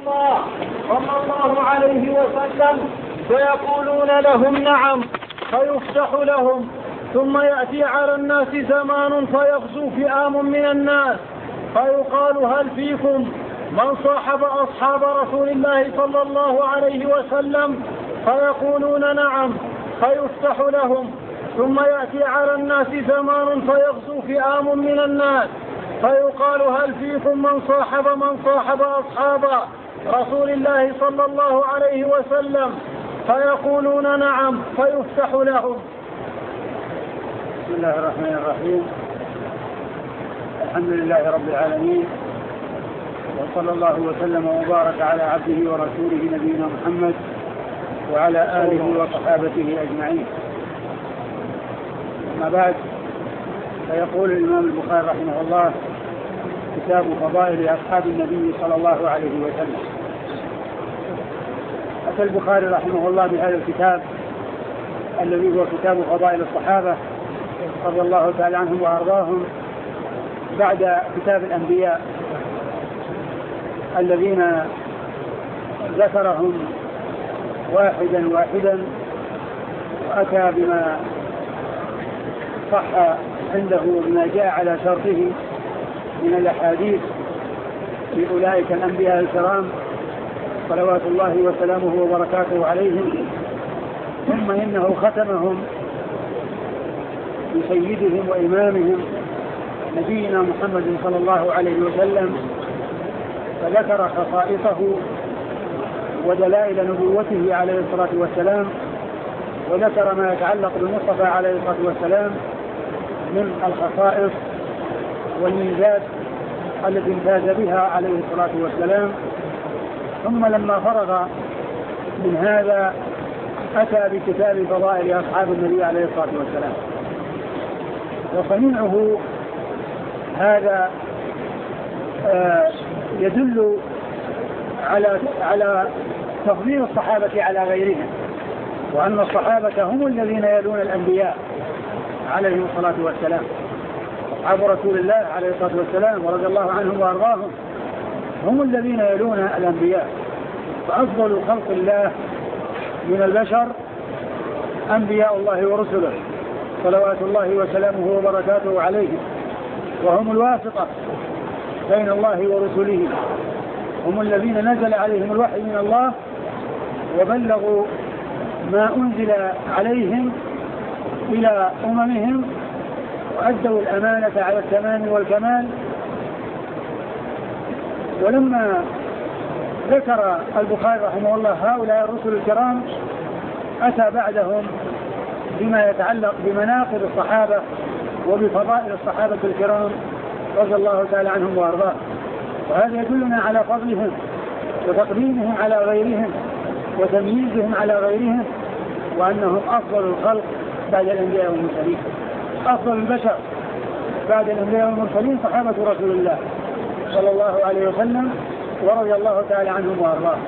الله صلى الله عليه وسلم فيقولون لهم نعم فيفتح لهم. ثم يأتي على الناس زمان فيغزو فئام من الناس فيقال هل فيكم من صاحب أصحاب رسول الله صلى الله عليه وسلم؟ فيقولون نعم فيفتح لهم. ثم يأتي على الناس زمان فيغزو فئام من الناس فيقال هل فيكم من صاحب أصحاب رسول الله صلى الله عليه وسلم؟ فيقولون نعم فيفتح لهم. بسم الله الرحمن الرحيم. الحمد لله رب العالمين، وصلى الله وسلم وبارك على عبده ورسوله نبينا محمد وعلى آله وصحابته أجمعين. أما بعد، فيقول الإمام البخاري رحمه الله: كتاب فضائل أصحاب النبي صلى الله عليه وسلم. أتى البخاري رحمه الله بهذا الكتاب الذي هو كتاب فضائل الصحابة رضي الله تعالى عنهم وأرضاهم بعد كتاب الأنبياء الذين ذكرهم واحدا واحدا، وأتى بما صح عنده وما جاء على شرطه من الأحاديث في أولئك الأنبياء الكرام صلوات الله وسلامه وبركاته عليهم. ثم إنه ختمهم بسيدهم وإمامهم نبينا محمد صلى الله عليه وسلم، فذكر خصائصه ودلائل نبوته عليه الصلاة والسلام، وذكر ما يتعلق بالمصطفى عليه الصلاة والسلام من الخصائص والميزات التي امتاز بها عليه الصلاة والسلام. ثم لما فرغ من هذا أتى بكتاب فضائل أصحاب النبي عليه الصلاة والسلام. وصنيعه هذا يدل على تفضيل الصحابة على غيرهم، وأن الصحابة هم الذين يلون الأنبياء عليهم الصلاة والسلام. أصحاب رسول الله عليه الصلاة والسلام ورضي الله عنهم وأرضاهم هم الذين يلون الأنبياء. فأفضل خلق الله من البشر أنبياء الله ورسله صلوات الله وسلامه وبركاته عليهم، وهم الواسطة بين الله ورسله، هم الذين نزل عليهم الوحي من الله وبلغوا ما أنزل عليهم إلى أممهم وأدوا الأمانة على التمام والكمال. ولما ذكر البخاري رحمه الله هؤلاء الرسل الكرام أتى بعدهم بما يتعلق بمناقب الصحابة وبفضائل الصحابة الكرام رضي الله تعالى عنهم وأرضاهم. وهذا يدلنا على فضلهم وتقديمهم على غيرهم وتمييزهم على غيرهم، وأنهم أفضل الخلق بعد الأنبياء والمرسلين. أفضل البشر بعد الأنبياء والمرسلين صحابة رسول الله صلى الله عليه وسلم ورضي الله تعالى عنهم وأرضاهم.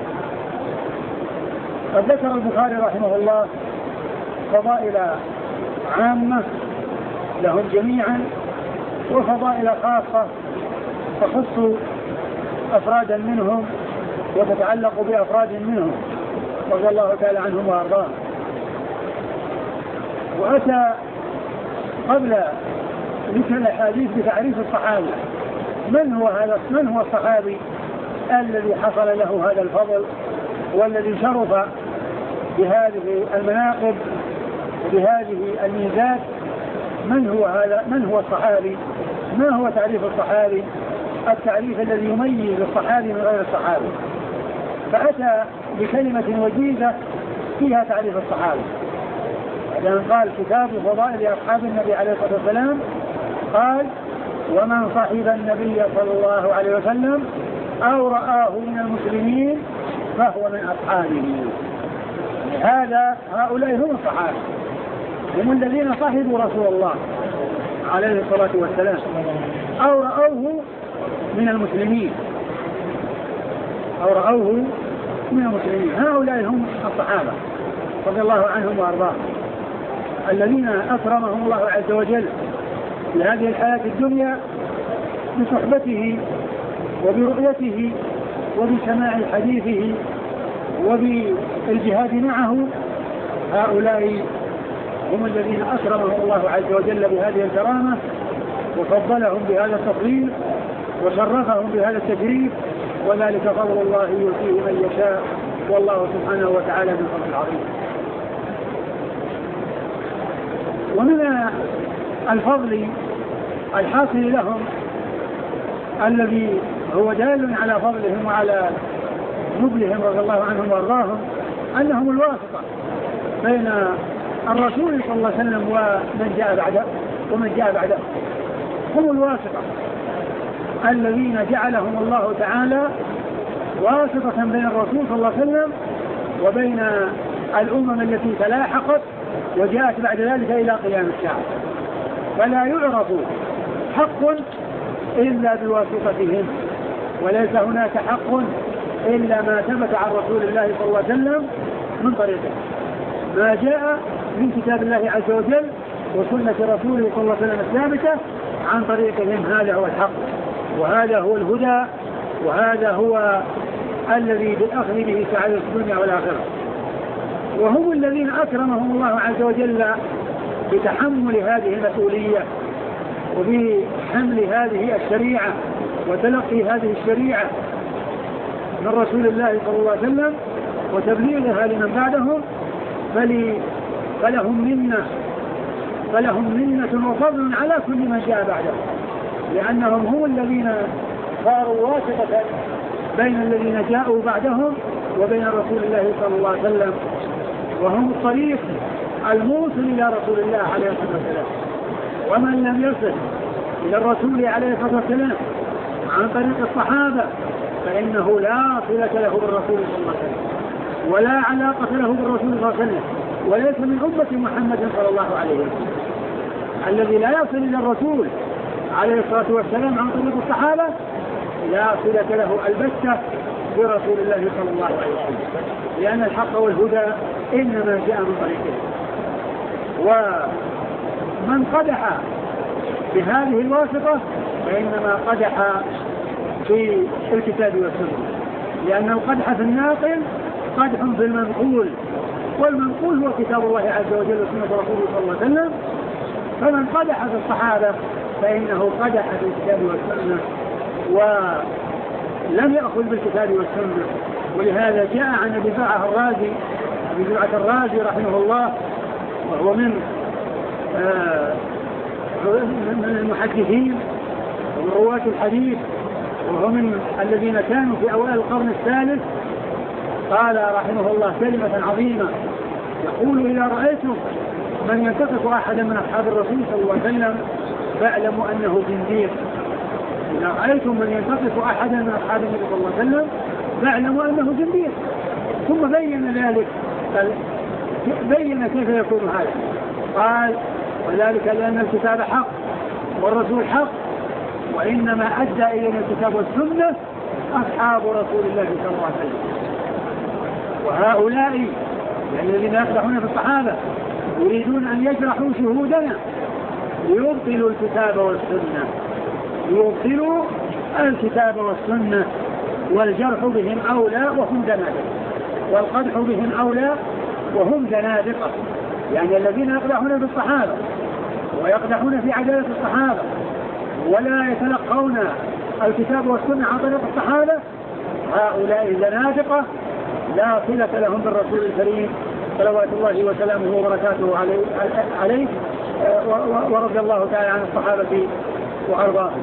قد ذكر البخاري رحمه الله فضائل عامة لهم جميعا وفضائل خاصة تخص أفرادا منهم وتتعلق بأفراد منهم رضي الله تعالى عنهم وأرضاهم. وأتى قبل ذكر الأحاديث بتعريف الصحابي. من هو الصحابي الذي حصل له هذا الفضل والذي شرف بهذه المناقب وبهذه الميزات؟ من هو الصحابي؟ ما هو تعريف الصحابي؟ التعريف الذي يميز الصحابي من غير الصحابي. فأتى بكلمة وجيزة فيها تعريف الصحابي. لأن قال كتاب فضائل أصحاب النبي عليه الصلاة والسلام، قال ومن صحب النبي صلى الله عليه وسلم أو رآه من المسلمين فهو من أصحابه. هؤلاء هم الصحابة، هم الذين صحبوا رسول الله عليه الصلاة والسلام أو رأوه من المسلمين هؤلاء هم الصحابة رضي الله عنهم وأرضاهم، الذين أكرمهم الله عز وجل في هذه الحياة الدنيا بصحبته وبرؤيته وبسماع حديثه وبالجهاد معه، هؤلاء هم الذين أكرمهم الله عز وجل بهذه الكرامة، وفضلهم بهذا التفضيل، وشرفهم بهذا التشريف، وذلك فضل الله يؤتيه من يشاء، والله سبحانه وتعالى ذو الفضل العظيم. ومن الفضل الحاصل لهم الذي هو دال على فضلهم وعلى نبلهم رضي الله عنهم وارضاهم أنهم الواسطة بين الرسول صلى الله عليه وسلم ومن جاء بعده هم الواسطة الذين جعلهم الله تعالى واسطة بين الرسول صلى الله عليه وسلم وبين الأمم التي تلاحقت وجاءت بعد ذلك إلى قيام الساعة. فلا يعرف حق إلا بواسطتهم، وليس هناك حق إلا ما ثبت عن رسول الله صلى الله عليه وسلم من طريقه، ما جاء من كتاب الله عز وجل وسنة رسوله صلى الله عليه وسلم الثابتة عن طريقهم. هذا هو الحق، وهذا هو الهدى، وهذا هو الذي بالأخذ به سعادة الدنيا والآخرة. وهم الذين أكرمهم الله عز وجل بتحمل هذه المسؤولية وبحمل هذه الشريعة وتلقي هذه الشريعة من رسول الله صلى الله عليه وسلم وتبليغها لمن بعدهم. فلهم منة وفضل على كل من جاء بعدهم، لأنهم هم الذين صاروا واسطة بين الذين جاءوا بعدهم وبين رسول الله صلى الله عليه وسلم، وهم الطريق الموصل إلى رسول الله عليه الصلاة والسلام. ومن لم يصل إلى الرسول عليه الصلاة والسلام عن طريق الصحابة فإنه لا صلة له بالرسول صلى الله عليه وسلم ولا علاقة له بالرسول صلى الله عليه وسلم، وليس من أمة محمد صلى الله عليه وسلم. الذي لا يصل إلى الرسول عليه الصلاة والسلام عن طريق الصحابة لا صلة له البتة برسول الله صلى الله عليه وسلم، لأن الحق والهدى إنما جاء من طريقه. ومن قدح بهذه الواسطة فإنما قدح في الكتاب والسنة، لأن القدح في الناقل قدح في المنقول، والمنقول هو كتاب الله عز وجل وسنة رسوله صلى الله عليه وسلم. فمن قدح في الصحابة فإنه قدح في الكتاب والسنة ولم يأخذ بالكتاب والسنة. ولهذا جاء عن أبي زرعة الرازي رحمه الله، وهو من المحدثين ومن رواة الحديث، وهو من الذين كانوا في أوائل القرن الثالث، قال رحمه الله كلمة عظيمة يقول: إذا رأيتم من ينتقص أحدا من أصحاب الرسول صلى الله عليه وسلم فاعلموا أنه زنديق. إذا رأيتم من ينتقص أحدا من أصحاب النبي صلى الله عليه وسلم فاعلموا أنه زنديق. ثم بين ذلك، بين كيف يكون هذا. قال: وذلك لأن الكتاب حق والرسول حق، وإنما أدى إلينا الكتاب والسنة أصحاب رسول الله صلى الله عليه وسلم. وهؤلاء يعني الذين يقدحون في الصحابة يريدون أن يجرحوا شهودنا ليبطلوا الكتاب والسنة، ليبطلوا الكتاب والسنة، والجرح بهم أولى وهم زنادقة، والقدح بهم أولى وهم زنادقة. يعني الذين يقدحون في الصحابة ويقدحون في عدالة الصحابة ولا يتلقون الكتاب والسنة عن طريق الصحابة، هؤلاء زنادقة لا صلة لهم بالرسول الكريم صلوات الله وسلامه وبركاته عليه ورضي الله تعالى عن الصحابة وأرضاهم.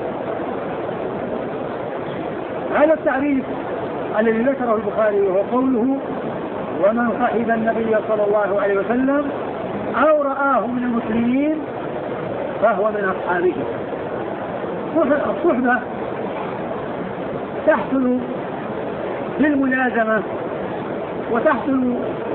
هذا التعريف الذي ذكره البخاري وهو قوله: ومن صحب النبي صلى الله عليه وسلم أو رآه من المسلمين فهو من أصحابه. الصحبة تحصل بالملازمة وتحصل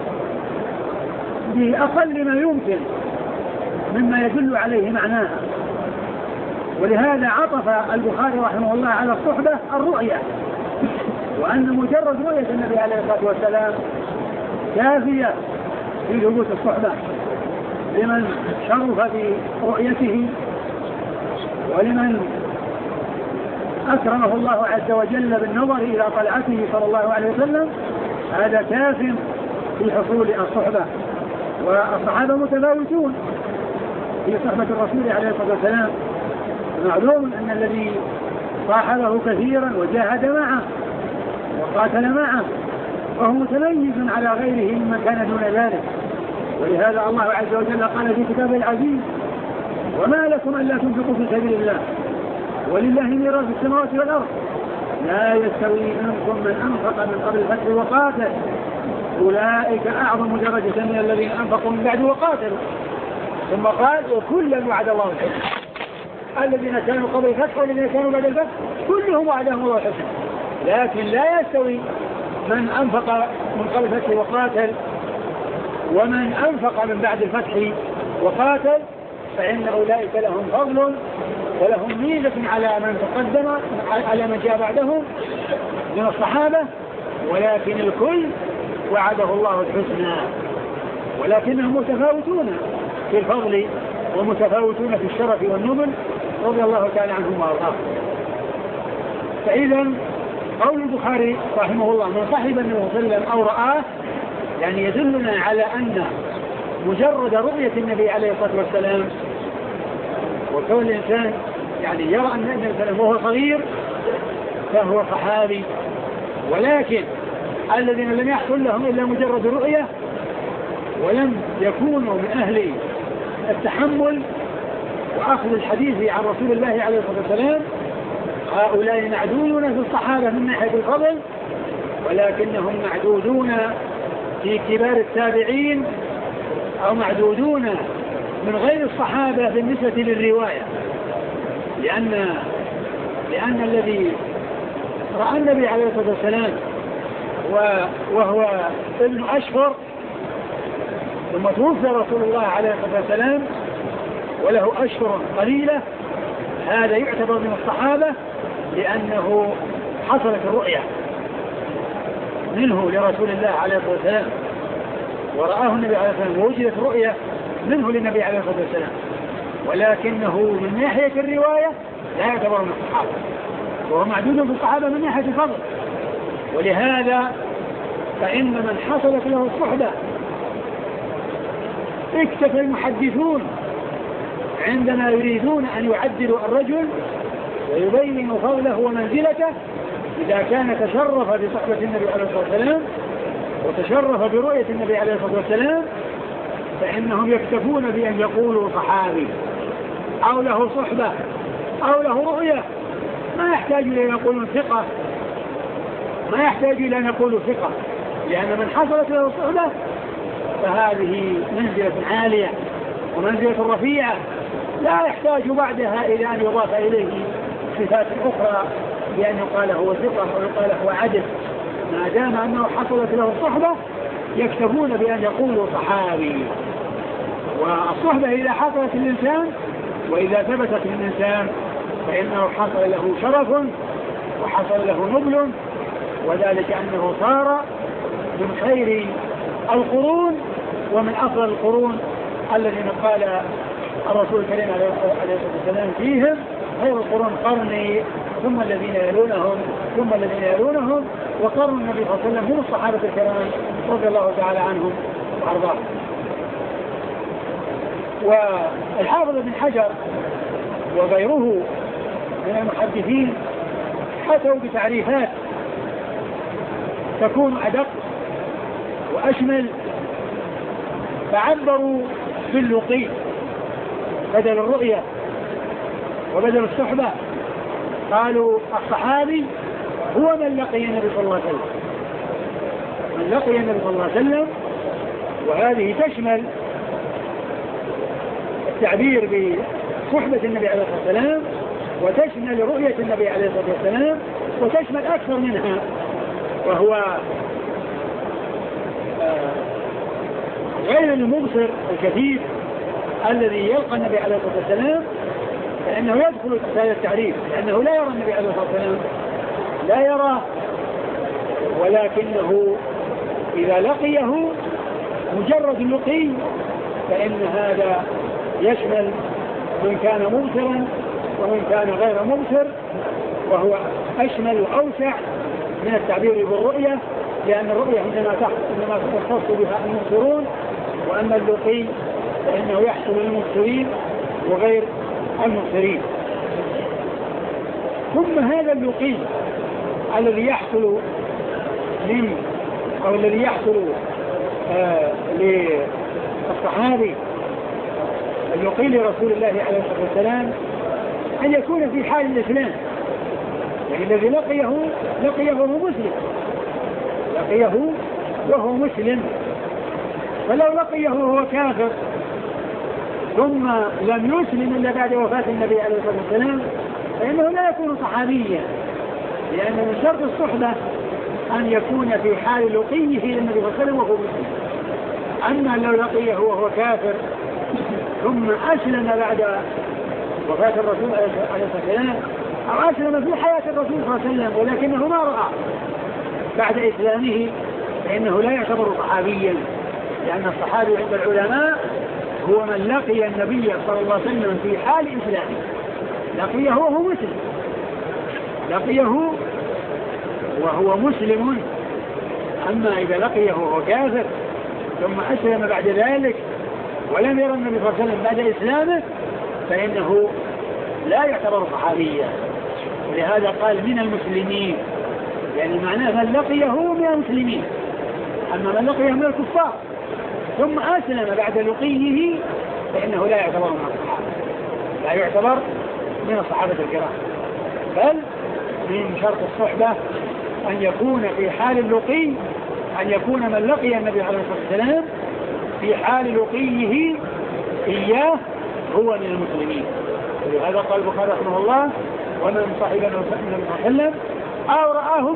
بأقل ما يمكن مما يدل عليه معناها. ولهذا عطف البخاري رحمه الله على الصحبة الرؤية، وأن مجرد رؤية النبي عليه الصلاة والسلام كافية في ثبوت الصحبة لمن شرف برؤيته ولمن أكرمه الله عز وجل بالنظر إلى طلعته صلى الله عليه وسلم هذا كاف في حصول الصحبة. والصحابة متفاوتون في صحبة الرسول عليه الصلاة والسلام. معلوم أن الذي صاحبه كثيرا وجاهد معه وقاتل معه وهو متميز على غيره ممن كان دون ذلك. ولهذا الله عز وجل قال في كتابه العزيز: وما لكم ألا تنفقوا في سبيل الله ولله ميراث السماوات والأرض لا يستوي منكم من أنفق من قبل الفتح وقاتل أولئك أعظم درجة من الذين أنفقوا من بعد وقاتلوا. ثم قال: وكلا وعد الله الحسنى. الذين كانوا قبل الفتح والذين كانوا بعد الفتح كلهم وعدهم الله الحسنى. لكن لا يستوي من أنفق من قبل الفتح وقاتل ومن أنفق من بعد الفتح وقاتل، فإن أولئك لهم فضل ولهم ميزة على من تقدم على من جاء بعدهم من الصحابة، ولكن الكل وعده الله الحسنى، ولكنهم متفاوتون في الفضل ومتفاوتون في الشرف والنبل رضي الله تعالى عنهم وارضاهم. فإذا قول البخاري رحمه الله: من صحب النبي صلى الله عليه وسلم أو رآه، يعني يدلنا على أن مجرد رؤية النبي عليه الصلاة والسلام وكون الإنسان يعني يرى أن النبي صلى الله عليه وسلم وهو صغير فهو صحابي. ولكن الذين لم يحصل لهم إلا مجرد رؤية ولم يكونوا من أهل التحمل وأخذ الحديث عن رسول الله عليه الصلاة والسلام، هؤلاء معدودون في الصحابة من ناحية الفضل، ولكنهم معدودون في كبار التابعين أو معدودون من غير الصحابة بالنسبة للرواية، لأن الذي رأى النبي عليه الصلاة والسلام وهو ابن أشهر ثم توفي رسول الله عليه الصلاة والسلام وله أشهر قليلة، هذا يعتبر من الصحابة لأنه حصلت الرؤية منه لرسول الله عليه الصلاة والسلام ورآه النبي عليه الصلاة والسلام ووجدت الرؤية منه للنبي عليه الصلاة والسلام، ولكنه من ناحية الرواية لا يعتبر من الصحابة، وهو معدود في الصحابة من ناحية الفضل. ولهذا فإن من حصلت له الصحبة اكتفى المحدثون عندما يريدون أن يعدلوا الرجل ويبينوا فضله ومنزلته إذا كان تشرف بصحبة النبي عليه الصلاة والسلام وتشرف برؤية النبي عليه الصلاة والسلام، فإنهم يكتفون بأن يقولوا صحابي أو له صحبة أو له رؤية، ما يحتاج إلى أن يقولوا ثقة، ما يحتاج إلى أن يقولوا ثقة، لأن من حصلت له الصحبة فهذه منزلة عالية ومنزلة رفيعة لا يحتاج بعدها إلى أن يضاف إليه صفات أخرى بأن يقال هو ثقة أو يقال هو عدل، ما دام أنه حصلت له الصحبة يكتفون بأن يقولوا صحابي. والصحبة إذا حصلت للإنسان وإذا ثبتت للإنسان فإنه حصل له شرف وحصل له نبل، وذلك أنه صار من خير القرون ومن أفضل القرون الذين قال الرسول الكريم عليه الصلاة والسلام فيهم: خير القرون قرني ثم الذين يلونهم ثم الذين يلونهم. وقرن النبي صلى الله عليه وسلم هم الصحابة الكرام رضي الله تعالى عنهم وأرضاهم. والحافظ ابن حجر وغيره من المحدثين حتوا بتعريفات تكون أدق وأشمل، فعبروا باللقي بدل الرؤية وبدل الصحبة، قالوا الصحابي هو من لقي النبي صلى الله عليه وسلم، من لقي النبي صلى الله عليه وسلم، وهذه تشمل التعبير بصحبة النبي عليه الصلاة والسلام وتشمل رؤية النبي عليه الصلاة والسلام وتشمل أكثر منها، وهو غير المبصر الكثير الذي يلقى النبي عليه الصلاة والسلام فإنه يدخل في هذا التعريف، لأنه لا يرى النبي عليه الصلاة والسلام، لا يراه، ولكنه إذا لقيه مجرد اللقي فإن هذا يشمل من كان مبصرا ومن كان غير مبصر، وهو أشمل وأوسع من التعبير بالرؤية، لأن الرؤية إنما تختص بها المبصرون، وأما اللقي فإنه يحصل للمبصرين وغير المبصرين. ثم هذا اللقي الذي يحصل للصحابي اللقي لرسول الله عليه الصلاة والسلام أن يكون في حال الإسلام، يعني الذي لقيه وهو مسلم، فلو لقيه وهو كافر ثم لم يسلم إلا بعد وفاة النبي عليه الصلاة والسلام فإنه لا يكون صحابيا، لأن من شرط الصحبة أن يكون في حال لقيه للنبي صلى الله عليه وسلم وهو مسلم. أما لو لقيه وهو كافر ثم أسلم بعد وفاة الرسول عليه الصلاة والسلام أو أسلم في حياة الرسول صلى الله عليه وسلم ولكنه ما رأى بعد إسلامه فإنه لا يعتبر صحابيا، لأن الصحابي عند العلماء هو من لقي النبي صلى الله عليه وسلم في حال إسلامه، لقيه وهو مسلم. أما إذا لقيه وهو كافر ثم أسلم بعد ذلك ولم يرى النبي صلى الله عليه وسلم بعد إسلامه فإنه لا يعتبر صحابيا، ولهذا قال من المسلمين، يعني معناه من لقيه من المسلمين. أما من لقيه من الكفار ثم أسلم بعد لقيه فإنه لا يعتبر من الصحابة، لا يعتبر من الصحابة الكرام، بل من شرط الصحبة أن يكون في حال اللقي أن يكون من لقي النبي عليه الصلاة والسلام في حال لقيه إياه هو من المسلمين. ولهذا قال البخاري رحمه الله ومن صحب النبي صلى الله عليه وسلم أو رآه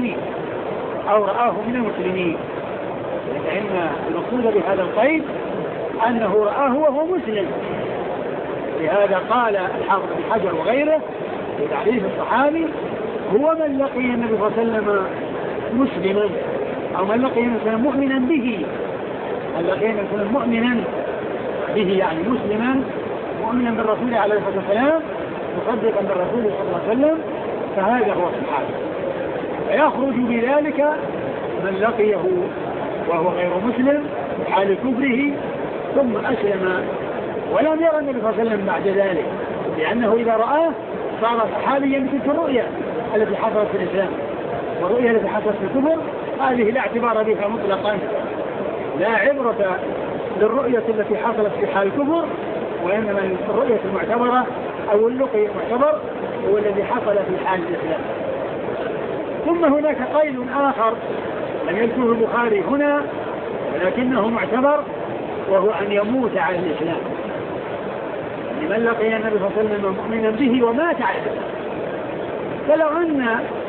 من المسلمين، لأن المقصود بهذا القيد أنه رآه وهو مسلم. لهذا قال الحافظ بن حجر وغيره في تعريف الصحابي هو من لقي النبي صلى الله عليه وسلم مسلما، أو من لقي النبي صلى الله عليه وسلم مؤمنا به، من لقي النبي صلى الله عليه وسلم مؤمنا به يعني مسلما مؤمنا بالرسول عليه الصلاة والسلام مصدقا بالرسول صلى الله عليه وسلم، فهذا هو الصحابي. فيخرج بذلك من لقيه وهو غير مسلم في حال كفره ثم أسلم ولم يرى النبي صلى الله عليه وسلم بعد ذلك، لأنه إذا رآه صار صحابيا مثل الرؤيا التي حصلت في الإسلام، والرؤيا التي حصلت في الكفر هذه لا اعتبار بها مطلقا، لا عبرة للرؤية التي حصلت في حال الكفر، وإنما الرؤية المعتبرة أو اللقي المعتبر هو الذي حصل في حال الإسلام. ثم هناك قيد آخر لم يذكره البخاري هنا ولكنه معتبر، وهو أن يموت على الإسلام، لمن لقي النبي صلى الله عليه وسلم مؤمنا به ومات على الإسلام. فلو أن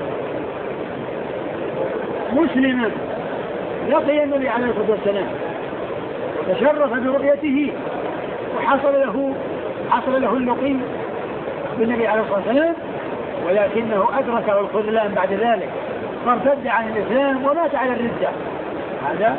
مسلما لقي النبي عليه الصلاة والسلام وتشرف برؤيته وحصل له اللقي بالنبي عليه الصلاة والسلام، ولكنه أدركه الخذلان بعد ذلك فارتد عن الإسلام ومات على الردة، هذا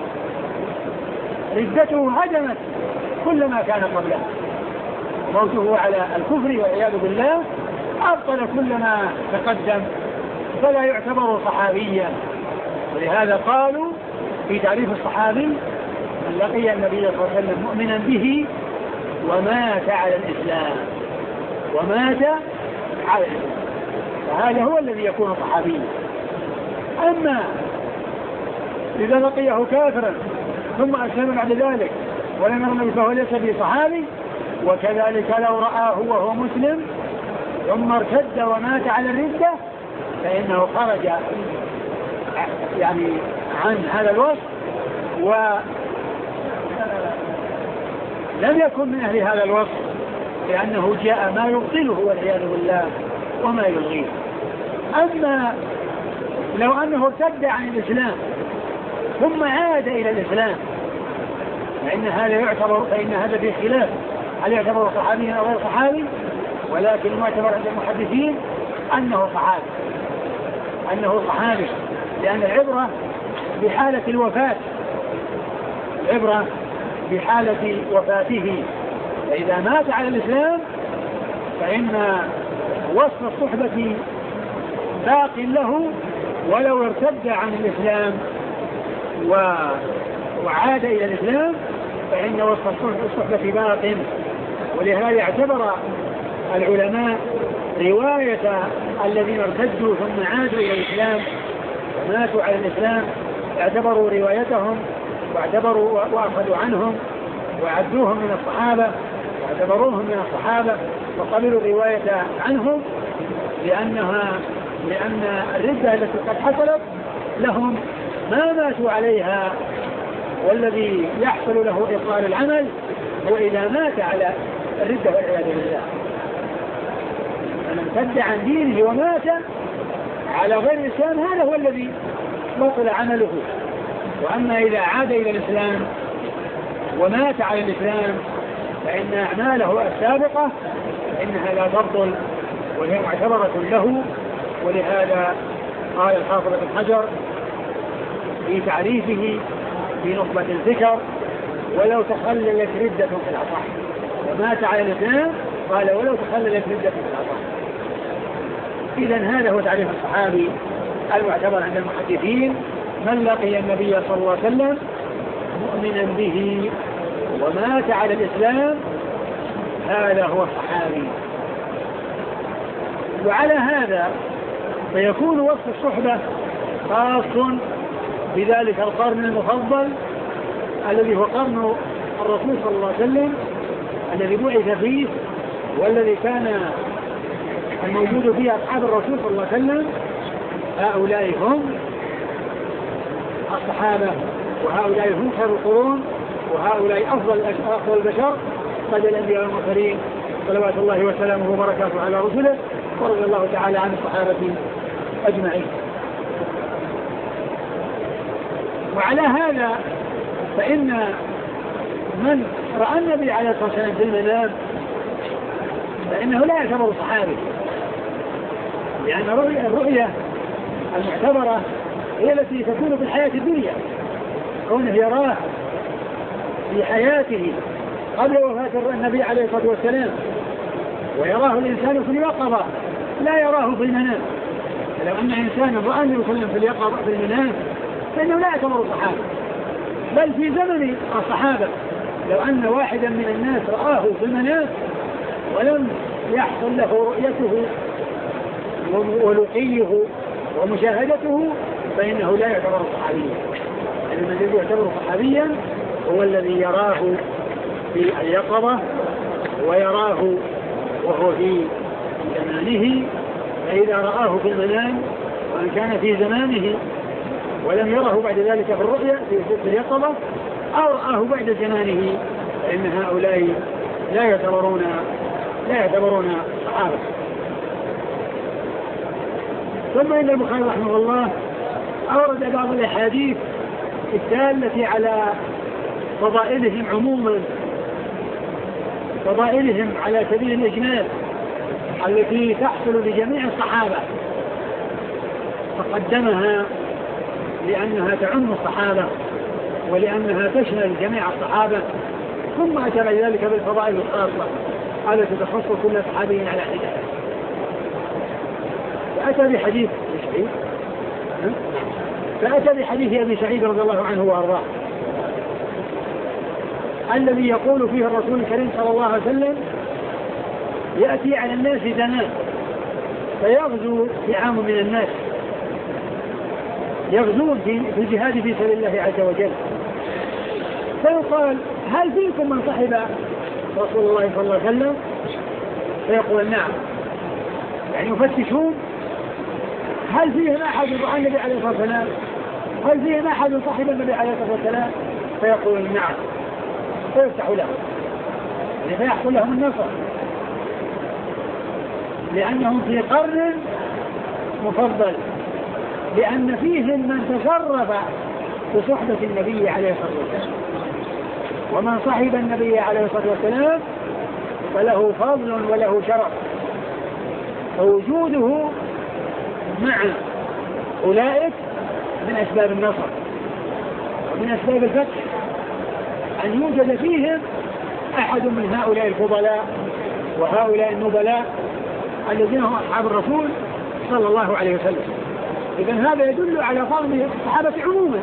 ردته هدمت كل ما كان قبله، موته على الكفر والعياذ بالله أبطل كل ما تقدم، فلا يعتبر صحابيا. ولهذا قالوا في تعريف الصحابي من لقي النبي صلى الله عليه وسلم مؤمنا به ومات على الإسلام، فهذا هو الذي يكون صحابيا. أما إذا لقيه كافرا ثم أسلم بعد ذلك ولم يرى النبي فهو ليس بصحابي، وكذلك لو رآه وهو مسلم ثم ارتد ومات على الردة فإنه خرج يعني عن هذا الوصف ولم يكن من أهل هذا الوصف، لأنه جاء ما يبطله والعياذ بالله وما يلغيه. أما لو أنه ارتد عن الإسلام ثم عاد إلى الإسلام فإن هذا في خلاف هل يعتبر صحابيا أو غير صحابي، ولكن المعتبر عند المحدثين أنه صحابي، لأن العبرة بحالة الوفاة، العبرة بحالة وفاته، فإذا مات على الإسلام فإن وصف الصحبة باق له ولو ارتد عن الإسلام وعاد إلى الإسلام فإن وصف الصحبة باق. ولهذا اعتبر العلماء رواية الذين ارتدوا ثم عادوا إلى الإسلام وماتوا على الإسلام، اعتبروا روايتهم واعتبروا وأخذوا عنهم وعدوهم من الصحابة واعتبروهم من الصحابة وقبلوا الرواية عنهم، لأن الردة التي قد حصلت لهم ما ماتوا عليها، والذي يحصل له إبطال العمل هو إذا مات على الردة والعياذ بالله. من ارتد عن دينه ومات على غير الإسلام هذا هو الذي بطل عمله. وأما إذا عاد إلى الإسلام ومات على الإسلام فإن أعماله السابقة إنها لا تبطل وهي معتبرة له. ولهذا قال الحافظ ابن حجر في تعريفه في نخبة الذكر: ولو تخللت ردة في العصر. ومات على الإسلام قال ولو تخللت ردة في العصر. إذن هذا هو تعريف الصحابي المعتبر عند المحدثين: من لقي النبي صلى الله عليه وسلم مؤمنا به ومات على الإسلام هذا هو الصحابي. وعلى هذا فيكون وصف الصحبة خاص بذلك القرن المفضل الذي هو قرن الرسول صلى الله عليه وسلم الذي بعث فيه، والذي كان الموجود فيه أصحاب الرسول صلى الله عليه وسلم. هؤلاء هم الصحابة، وهؤلاء هم خير القرون، وهؤلاء أفضل البشر قد الأنبياء والمرسلين صلوات الله وسلامه وبركاته على رسله، ورضي الله تعالى عن الصحابة أجمعين. وعلى هذا فإن من رأى النبي عليه الصلاة والسلام في المنام فإنه لا يعتبر صحابي، لأن الرؤية المعتبرة هي التي تكون في الحياة الدنيا، كونه يراه في حياته قبل وفاة النبي عليه الصلاة والسلام، ويراه الإنسان في اليقظة لا يراه في المنام. فلو أن إنسانا رأى النبي صلى الله عليه وسلم في اليقظة في المنام فإنه لا يعتبر صحابة. بل في زمن الصحابة لو أن واحدا من الناس رآه في المنام ولم يحصل له رؤيته ولقيه ومشاهدته فإنه لا يعتبر صحابيا. الذي يعتبر صحابيا هو الذي يراه في اليقظة ويراه وهو في زمانه. فإذا رآه في المنام وأن كان في زمانه ولم يره بعد ذلك في الرؤيا في اليقظة أو رآه بعد زمانه فإن هؤلاء لا يعتبرون صحابة. ثم إن البخاري رحمه الله أورد بعض الأحاديث الدالة على فضائلهم عموما، فضائلهم على سبيل الإجمال التي تحصل لجميع الصحابة، فقدمها لأنها تعم الصحابة ولأنها تشمل جميع الصحابة، ثم أتى ذلك بالفضائل الخاصة التي تخص كل صحابي على حدة. فأتى بحديث أبي سعيد رضي الله عنه وأرضاه الذي يقول فيه الرسول الكريم صلى الله عليه وسلم: يأتي على الناس زمان فيغزو فئام من الناس يغزون في الجهاد في سبيل الله عز وجل، فيقال: هل فيكم من صحب رسول الله صلى الله عليه وسلم؟ فيقول: نعم. يعني يفتشون هل فيهم أحد رأى النبي عليه الصلاة والسلام؟ هل فيهم أحد صحب النبي عليه الصلاة والسلام؟ فيقول: نعم. فيفتح لهم، فيحصل لهم النصر، لأنهم في قرن مفضل، لأن فيهم من تشرف بصحبة النبي عليه الصلاة والسلام، ومن صحب النبي عليه الصلاة والسلام فله فضل وله شرف، فوجوده مع أولئك من أسباب النصر ومن أسباب الفتح أن يوجد فيهم أحد من هؤلاء الفضلاء وهؤلاء النبلاء الذين هم أصحاب الرسول صلى الله عليه وسلم. إذن هذا يدل على فضل الصحابة عموما،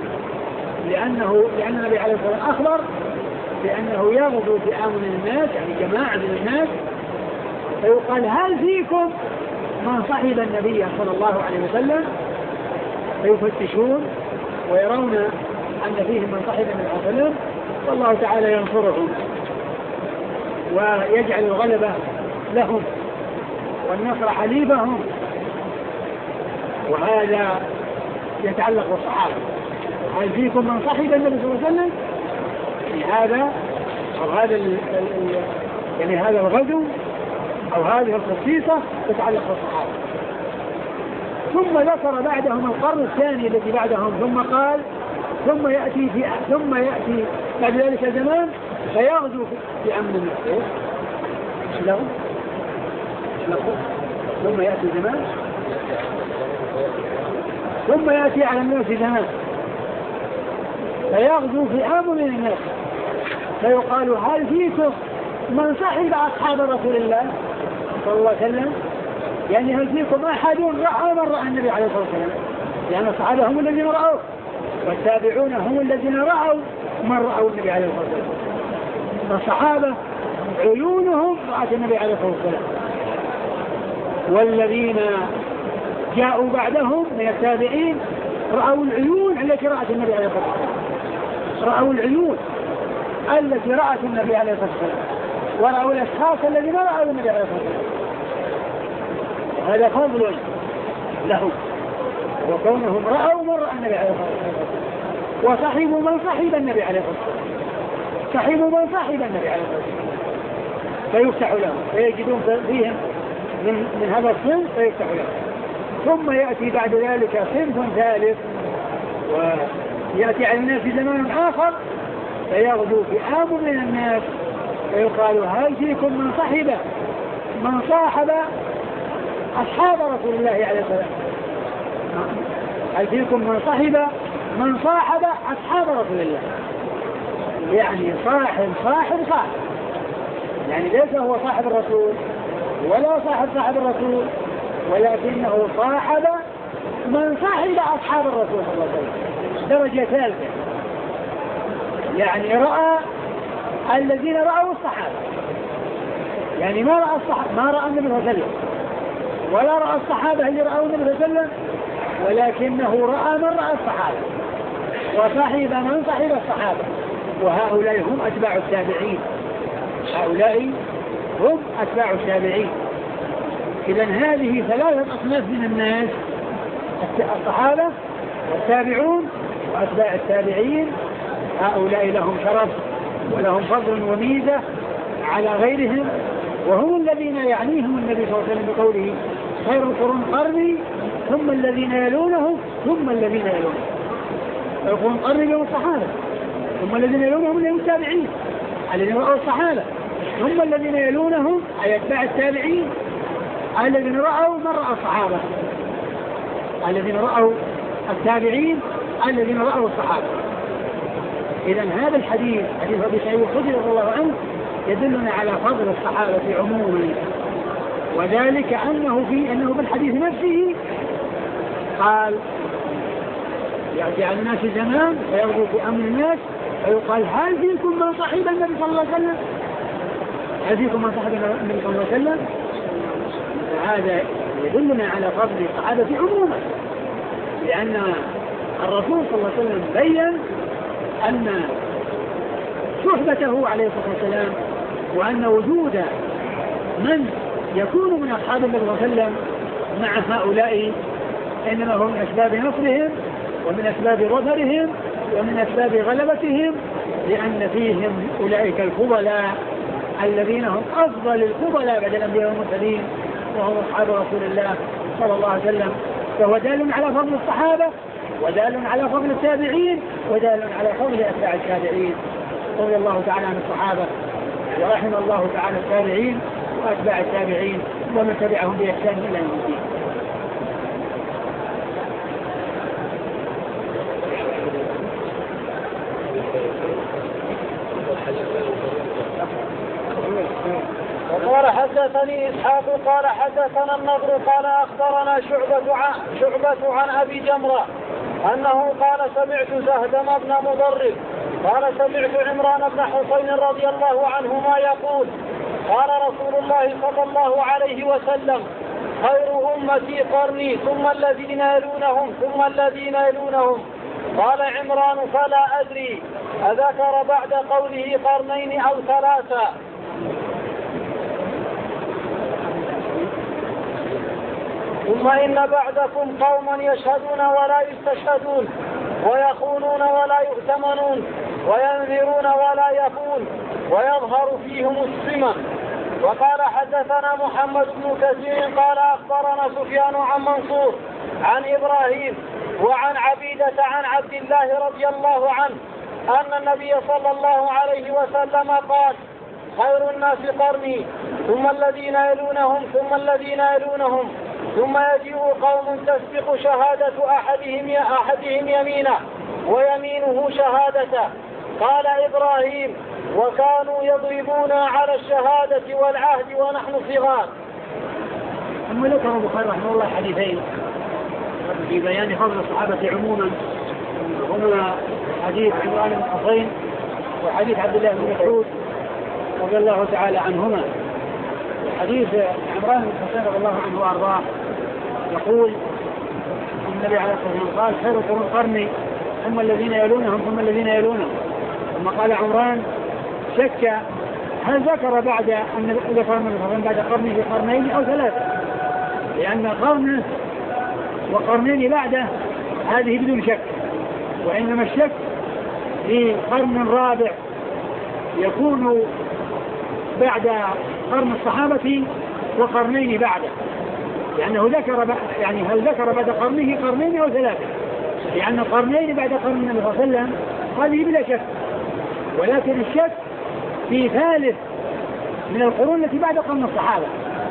لأن النبي عليه الصلاة والسلام أخبر بأنه يغدو فئام من الناس، يعني جماعة من الناس، فيقال هل فيكم من صحب النبي صلى الله عليه وسلم؟ فيفتشون ويرون أن فيهم من صحب النبي صلى الله عليه وسلم، والله تعالى ينصرهم ويجعل الغلبة لهم والنصر حليفهم. وهذا يتعلق بالصحابة. هل فيكم من صحب النبي صلى الله عليه وسلم؟ يعني هذا الغزو أو هذه الخصيصة تتعلق بالصحابة. ثم ذكر بعدهم القرن الثاني الذي بعدهم، ثم قال ثم يأتي بعد ذلك زمان فيغزو في أمن الناس. ثم يأتي زمان ثم يأتي على الناس زمان فيغزو في أمن الناس، فيقال هل فيكم من صحب أصحاب رسول الله صلى الله عليه وسلم؟ يعني هل فيكم أحد رأى من رأى النبي عليه الصلاة والسلام؟ لأن الصحابة هم الذين رأوه، والتابعون هم الذين رأوا من رأوا النبي عليه الصلاة والسلام. الصحابة عيونهم رأت النبي عليه الصلاة والسلام، والذين جاءوا بعدهم من التابعين رأوا العيون التي رأت النبي عليه الصلاة والسلام، رأوا العيون التي رأت النبي عليه الصلاة والسلام، ورأوا الأشخاص الذين رأوا النبي عليه الصلاة والسلام. هذا فضل لهم، وكونهم رأوا من رأى النبي عليه الصلاة والسلام، وصحبوا من صحب النبي عليه الصلاة والسلام، صحبوا من صحب النبي عليه الصلاة والسلام، فيفتح لهم، فيجدون فيهم من هذا الصنف فيفتح لهم. ثم يأتي بعد ذلك صنف ثالث، ويأتي على الناس زمان آخر فيغدو فئام من الناس فيقال هل فيكم من صاحب أصحاب رسول الله عليه الصلاة والسلام؟ هل فيكم من صاحب أصحاب رسول الله؟ يعني صاحب يعني ليس هو صاحب الرسول ولا صاحب الرسول، ولكنه صاحب من صاحب أصحاب الرسول صلى الله عليه وسلم، درجة ثالثة. يعني رأى الذين رأوا الصحابة، يعني ما رأى النبي صلى الله عليه وسلم ولا رأى الصحابة اللي رأوا النبي صلى الله عليه وسلم، ولكنه رأى من رأى الصحابة وصاحب من صاحب الصحابة، وهؤلاء هم أتباع التابعين. إذن هذه ثلاثة أصناف من الناس: الصحابة والتابعون وأتباع التابعين. هؤلاء لهم شرف ولهم فضل وميزة على غيرهم، وهم الذين يعنيهم النبي صلى الله عليه وسلم بقوله خير القرون قرني ثم الذين يلونهم ثم الذين يلونهم. القرون قرني هم الصحابة، ثم الذين يلونهم هم التابعين الذين رأوا الصحابة، ثم الذين يلونهم أي أتباع التابعين الذين رأوا من رأى الصحابة، الذين رأوا التابعين الذين رأوا الصحابة. إذن هذا الحديث حديث أبي سعيد الخدري رضي الله عنه يدلنا على فضل الصحابة عموما، وذلك أنه في الحديث نفسه قال يأتي على الناس زمان فيغدو في أمر الناس فيقال هل فيكم من صحب النبي صلى الله عليه وسلم؟ هل فيكم من صحب النبي صلى الله عليه وسلم؟ هذا يدلنا على فضل الصحابة عموما، لأن الرسول صلى الله عليه وسلم بين أن صحبته عليه الصلاة والسلام وأن وجود من يكون من أصحاب النبي صلى الله عليه وسلم مع هؤلاء إنما هو من أسباب نصرهم ومن أسباب ظفرهم ومن أسباب غلبتهم، لأن فيهم أولئك الفضلاء الذين هم أفضل الفضلاء بعد الأنبياء والمرسلين وهم أصحاب رسول الله صلى الله عليه وسلم. فهو دال على فضل الصحابة ودال على فضل التابعين ودال على فضل أتباع التابعين. رضي الله تعالى عن الصحابة ورحم الله تعالى التابعين وأتباع التابعين ومن تبعهم بإحسان إلى يوم الدين. وقال وحدثني إسحاق قال حدثنا النضر قال أخبرنا شعبة عن أبي جمرة أنه قال سمعت زهدم بن مضرب قال سمعت عمران بن حسين رضي الله عنهما يقول قال رسول الله صلى الله عليه وسلم خير أمتي قرني ثم الذين يلونهم ثم الذين يلونهم. قال عمران فلا أدري أذكر بعد قوله قرنين أو ثلاثة. ثم إن بعدكم قوما يشهدون ولا يستشهدون ويخونون ولا يؤتمنون وينذرون ولا يفون ويظهر فيهم السمن. وقال حدثنا محمد بن كثير قال أخبرنا سفيان عن منصور عن إبراهيم وعن عبيدة عن عبد الله رضي الله عنه أن النبي صلى الله عليه وسلم قال خير الناس قرني ثم الذين يلونهم ثم الذين يلونهم ثم يجيء قوم تسبق شهادة أحدهم يمينه ويمينه شهادته. قال إبراهيم وكانوا يضربون على الشهادة والعهد ونحن صغار. ثم ذكر البخاري رحمه الله حديثين في بيان فضل الصحابة عموما، هما حديث عمران بن حسين وحديث عبد الله بن مسعود رضي الله تعالى عنهما. حديث عمران بن حسين رضي الله عنه وارضاه يقول النبي عليه الصلاة والسلام قال خير قرون قرني ثم الذين يلونهم ثم الذين يلونهم. ثم قال عمران شك هل ذكر بعد أن ذكر من بعد قرنه في قرنين أو ثلاثة، لأن قرنه وقرنين بعده هذه بدون شك، وإنما الشك في قرن رابع يكون بعد قرن الصحابة وقرنين بعده، لأنه ذكر يعني هل ذكر بعد قرنه قرنين أو ثلاثة، لأن قرنين بعد قرن النبي صلى الله عليه وسلم هذه بلا شك، ولكن الشك في ثالث من القرون التي بعد قرن الصحابة،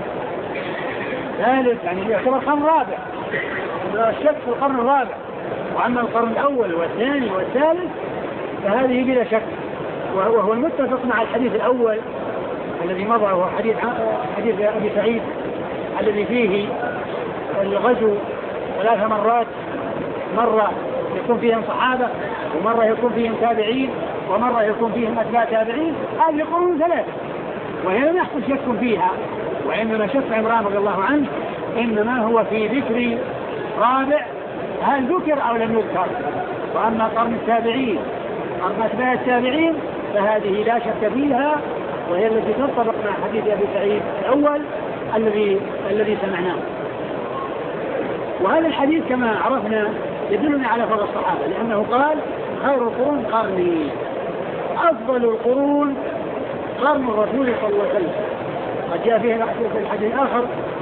ثالث يعني يعتبر قرن رابع، الشك في القرن الرابع. وأما القرن الأول والثاني والثالث فهذه بلا شك، وهو المتفق مع الحديث الأول الذي مضى، وهو حديث أبي سعيد الذي فيه الغزو 3 مرات، مرة يكون فيهم صحابة ومرة يكون فيهم تابعين ومرة يكون فيهم أتباع تابعين، هذه قرون 3 وهي لم يحصل شك فيها. وإنما شك عمران رضي الله عنه إنما هو في ذكر رابع هل ذكر أو لم يذكر. وأما قرن التابعين قرن أتباع التابعين فهذه لا شك فيها، وهي التي تنطبق مع حديث أبي سعيد الأول الذي سمعناه. وهذا الحديث كما عرفنا يدلنا على فضل الصحابة، لأنه قال خير القرون قرني، أفضل القرون قرن الرسول صلى الله عليه وسلم. قد جاء فيه في الحديث الآخر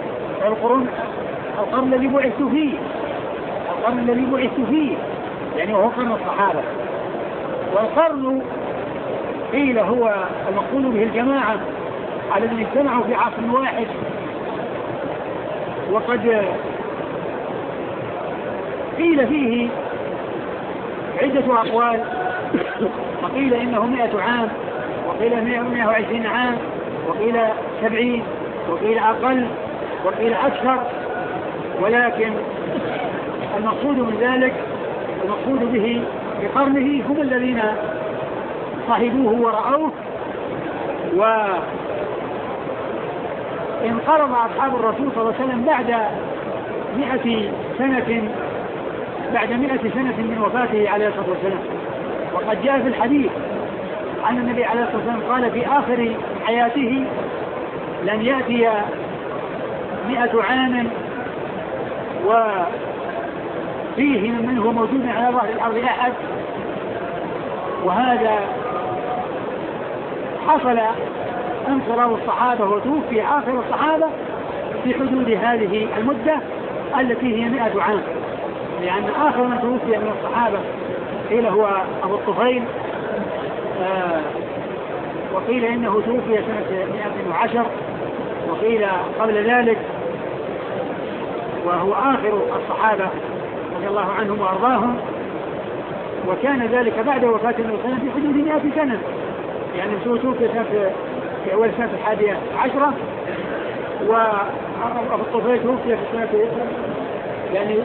القرن الذي بعثت فيه، القرن الذي بعثت فيه يعني وهو قرن الصحابة. والقرن قيل هو المقصود به الجماعة الذين اجتمعوا في عصر واحد، وقد قيل فيه عدة أقوال، وقيل إنه 100 عام، وقيل 120 عام، وقيل 70، وقيل أقل، وقيل أكثر. ولكن المقصود من ذلك المقصود به بقرنه هم الذين صاحبوه ورأوه. وانقرض أصحاب الرسول صلى الله عليه وسلم بعد 100 سنة من وفاته عليه الصلاة والسلام. وقد جاء في الحديث أن النبي عليه الصلاة والسلام قال في آخر حياته لن يأتي 100 عام وفيه منه موجود على ظهر الأرض أحد. وهذا حصل انقراض الصحابة وتوفي آخر الصحابة في حدود هذه المدة التي هي 100 عام، لأن آخر من توفي من الصحابة قيل هو أبو الطفيل، وقيل إنه توفي سنة 110، وقيل قبل ذلك، وهو آخر الصحابة رضي الله عنهم وأرضاهم. وكان ذلك بعد وفاة النبي صلى الله عليه وسلم في حدود 100 سنة، يعني توفي في أول سنة 11 وأبو الطفيل توفي في سنة يعني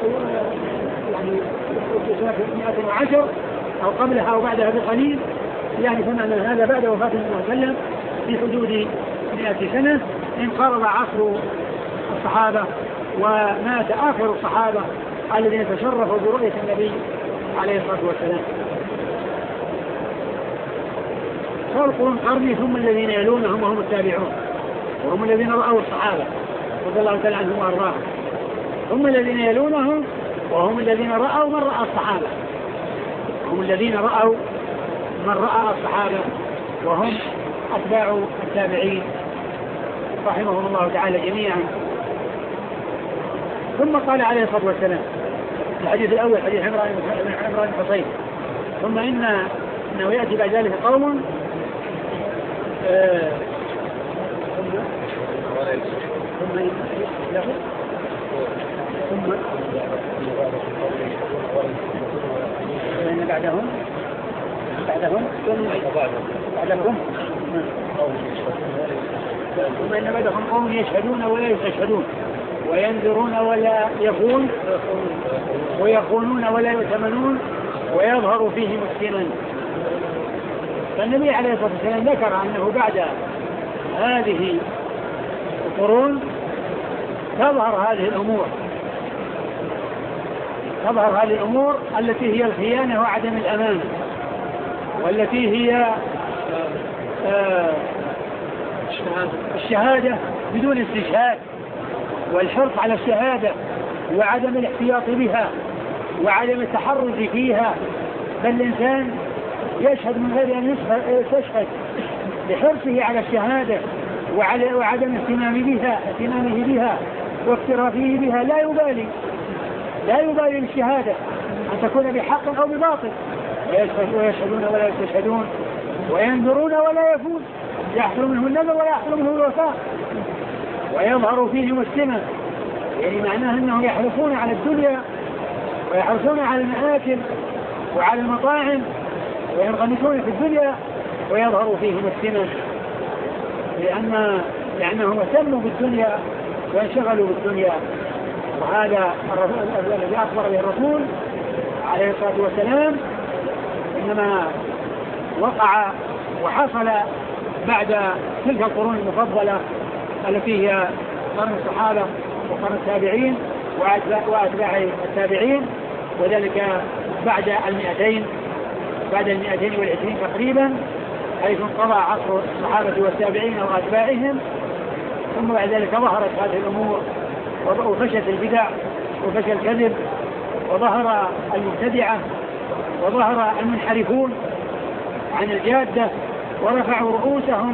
في سنة 110 أو قبلها أو بعدها بقليل، يعني فمعنى هذا بعد وفاة النبي صلى الله عليه وسلم في حدود 100 سنة انقرض عصر الصحابة ومات آخر الصحابة الذين تشرفوا برؤية النبي عليه الصلاة والسلام. فالقرون قرني ثم الذين يلونهم وهم التابعون وهم الذين رأوا الصحابة رضي الله تعالى عنهم وأرضاهم، هم الذين يلونهم وهم الذين رأوا من رأى الصحابة، هم الذين رأوا من رأى الصحابة وهم أتباع التابعين رحمهم الله تعالى جميعا. ثم قال عليه الصلاة والسلام الحديث الأول حديث عمران بن حصين ثم إنه يأتي بعد ذلك قوم ثم بعدهم ثم إن بعدهم قوم يشهدون ولا يستشهدون وينذرون ولا يخون ويخونون ولا يؤتمنون ويظهر فيهم السنن. فالنبي عليه الصلاة والسلام ذكر أنه بعد هذه القرون تظهر هذه الأمور التي هي الخيانة وعدم الأمان، والتي هي الشهادة بدون استشهاد والحرص على الشهادة وعدم الاحتياط بها وعدم التحرز فيها، بل الإنسان يشهد من غير أن يستشهد بحرصه على الشهادة وعدم اهتمامه بها واكترافه بها، لا يبالي بالشهادة أن تكون بحق أو بباطل، ويشهدون ولا يستشهدون وينذرون ولا يفوز، يحصل منه النذر ولا يحصل منه الوفاء، ويظهر فيهم السمة، يعني معناه أنهم يحرصون على الدنيا ويحرصون على المآكل وعلى المطاعم وينغمسون في الدنيا ويظهر فيهم السمة لأنهم اهتموا بالدنيا وانشغلوا بالدنيا. وهذا الذي أخبر به الرسول عليه الصلاة والسلام إنما وقع وحصل بعد تلك القرون المفضلة التي هي قرن الصحابة وقرن التابعين وأتباع التابعين، وذلك بعد 220 تقريبا، حيث انقضى عصر الصحابة والتابعين وأتباعهم. ثم بعد ذلك ظهرت هذه الأمور وفشت البدع وفشى الكذب وظهر المبتدعة وظهر المنحرفون عن الجادة ورفعوا رؤوسهم،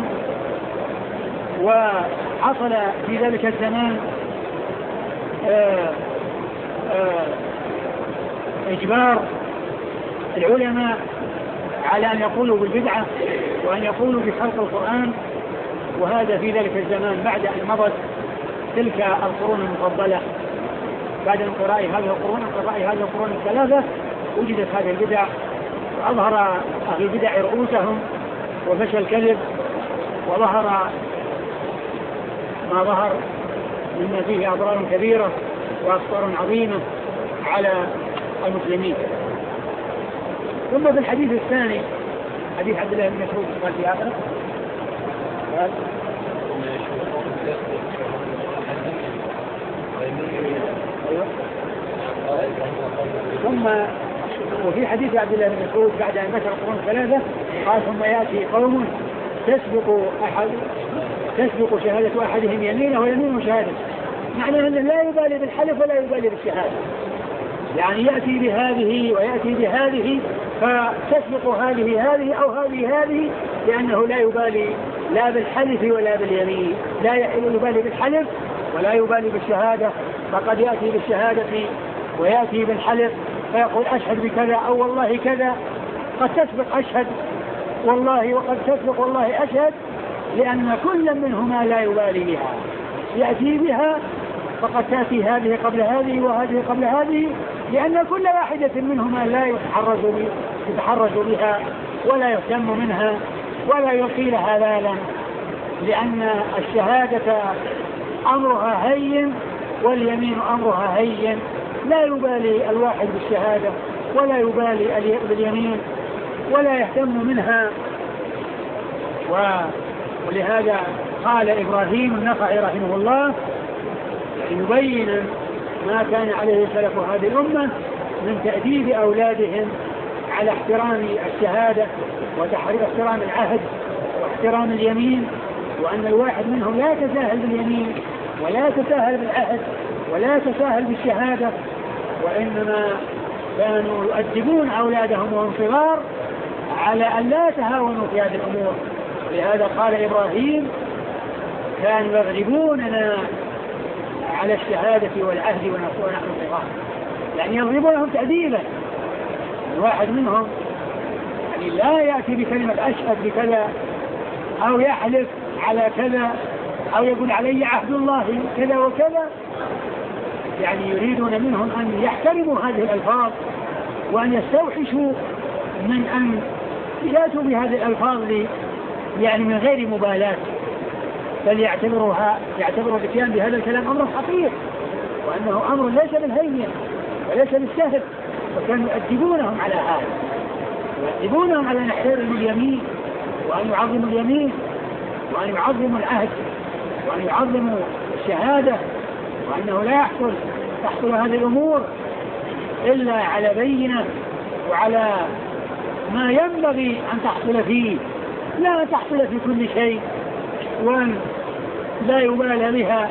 وحصل في ذلك الزمان إجبار العلماء على أن يقولوا بالبدعة وأن يقولوا بخلق القرآن، وهذا في ذلك الزمان بعد أن مضت تلك القرون المفضلة. بعد انقضاء هذه القرون الثلاثة وجدت هذه البدع وأظهر أهل البدع رؤوسهم وفشى الكذب وظهر ما ظهر مما فيه أضرار كبيرة وأخطار عظيمة على المسلمين. ثم في الحديث الثاني حديث عبد الله بن مسعود قال في آخره ثم وفي حديث عبد الله بن مسعود بعد أن ذكر القرون الثلاثة قال ثم يأتي قوم تسبق شهادة أحدهم يمينه ويمينه شهادة، معناه أنه لا يبالي بالحلف ولا يبالي بالشهادة، يعني يأتي بهذه ويأتي بهذه فتسبق هذه أو هذه، لأنه لا يبالي لا بالحلف ولا باليمين، لا يبالي بالحلف ولا يبالي بالشهادة، فقد يأتي بالشهادة ويأتي بالحلف فيقول أشهد بكذا أو والله كذا، قد تسبق أشهد والله وقد تسبق والله أشهد، لأن كل منهما لا يبالي بها، يأتي بها فقد تأتي هذه قبل هذه وهذه قبل هذه، لأن كل واحدة منهما لا يتحرز بها ولا يهتم منها ولا يلقي لها بالا، لأن الشهادة أمرها هين واليمين أمرها هين، لا يبالي الواحد بالشهادة ولا يبالي باليمين ولا يهتم منها. ولهذا قال إبراهيم النخعي رحمه الله يبين ما كان عليه سلف هذه الأمة من تأديب أولادهم على احترام الشهادة واحترام العهد واحترام اليمين، وأن الواحد منهم لا يتساهل باليمين ولا يتساهل بالعهد ولا يتساهل بالشهادة، وإنما كانوا يؤدبون أولادهم وهم صغار على أن لا يتهاونوا في هذه الأمور. لهذا قال إبراهيم كانوا يضربوننا على الشهادة والعهد ونحن صغار، يعني يضربونهم تأديبا. الواحد منهم يعني لا يأتي بكلمة أشهد بكذا أو يحلف على كذا أو يقول علي عهد الله كذا وكذا، يعني يريدون منهم أن يحترموا هذه الألفاظ وأن يستوحشوا من أن يأتوا بهذه الألفاظ يعني من غير مبالاة، بل يعتبروا الاتيان بهذا الكلام أمر خطير وأنه أمر ليس بالهين وليس بالسهل، وكانوا يؤدبونهم على هذا، يؤدبونهم على أن يحترموا اليمين وأن يعظموا اليمين وأن يعظموا العهد وأن يعظموا الشهادة، وأنه لا تحصل هذه الأمور إلا على بينة وعلى ما ينبغي أن تحصل فيه، لا تحصل في كل شيء وأن لا يبالى بها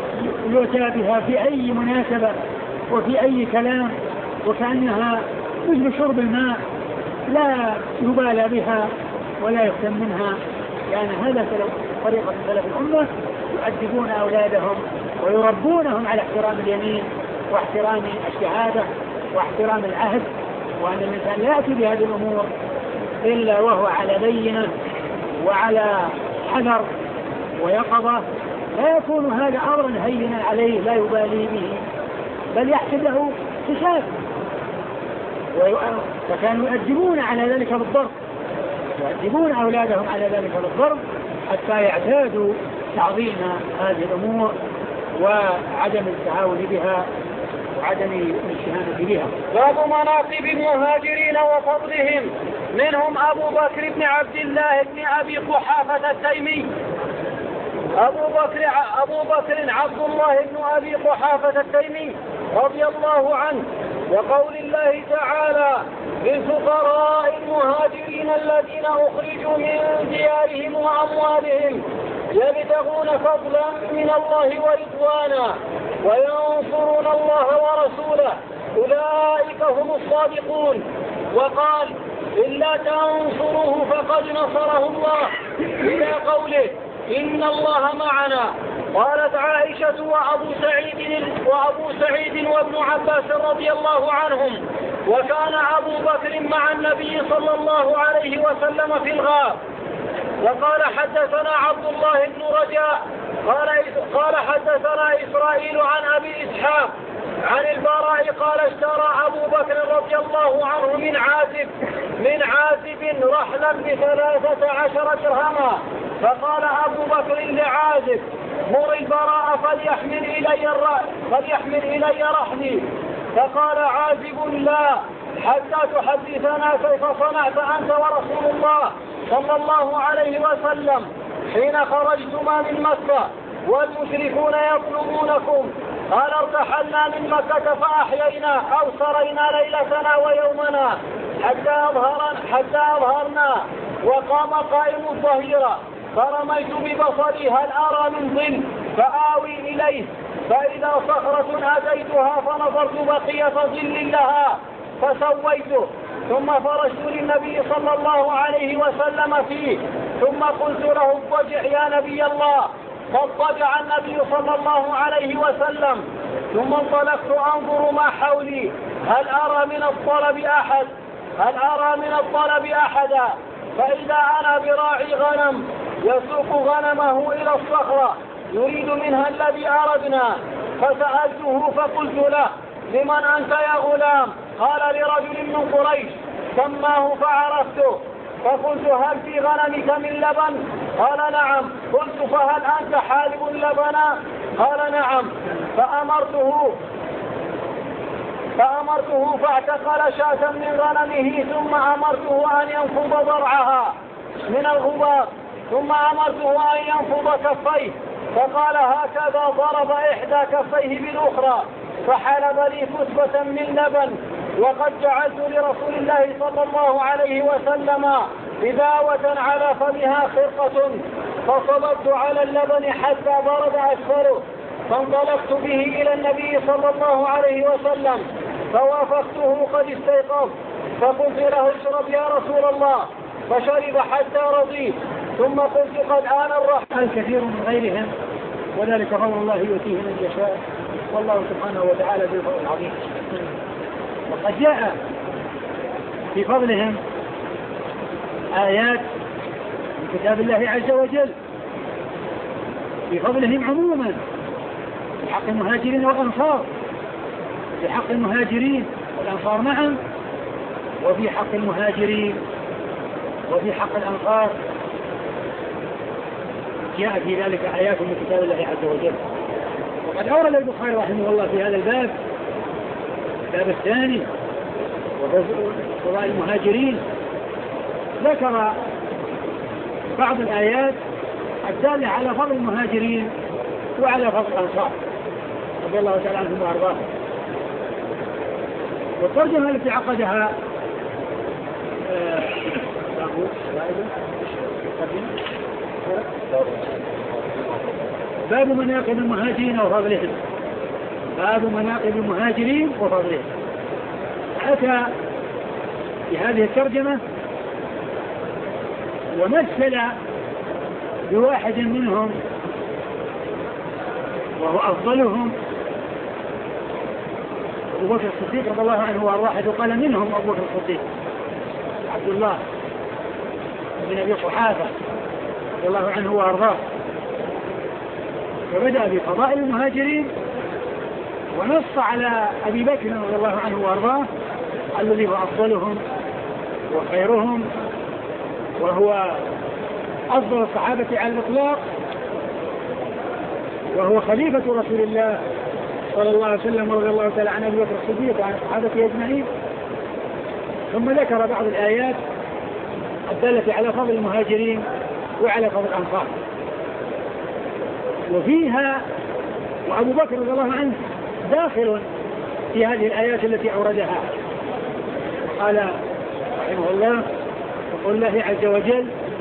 يؤتى بها في أي مناسبة وفي أي كلام، وكأنها مثل شرب الماء لا يبالى بها ولا يهتم منها. يعني هذا طريقة سلف الأمة، يؤدبون أولادهم ويربونهم على احترام اليمين واحترام الشهادة واحترام العهد، وأن الإنسان لا يأتي بهذه الأمور إلا وهو على بينة وعلى حذر ويقظة، لا يكون هذا أمرا هينا عليه لا يبالي به بل يحسب له حساب. فكانوا يؤدبون على ذلك بالضرب، يؤدبون أولادهم على ذلك بالضرب حتى يعتادوا تعظيم هذه الأمور وعدم التهاون بها وعدم الاستهانة بها. باب مناقب المهاجرين وفضلهم، منهم أبو بكر بن عبد الله بن أبي قحافة التيمي. أبو بكر عبد الله بن أبي قحافة التيمي رضي الله عنه، وقول الله تعالى للفقراء المهاجرين الذين أخرجوا من ديارهم وأموالهم يبتغون فضلا من الله ورضوانا وينصرون الله ورسوله أولئك هم الصادقون. وقال إلا تنصروه فقد نصره الله إلى قوله إن الله معنا. قالت عائشة وأبو سعيد وابن عباس رضي الله عنهم وكان أبو بكر مع النبي صلى الله عليه وسلم في الغار. وقال حدثنا عبد الله بن رجاء قال حدثنا إسرائيل عن أبي إسحاق عن البراء قال اشترى أبو بكر رضي الله عنه من عازب رحلا ب13 درهما، فقال أبو بكر لعازب مر البراء فليحمل إلي رحلي، فقال عازب لا حتى تحدثنا كيف صنعت أنت ورسول الله صلى الله عليه وسلم حين خرجتما من مكة والمشركون يطلبونكم. قال ارتحلنا من مكة فأحيينا أو سرينا ليلتنا ويومنا حتى أظهرنا، وقام قائم الظهيرة فرميت ببصري هل أرى من ظل فآوي إليه، فإذا صخرة أتيتها فنظرت بقية ظل لها فسويته، ثم فرشت للنبي صلى الله عليه وسلم فيه، ثم قلت له اضطجع يا نبي الله، فاضطجع النبي صلى الله عليه وسلم، ثم انطلقت أنظر ما حولي هل أرى من الطلب أحدا، فإذا أنا براعي غنم يسوق غنمه إلى الصخرة يريد منها الذي أردنا، فسألته فقلت له لمن أنت يا غلام؟ قال لرجل من قريش، سماه فعرفته، فقلت هل في غنمك من لبن؟ قال نعم. قلت فهل أنت حالب لبنا؟ قال نعم. فأمرته فاعتقل شاة من غنمه، ثم أمرته أن ينفض ضرعها من الغبار، ثم أمرته أن ينفض كفيه، فقال هكذا، ضرب إحدى كفيه بالأخرى، فحلب لي كتبة من لبن، وقد جعلت لرسول الله صلى الله عليه وسلم إداوة على فمها خرقة، فصببت على اللبن حتى برد أسفله، فانطلقت به إلى النبي صلى الله عليه وسلم، فوافقته قد استيقظ، فقلت له اشرب يا رسول الله، فشرب حتى رضيت، ثم قلت قد آن الرحمة. الكثير من غيرهم، وذلك فضل الله يؤتيه من يشاء، والله سبحانه وتعالى ذو الفضل العظيم. وقد جاء في فضلهم آيات من كتاب الله عز وجل في فضلهم عموما، في حق المهاجرين والأنصار، في حق المهاجرين والأنصار معا، وفي حق المهاجرين وفي حق الأنصار جاء في ذلك آيات من كتاب الله عز وجل. وقد أورد البخاري رحمه الله في هذا الباب الثاني وفضائل المهاجرين، ذكر بعض الآيات الدالة على فضل المهاجرين وعلى فضل الأنصار رضي الله تعالى عنهم وأرضاهم. والترجمة التي عقدها باب مناقب المهاجرين وفضلهم، باب مناقب المهاجرين وفضلهم. أتى بهذه الترجمة ومثل بواحد منهم وهو أفضلهم أبو بكر الصديق رضي الله عنه وأرواحه، وقال منهم أبو بكر الصديق عبد الله بن أبي قحافة رضي الله عنه وأرضاه. فبدأ بفضائل المهاجرين ونص على أبي بكر رضي الله عنه وأرضاه الذي هو أفضلهم وخيرهم، وهو أفضل الصحابة على الإطلاق، وهو خليفة رسول الله صلى الله عليه وسلم رضي الله تعالى عن أبي بكر الصديق وعن الصحابة أجمعين. ثم ذكر بعض الآيات الدالة على فضل المهاجرين وعلى فضل الأنصار، وفيها وأبو بكر رضي الله عنه داخل في هذه الآيات التي أوردها. قال رحمه الله وقول الله عز وجل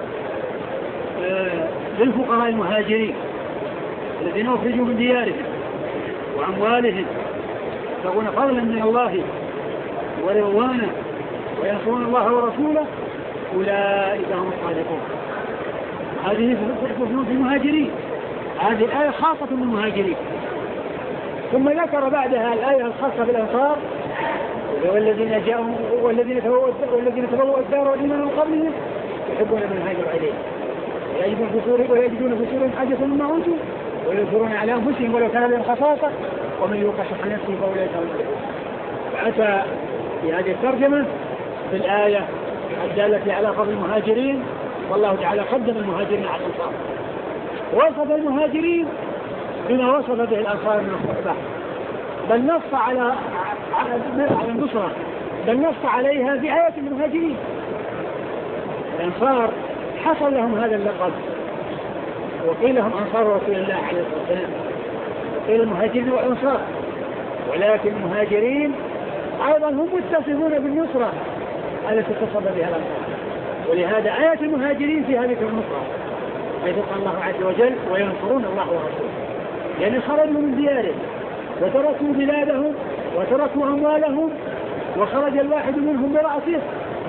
للفقراء المهاجرين الذين أخرجوا من ديارهم وأموالهم يبتغون فضلا من الله ورضوانا وينصرون الله ورسوله أولئك هم الصادقون. هذه في المهاجرين، هذه الآية خاصة بالمهاجرين. ثم ذكر بعدها الآية الخاصة بالأنصار والذين جاءوا والذين تبوأوا الدار والإيمان من قبلهم يحبون من هاجروا إليه ويجدون في صدورهم حاجة مما أوتوا ويؤثرون على أنفسهم ولو كان لهم خصاصة ومن يوق شح نفسه فأولئك هم المفلحون. فأتى في هذه الترجمة في الآية الدالة على فضل المهاجرين، والله تعالى قدم المهاجرين على الأنصار، وصف المهاجرين بما وصف به الأنصار من الصحبة، بل نص على النصرة، بل نص عليها في آية المهاجرين. الأنصار حصل لهم هذا اللقب وقيل لهم أنصار رسول الله عليه الصلاة والسلام، وقيل المهاجرين والأنصار، ولكن المهاجرين أيضا هم متصفون بالنصرة التي اتصف بها الأنصار. ولهذا آية المهاجرين في هذه النصرة حيث قال الله عز وجل وينصرون الله ورسوله، يعني خرجوا من ديارهم وتركوا بلادهم وتركوا أموالهم، وخرج الواحد منهم برأسه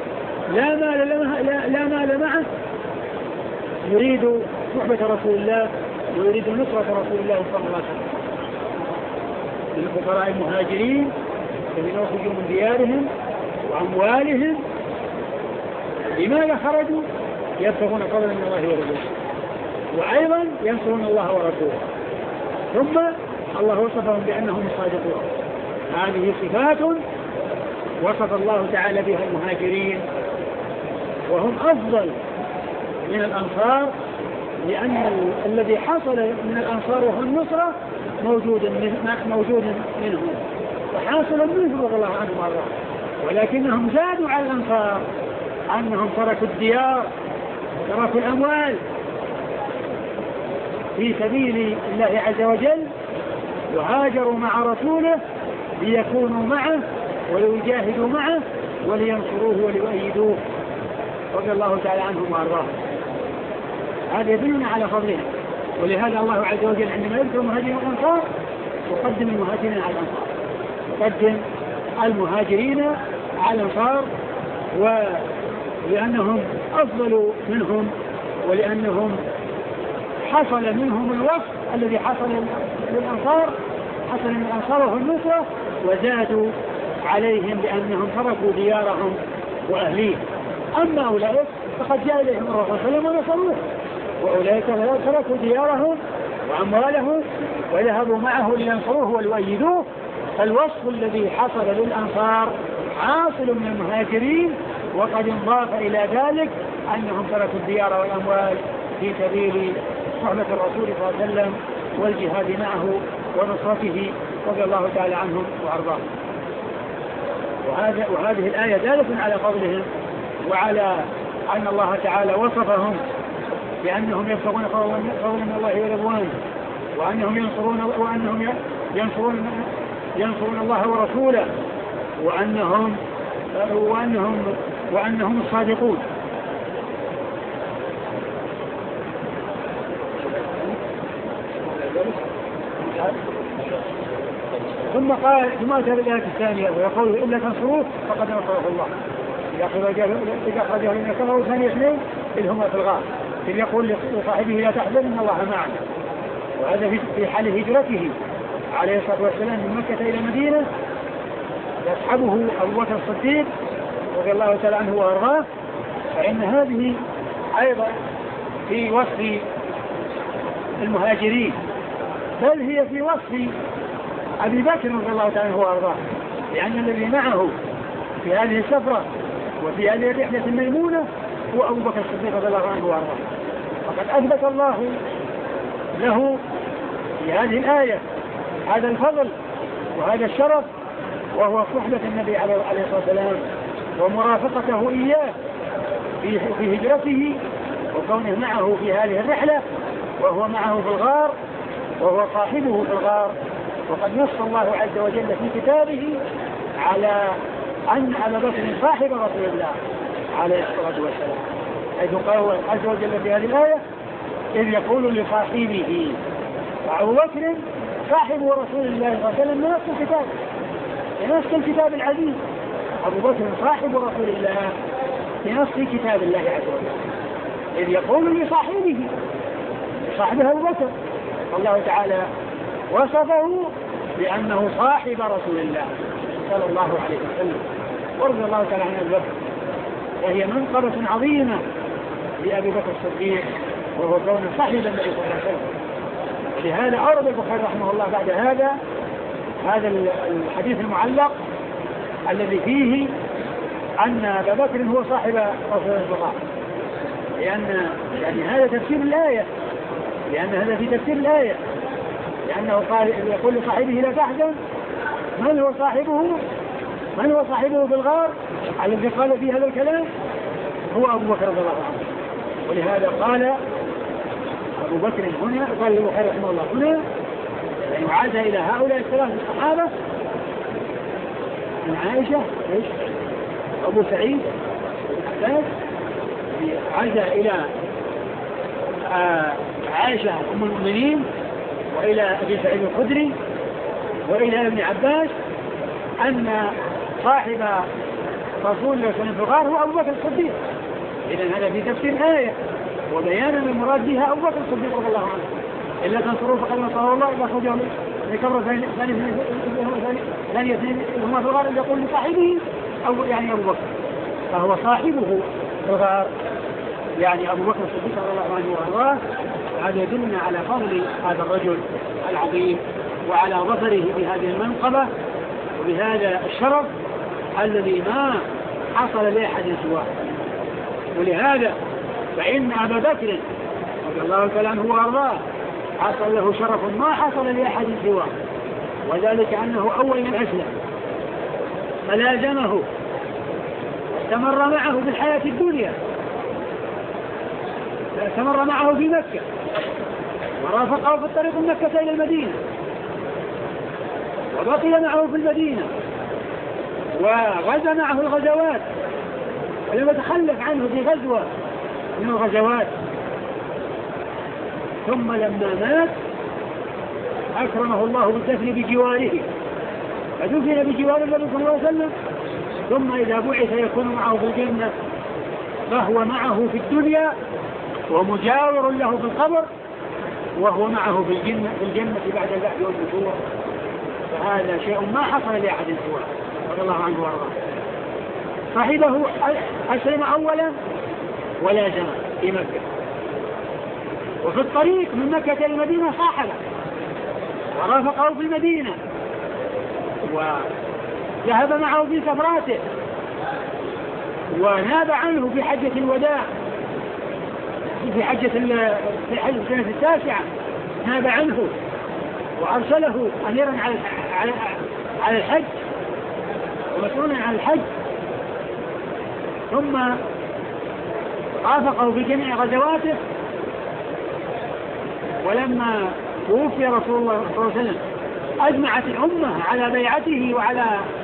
لا مال معه، يريد صحبة رسول الله ويريد نصرة رسول الله صلى الله عليه وسلم. للفقراء المهاجرين الذين أخرجوا من ديارهم وأموالهم، لماذا خرجوا؟ يبتغون فضلا من الله ورسوله، وأيضا ينصرون الله ورسوله. ثم الله وصفهم بأنهم الصادقون. هذه صفات وصف الله تعالى بها المهاجرين، وهم أفضل من الأنصار لأن الذي حصل من الأنصار وهو النصرة موجود منهم وحاصل منهم رضي الله عنهم وارضاهم، ولكنهم زادوا على الأنصار أنهم تركوا الديار تركوا الأموال في سبيل الله عز وجل، وهاجروا مع رسوله ليكونوا معه وليجاهدوا معه ولينصروه وليؤيدوه رضي الله تعالى عنهم وارضاهم. هذا يدلنا على فضلهم، ولهذا الله عز وجل عندما يذكر المهاجرين والأنصار يقدم المهاجرين على الأنصار، يقدم المهاجرين على الأنصار، ولأنهم أفضل منهم ولأنهم حصل منهم الوصف الذي حصل للأنصار، حصل من الأنصار وهو النصرة، وزادوا عليهم بأنهم تركوا ديارهم وأهليهم. أما أولئك فقد جاء إليهم الرسول صلى الله عليه وسلم ونصروه، وأولئك تركوا ديارهم وأموالهم وذهبوا معه لينصروه وليؤيدوه. فالوصف الذي حصل للأنصار حاصل من المهاجرين، وقد انضاف إلى ذلك أنهم تركوا الديار والأموال في سبيل صحبة الرسول صلى الله عليه وسلم والجهاد معه ونصرته رضي الله تعالى عنهم وأرضاهم. وهذه الآية دالة على فضلهم وعلى أن الله تعالى وصفهم بأنهم يبتغون فضلا من الله ورضوانه، وأنهم ينصرون الله ورسوله، وأنهم الصادقون. ثم أتى بالآية الثانية ويقول إلا تنصروه فقد نصره الله إذا أخرجه لنا كفروا ثاني اثنين إذ هما في الغار إذ يقول لصاحبه لا تحزن إن الله معنا. وهذا في حال هجرته عليه الصلاة والسلام من مكة إلى المدينة، يصحبه أبو بكر الصديق رضي الله تعالى عنه وأرضاه. فإن هذه أيضا في وصف المهاجرين، بل هي في وصف أبي بكر رضي الله تعالى عنه وأرضاه، لأن الذي معه في هذه السفرة وفي هذه الرحلة الميمونة هو أبو بكر الصديق رضي الله عنه وأرضاه. وقد أثبت الله له في هذه الآية هذا الفضل وهذا الشرف، وهو صحبة النبي عليه الصلاة والسلام ومرافقته إياه في هجرته وكونه معه في هذه الرحلة، وهو معه في الغار وهو صاحبه في الغار. وقد نص الله عز وجل في كتابه على أن أبا بكر صاحب رسول الله عليه الصلاة والسلام، حيث قال عز وجل في هذه الآية إذ يقول لصاحبه، وأبو بكر صاحب رسول الله صلى الله عليه وسلم بنص الكتاب العزيز. أبو بكر صاحب رسول الله بنص كتاب الله عز وجل، إذ يقول لصاحبه، صاحبه أبو بكر، والله تعالى وصفه بأنه صاحب رسول الله صلى الله عليه وسلم ورضي الله تعالى عن أبي بكر. وهي منقبة عظيمة لأبي بكر الصديق، وهو كونه صاحب النبي صلى الله عليه وسلم. ولهذا أورد البخاري رحمه الله بعد هذا الحديث المعلق الذي فيه أن أبا بكر هو صاحب رسول الله، لأن هذا تفسير الآية، لأن هذا في تفسير الآية، لأنه قال يقول لصاحبه لا تحزن. من هو صاحبه في الغار الذي قال فيه هذا الكلام؟ هو أبو بكر رضي الله عنه. ولهذا قال أبو بكر هنا، قال البخاري رحمه الله هنا يعني عاد إلى هؤلاء الثلاث الصحابة من عائشة أبو سعيد العباس، عاد إلى عائشة أم المؤمنين، وإلى أبي سعيد الخدري، وإلى ابن عباس، أن صاحب رسول الله صلى الله عليه وسلم في الغار هو أبو بكر الصديق. إذن هذا في تفسير الآية وبيانا المراد بها أبو بكر الصديق رضي الله عنه. إلا تنصروه فقد نصره الله إذا أخرجه لكبر ثانية هما في الغار يقول لصاحبه أو يعني أبو بكر، فهو صاحبه في الغار يعني أبو بكر الصديق رضي الله عنه وأرضاه. هذا يدلنا على فضل هذا الرجل العظيم وعلى ظفره بهذه المنقبة وبهذا الشرف الذي ما حصل لأحد سواه. ولهذا فإن أبا بكر رضي الله تعالى عنه وارضاه حصل له شرف ما حصل لأحد سواه، وذلك أنه أول من أسلم فلازمه استمر معه في الحياة الدنيا، استمر معه في مكة ورافقه في الطريق من مكة إلى المدينة وبقي معه في المدينة وغزا معه الغزوات ولم يتخلف عنه في غزوة من الغزوات. ثم لما مات أكرمه الله بالدفن بجواره فدفن بجوار النبي صلى الله عليه وسلم، ثم إذا بعث يكون معه في الجنة، فهو معه في الدنيا ومجاور له في القبر وهو معه في الجنة بعد البعث والنشور. فهذا شيء ما حصل لأحد سواه رضي الله عنه وارضاه. صاحبه أسلم أولا ولازم في مكة، وفي الطريق من مكة إلى المدينة صاحبه ورافقه في المدينة وذهب معه في سفراته وناب عنه في حجة الوداع في حجة السنة التاسعة، ناب عنه وأرسله أميرا على الحج ومسؤولا عن الحج، ثم رافقه في جميع غزواته. ولما توفي رسول الله صلى الله عليه وسلم أجمعت الأمة على بيعته وعلى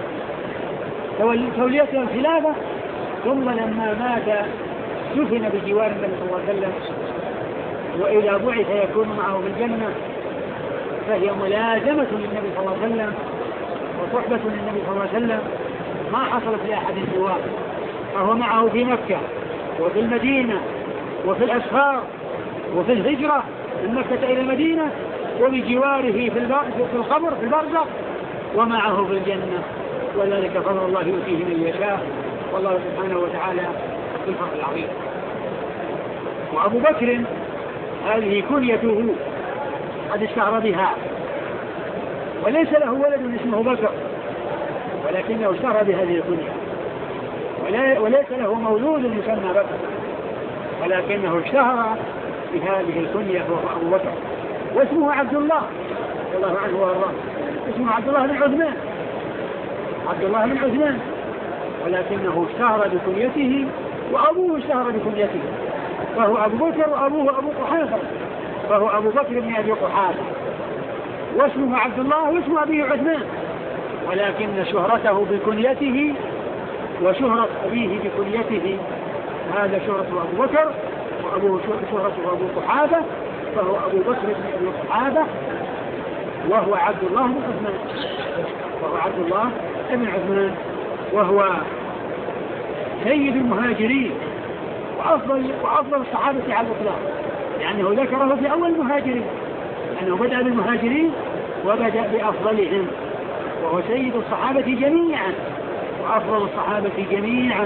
توليته الخلافة، ثم لما مات دفن بجوار النبي صلى الله عليه وسلم، وإذا بعث يكون معه في الجنة. فهي ملازمة للنبي صلى الله عليه وسلم وصحبة للنبي صلى الله عليه وسلم ما حصلت لأحد سواه، فهو معه في مكة وفي المدينة وفي الأسفار وفي الهجرة من مكة إلى المدينة، وبجواره في القبر في البرزخ، ومعه في الجنة. وذلك فضل الله يؤتيه من يشاء، والله سبحانه وتعالى بالفضل العظيم. وأبو بكر هذه كنيته قد اشتهر بها، وليس له ولد اسمه بكر ولكنه اشتهر بهذه الكنية، وليس له مولود يسمى بكر ولكنه اشتهر بهذه الكنية وهو أبو بكر. واسمه عبد الله رضي الله عنه وارضاه، اسمه عبد الله بن عثمان، عبد الله بن عثمان، ولكنه اشتهر بكنيته وأبوه اشتهر بكنيته، فهو أبو بكر وأبوه أبو قحافة، فهو أبو بكر بن أبي قحافة، واسمه عبد الله واسم أبيه عثمان، ولكن شهرته بكنيته وشهرة أبيه بكنيته هذا شهرة أبو بكر، وأبوه شهرته أبو قحافة، فهو أبو بكر بن أبي قحافة، وهو عبد الله بن عثمان، وهو عبد الله بن عثمان، وهو سيد المهاجرين وأفضل الصحابة على الإطلاق، لأنه ذكره في أول المهاجرين أنه بدأ بالمهاجرين وبدأ بأفضلهم، وهو سيد الصحابة جميعا وأفضل الصحابة جميعا.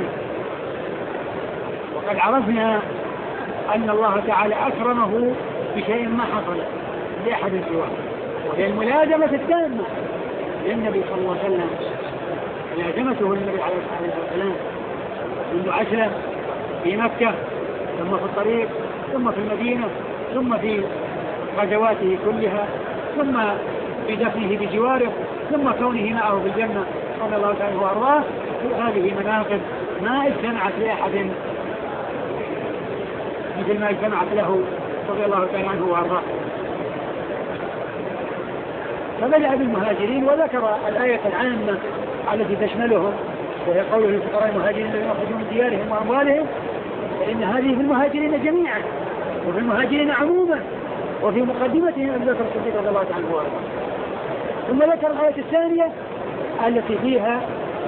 وقد عرفنا أن الله تعالى أكرمه بشيء ما حصل لأحد سواه، وهي الملازمة التامة للنبي صلى الله عليه وسلم، ملازمته النبي عليه الصلاة والسلام منذ أسلم في مكة، ثم في الطريق، ثم في المدينة، ثم في غزواته كلها، ثم في دفنه بجواره، ثم كونه معه في الجنة رضي الله تعالى وارضاه. هذه مناقب ما اجتمعت لأحد مثل ما اجتمعت له رضي الله تعالى عنه وارضاه. فبدأ بالمهاجرين وذكر الآية العامة التي تشملهم، وهي قوله للفقراء المهاجرين الذين يخرجون من ديارهم وأموالهم، فإن هذه في المهاجرين جميعا وفي المهاجرين عموما، وفي مقدمتهم أبي بكر الصديق رضي الله عنه وارضاه. ثم ذكر الآية الثانية التي فيها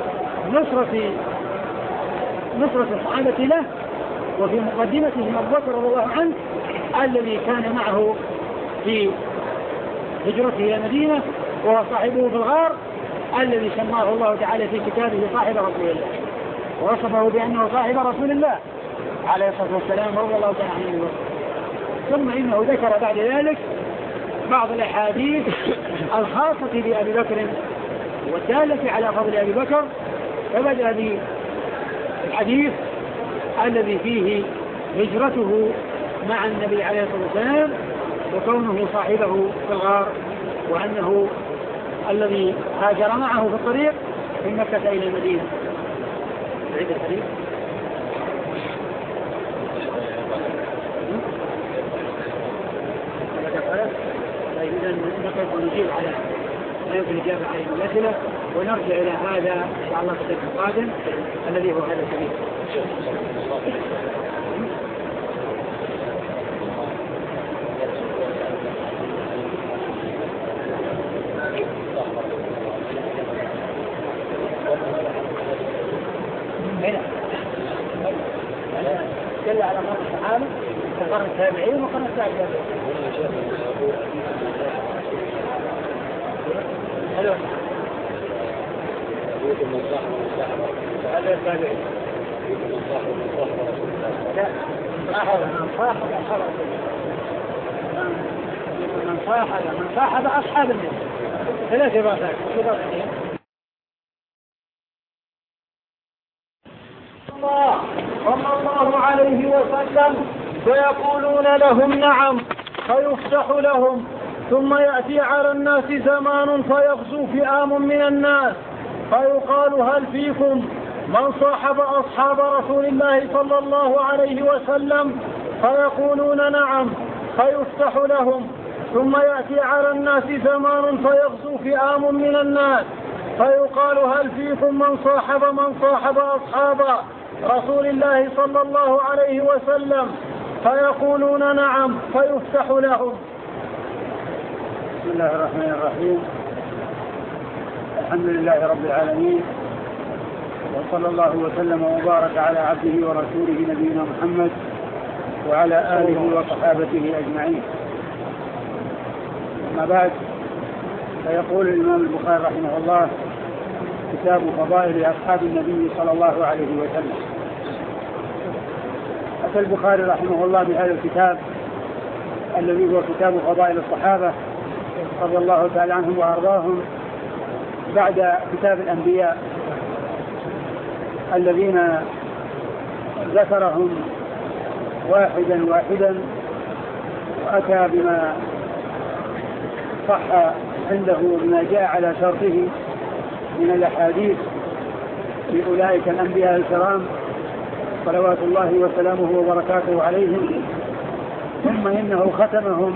نصرة الصحابة له، وفي مقدمتهم أبو بكر رضي الله عنه الذي كان معه في هجرته إلى المدينة، وهو صاحبه في الغار الذي سماه الله تعالى في كتابه صاحب رسول الله، ووصفه بأنه صاحب رسول الله عليه الصلاة والسلام رضي الله تعالى عنه. ثم إنه ذكر بعد ذلك بعض الأحاديث الخاصة بأبي بكر والدالة على فضل أبي بكر، فبدأ بالحديث الذي فيه هجرته مع النبي عليه الصلاة والسلام، وكونه صاحبه في الغار، وأنه الذي هاجر معه في الطريق من مكة إلى المدينة. عيد الحديث. طيب إذا نقف ونجيب على الإجابة على الأسئلة، ونرجع إلى هذا إن شاء الله في الدرس القادم الذي هو هذا السبيل. دل على قرن الصحابة وقرن التابعين وقرن التابعين. حلو. هذا التابعين. لا، من صاحب أصحاب النبي. ثلاث عبارات. صلى الله عليه وسلم فيقولون لهم نعم فيفتح لهم، ثم يأتي على الناس زمان فيغزو فئام من الناس فيقال هل فيكم من صاحب أصحاب رسول الله صلى الله عليه وسلم؟ فيقولون نعم فيفتح لهم، ثم يأتي على الناس زمان فيغزو فئام من الناس فيقال هل فيكم من صاحب أصحاب رسول الله صلى الله عليه وسلم؟ فيقولون نعم فيفتح لهم. بسم الله الرحمن الرحيم. الحمد لله رب العالمين، وصلى الله وسلم وبارك على عبده ورسوله نبينا محمد وعلى آله وصحابته أجمعين. أما بعد، فيقول الإمام البخاري رحمه الله: كتاب فضائل أصحاب النبي صلى الله عليه وسلم. أتى البخاري رحمه الله بهذا الكتاب الذي هو كتاب فضائل الصحابة رضي الله تعالى عنهم وأرضاهم بعد كتاب الأنبياء الذين ذكرهم واحدا واحدا، وأتى بما صح عنده وبما جاء على شرطه من الأحاديث في أولئك الأنبياء الكرام صلوات الله وسلامه وبركاته عليهم. ثم إنه ختمهم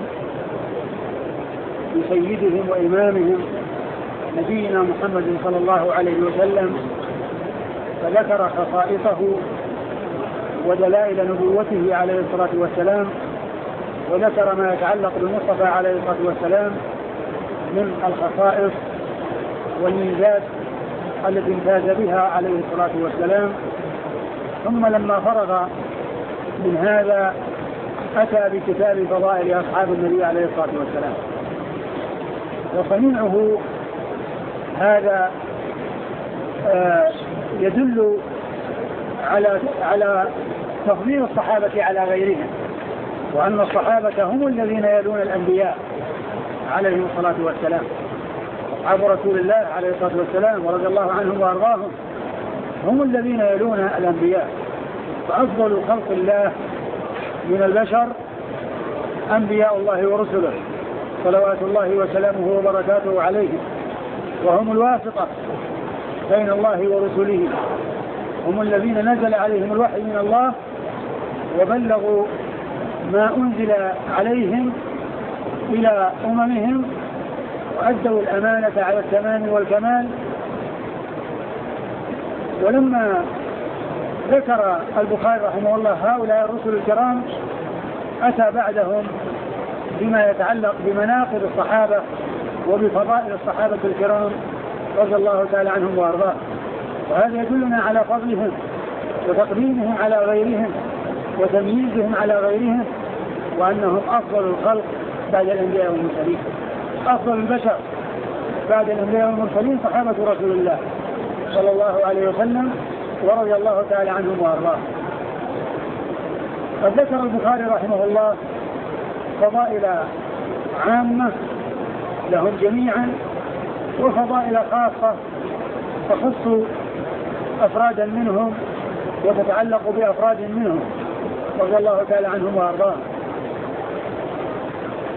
بسيدهم وإمامهم نبينا محمد صلى الله عليه وسلم، فذكر خصائصه ودلائل نبوته عليه الصلاة والسلام، وذكر ما يتعلق بالمصطفى عليه الصلاة والسلام من الخصائص والميزات التي امتاز بها عليه الصلاة والسلام. ثم لما فرغ من هذا أتى بكتاب فضائل أصحاب النبي عليه الصلاة والسلام. وصنيعه هذا يدل على تفضيل الصحابة على غيرهم، وأن الصحابة هم الذين يلون الأنبياء عليهم الصلاة والسلام. أصحاب رسول الله عليه الصلاة والسلام ورضي الله عنهم وأرضاهم هم الذين يلون الأنبياء. فأفضل خلق الله من البشر أنبياء الله ورسله صلوات الله وسلامه وبركاته عليهم، وهم الواسطة بين الله ورسله، هم الذين نزل عليهم الوحي من الله وبلغوا ما أنزل عليهم إلى أممهم، وأدوا الأمانة على التمام والكمال. ولما ذكر البخاري رحمه الله هؤلاء الرسل الكرام أتى بعدهم بما يتعلق بمناقب الصحابة وبفضائل الصحابة الكرام رضي الله تعالى عنهم وأرضاهم. وهذا يدلنا على فضلهم وتقديمهم على غيرهم وتمييزهم على غيرهم، وأنهم أفضل الخلق بعد الأنبياء والمرسلين. أفضل البشر بعد الأنبياء والمرسلين صحابة رسول الله صلى الله عليه وسلم ورضي الله تعالى عنهم وأرضاهم. قد ذكر البخاري رحمه الله فضائل عامة لهم جميعا، وفضائل خاصة تخص أفرادا منهم وتتعلق بأفراد منهم رضي الله تعالى عنهم وأرضاهم.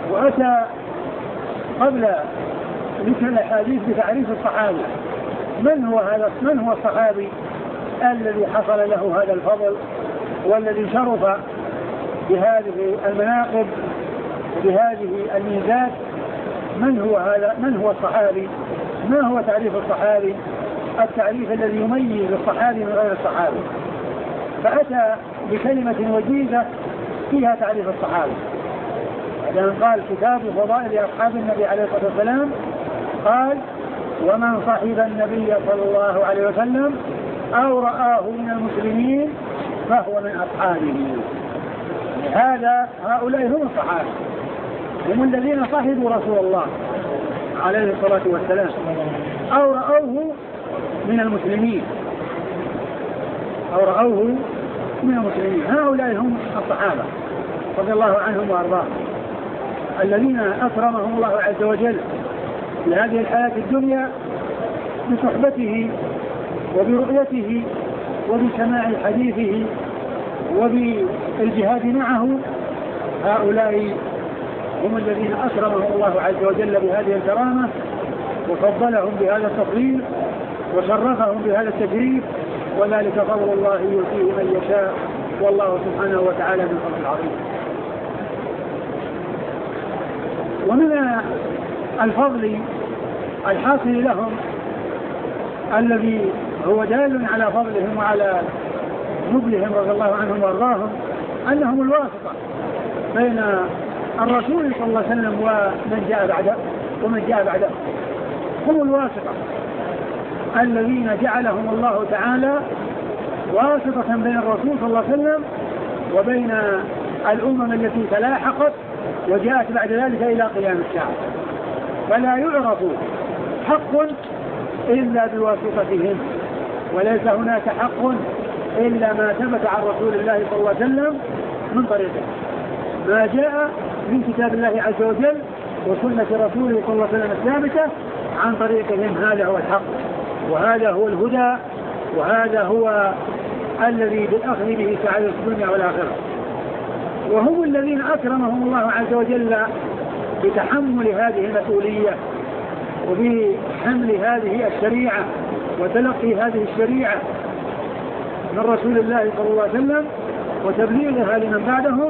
وأتى قبل ذكر الأحاديث بتعريف الصحابي. من هو الصحابي الذي حصل له هذا الفضل والذي شرف بهذه المناقب بهذه الميزات؟ من هو الصحابي؟ ما هو تعريف الصحابي؟ التعريف الذي يميز الصحابي من غير الصحابي. فأتى بكلمة وجيزة فيها تعريف الصحابي. لأن قال كتاب فضائل أصحاب النبي عليه الصلاة والسلام، قال ومن صحب النبي صلى الله عليه وسلم أو رآه من المسلمين فهو من أصحابه. هؤلاء هم الصحابة، هم الذين صحبوا رسول الله عليه الصلاة والسلام أو رأوه من المسلمين هؤلاء هم الصحابة رضي الله عنهم وأرضاهم، الذين أكرمهم الله عز وجل لهذه الحياة الدنيا بصحبته وبرؤيته وبسماع حديثه وبالجهاد معه. هؤلاء هم الذين أكرمهم الله عز وجل بهذه الكرامة وفضلهم بهذا التفضيل وشرفهم بهذا التشريف، وذلك فضل الله يؤتيه من يشاء، والله سبحانه وتعالى ذو الفضل العظيم. ومن الفضل الحاصل لهم الذي هو دال على فضلهم وعلى نبلهم رضي الله عنهم وارضاهم أنهم الواسطة بين الرسول صلى الله عليه وسلم ومن جاء بعده. هم الواسطة الذين جعلهم الله تعالى واسطة بين الرسول صلى الله عليه وسلم وبين الأمم التي تلاحقت وجاءت بعد ذلك إلى قيام الساعة. فلا يعرف حق إلا بواسطتهم، وليس هناك حق إلا ما ثبت عن رسول الله صلى الله عليه وسلم من طريقه، ما جاء من كتاب الله عز وجل وسنة رسوله صلى الله عليه وسلم الثابتة عن طريقهم. هذا هو الحق، وهذا هو الهدى، وهذا هو الذي بالأخذ به سعادة الدنيا والآخرة. وهم الذين أكرمهم الله عز وجل بتحمل هذه المسؤولية وبحمل هذه الشريعة وتلقي هذه الشريعة من رسول الله صلى الله عليه وسلم وتبليغها لمن بعدهم.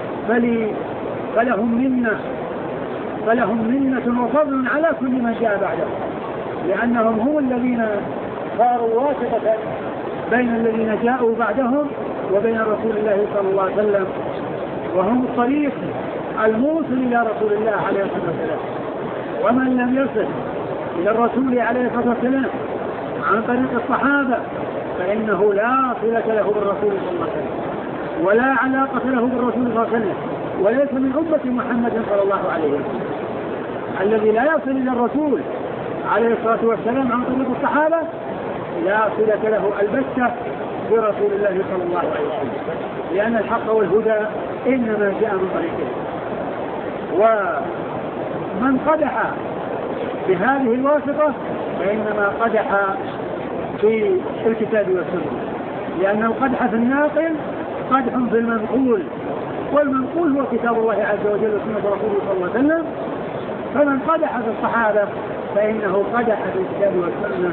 فلهم منة وفضل على كل من جاء بعدهم، لأنهم هم الذين صاروا واسطة بين الذين جاءوا بعدهم وبين رسول الله صلى الله عليه وسلم، وهم الطريق الموصل إلى رسول الله عليه الصلاة والسلام. ومن لم يصل إلى الرسول عليه الصلاة والسلام عن طريق الصحابة فإنه لا صلة له بالرسول صلى الله عليه وسلم ولا علاقة له بالرسول صلى الله عليه وسلم، وليس من أمة محمد صلى الله عليه وسلم. الذي لا يصل إلى الرسول عليه الصلاة والسلام عن طريق الصحابة لا صلة له البتة برسول الله صلى الله عليه وسلم، لأن الحق والهدى إنما جاء من طريقه. ومن قدح بهذه الواسطة فإنما قدح في الكتاب والسنة، لأن القدح في الناقل قدح في المنقول، والمنقول هو كتاب الله عز وجل وسنة رسوله صلى الله عليه وسلم. فمن قدح في الصحابة فإنه قدح في الكتاب والسنة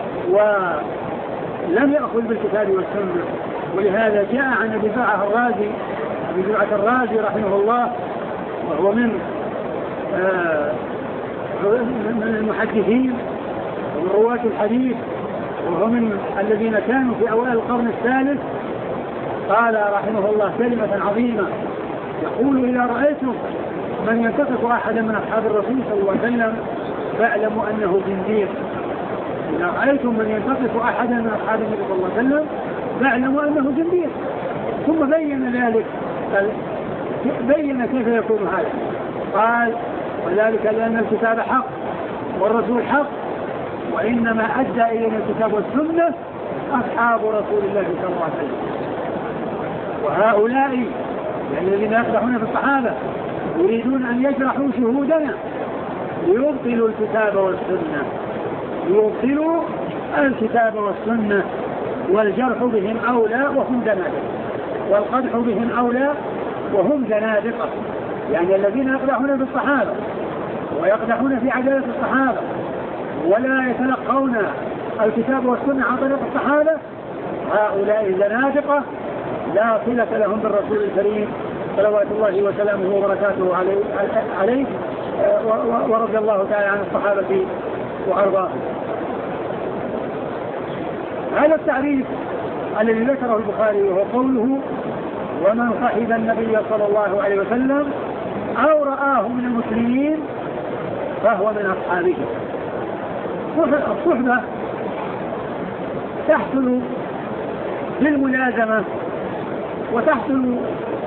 ولم يأخذ بالكتاب والسنة. ولهذا جاء عن أبي زرعة الرازي رحمه الله، وهو من المحدثين ومن رواة الحديث، وهو من الذين كانوا في أوائل القرن الثالث، قال رحمه الله كلمة عظيمة يقول: إذا رأيتم من ينتقص أحدا من أصحاب الرسول صلى الله عليه وسلم فاعلموا أنه زنديق. إذا رأيتم من ينتقص أحدا من أصحاب النبي صلى الله عليه وسلم فاعلموا أنه زنديق. ثم بين كيف يكون هذا، قال: وذلك لأن الكتاب حق والرسول حق، وإنما أدى إلينا الكتاب والسنة أصحاب رسول الله صلى الله عليه وسلم. وهؤلاء الذين يقدحون في الصحابة يريدون أن يجرحوا شهودنا ليبطلوا الكتاب والسنة، والجرح بهم أولى وهم زنادقة، والقدح بهم أولى وهم زنادقة. يعني الذين يقدحون في الصحابة ويقدحون في عدالة الصحابة ولا يتلقون الكتاب والسنة عن طريق الصحابة، هؤلاء زنادقة لا صلة لهم بالرسول الكريم صلوات الله وسلامه وبركاته عليه ورضي الله تعالى عن الصحابة وأرضاهم. هذا التعريف الذي ذكره البخاري وهو قوله ومن صحب النبي صلى الله عليه وسلم أو رآه من المسلمين فهو من أصحابه. الصحبة تحصل بالملازمة وتحصل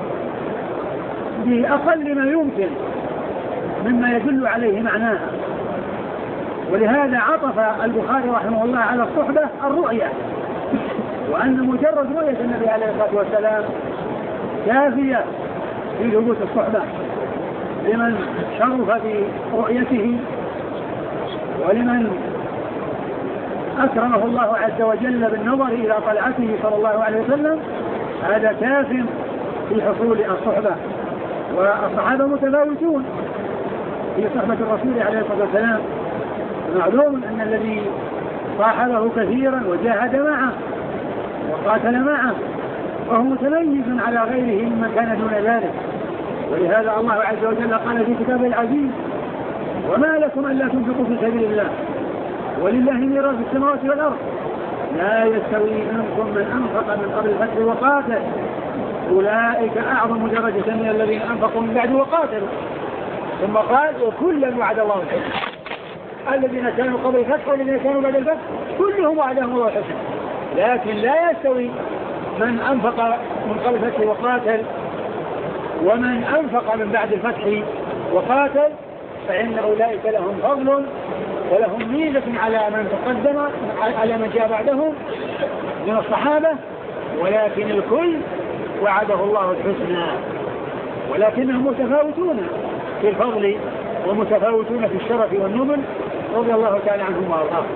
بأقل ما يمكن مما يدل عليه معناها، ولهذا عطف البخاري رحمه الله على الصحبة الرؤية، وأن مجرد رؤية النبي عليه الصلاة والسلام كافية في ثبوت الصحبة لمن شرف برؤيته ولمن أكرمه الله عز وجل بالنظر إلى طلعته صلى الله عليه وسلم. هذا كاف في حصول الصحبة. والصحابة متفاوتون في صحبة الرسول عليه الصلاة والسلام. معلوم أن الذي صاحبه كثيرا وجاهد معه وقاتل معه وهو متميز على غيره ممن كان دون ذلك. ولهذا الله عز وجل قال في كتابه العزيز وما لكم ألا تنفقوا في سبيل الله ولله ميراث السماوات والأرض لا يستوي منكم من أنفق من قبل الفتح وقاتل أولئك أعظم درجة من الذين أنفقوا من بعد وقاتلوا. ثم قال وكلا وعد الله الحسنى. الذين كانوا قبل الفتح والذين كانوا بعد الفتح كلهم وعدهم الله الحسنى، لكن لا يستوي من أنفق من قبل الفتح وقاتل ومن أنفق من بعد الفتح وقاتل، فإن أولئك لهم فضل ولهم ميزة على من تقدم على من جاء بعدهم من الصحابة، ولكن الكل وعده الله الحسنى، ولكنهم متفاوتون في الفضل ومتفاوتون في الشرف والنبل رضي الله تعالى عنهم وارضاهم.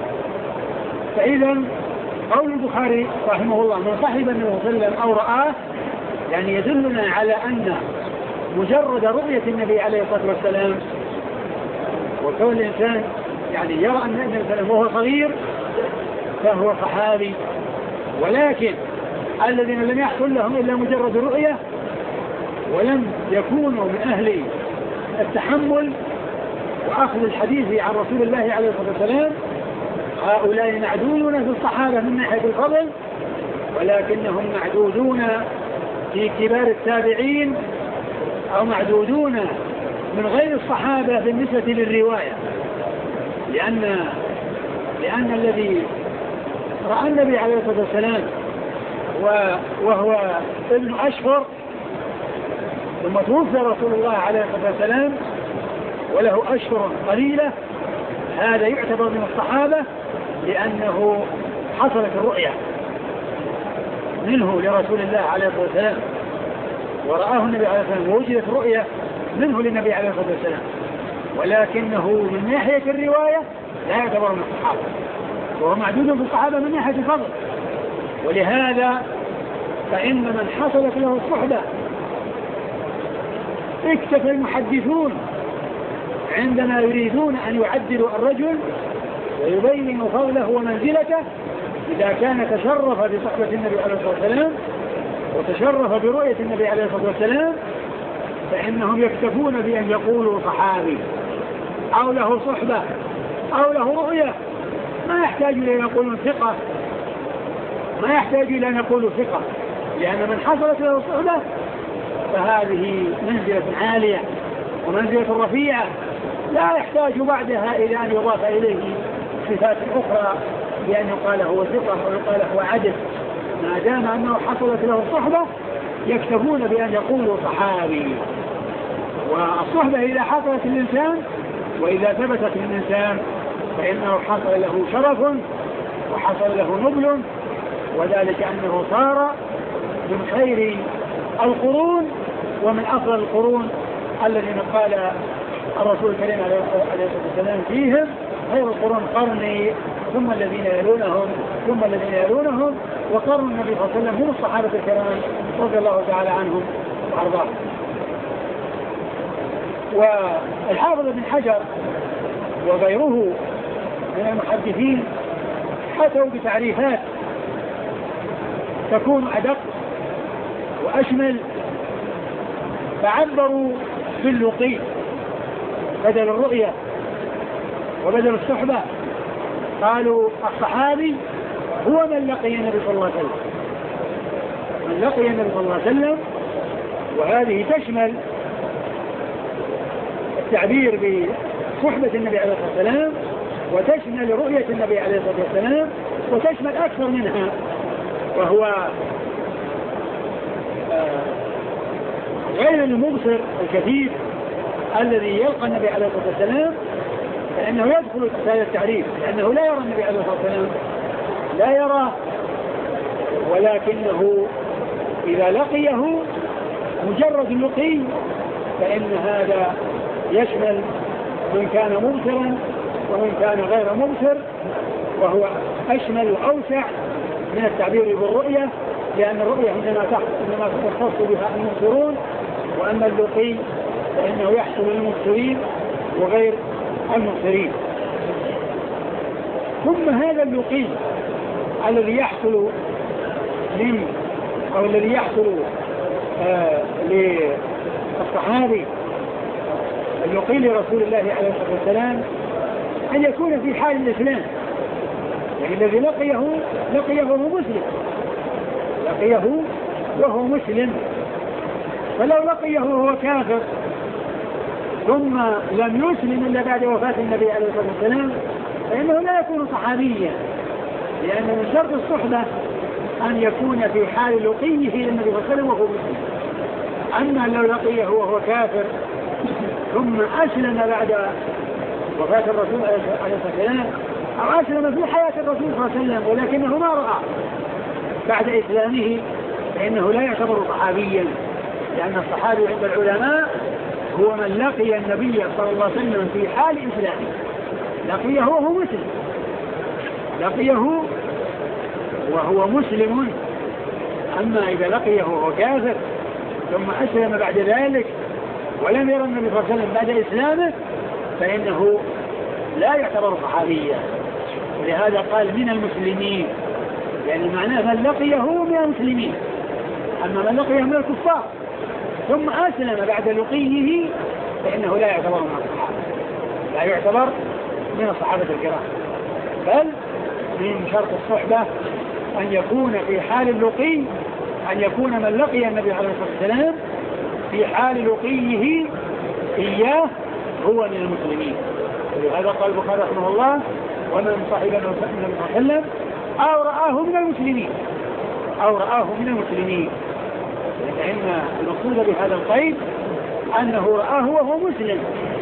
فإذا قول البخاري رحمه الله من صحب النبي صلى الله عليه وسلم أو رآه يعني يدلنا على أن مجرد رؤية النبي عليه الصلاة والسلام وكون الإنسان يعني يرى أن النبي صلى الله عليه وسلم وهو صغير فهو صحابي، ولكن الذين لم يحصل لهم إلا مجرد رؤية ولم يكونوا من أهل التحمل وأخذ الحديث عن رسول الله عليه الصلاة والسلام هؤلاء معدودون في الصحابة من ناحية الفضل، ولكنهم معدودون في كبار التابعين أو معدودون من غير الصحابة بالنسبة للرواية، لأن الذي رأى النبي عليه الصلاة والسلام وهو ابن أشهر ثم توفى رسول الله عليه الصلاة والسلام وله أشهر قليلة، هذا يعتبر من الصحابة لأنه حصلت الرؤية منه لرسول الله عليه الصلاة والسلام ورآه النبي عليه الصلاة والسلام ووجدت رؤية منه للنبي عليه الصلاة والسلام، ولكنه من ناحية الرواية لا يعتبر من الصحابة وهو معدود في الصحابة من ناحية الفضل. ولهذا فإن من حصلت له الصحبة اكتفى المحدثون عندما يريدون أن يعدلوا الرجل ويبينوا فضله ومنزلته إذا كان تشرف بصحبة النبي عليه الصلاة والسلام وتشرف برؤية النبي عليه الصلاة والسلام فإنهم يكتفون بأن يقولوا صحابي أو له صحبة أو له رؤية، ما يحتاج إلى أن يقولوا ثقة، ما يحتاج إلى أن يقولوا ثقة، لأن من حصلت له الصحبة فهذه منزلة عالية ومنزلة رفيعة لا يحتاج بعدها إلى أن يضاف إليه صفات أخرى بأن يقال هو ثقة أو يقال هو عدل، ما دام أنه حصلت له الصحبة يكتفون بأن يقولوا صحابي. والصحبة إذا حصلت للإنسان وإذا ثبتت للإنسان فإنه حصل له شرف وحصل له نبل، وذلك أنه صار من خير القرون ومن أفضل القرون الذين قال الرسول الكريم عليه الصلاة والسلام فيهم خير القرون قرني ثم الذين يلونهم ثم الذين يلونهم، وقرن النبي صلى الله عليه وسلم هم الصحابة الكرام رضي الله تعالى عنهم وأرضاهم. والحافظ ابن حجر وغيره من المحدثين أتوا بتعريفات تكون أدق وأشمل، فعبروا باللقي بدل الرؤية وبدل الصحبة. قالوا الصحابي هو من لقي النبي صلى الله عليه وسلم، من لقي النبي صلى الله عليه وسلم، وهذه تشمل التعبير بصحبة النبي عليه الصلاة والسلام، وتشمل رؤية النبي عليه الصلاة والسلام، وتشمل أكثر منها، وهو غير المبصر الكثير الذي يلقى النبي عليه الصلاة والسلام، فإنه يدخل في هذا التعريف، لأنه لا يرى النبي عليه الصلاة والسلام، لا يرى، ولكنه إذا لقيه مجرد اللقي فإن هذا يشمل من كان مبصرا ومن كان غير مبصر، وهو أشمل وأوسع من التعبير بالرؤية، لأن الرؤية إنما يختص بها المبصرون، وأما اللقي فإنه يحصل للمبصرين وغير المبصرين. ثم هذا اللقي الذي يحصل الذي يحصل للصحابي اللقي لرسول الله عليه الصلاة والسلام أن يكون في حال الإسلام، يعني الذي لقيه وهو مسلم، لقيه وهو مسلم. فلو لقيه وهو كافر ثم لم يسلم إلا بعد وفاة النبي عليه الصلاة والسلام فإنه لا يكون صحابيا، لأن من شرط الصحبة أن يكون في حال لقيه للنبي صلى الله عليه وسلم وهو مسلم. أما لو لقيه وهو كافر ثم أسلم بعد وفاة الرسول عليه الصلاة والسلام، أو أسلم في حياة الرسول صلى الله عليه وسلم ولكنه ما رأى بعد إسلامه، فإنه لا يعتبر صحابيا، لأن الصحابي عند العلماء هو من لقي النبي صلى الله عليه وسلم في حال إسلامه، لقيه وهو مسلم، لقيه وهو مسلم. أما إذا لقيه وهو كافر ثم أسلم بعد ذلك ولم يرى النبي صلى الله عليه وسلم بعد إسلامه فإنه لا يعتبر صحابيا، ولهذا قال من المسلمين، يعني معناه من لقيه من المسلمين. أما من لقيه من الكفار ثم أسلم بعد لقيه فإنه لا يعتبر من الصحابة، لا يعتبر من الصحابة الكرام، بل من شرط الصحبة أن يكون في حال اللقي، أن يكون من لقي النبي عليه الصلاة والسلام في حال لقيه إياه هو من المسلمين. ولهذا قال البخاري رحمه الله ومن صحب النبي صلى الله عليه وسلم أو رآه من المسلمين، أو رآه من المسلمين، لأن المقصود بهذا القيد أنه رآه وهو مسلم.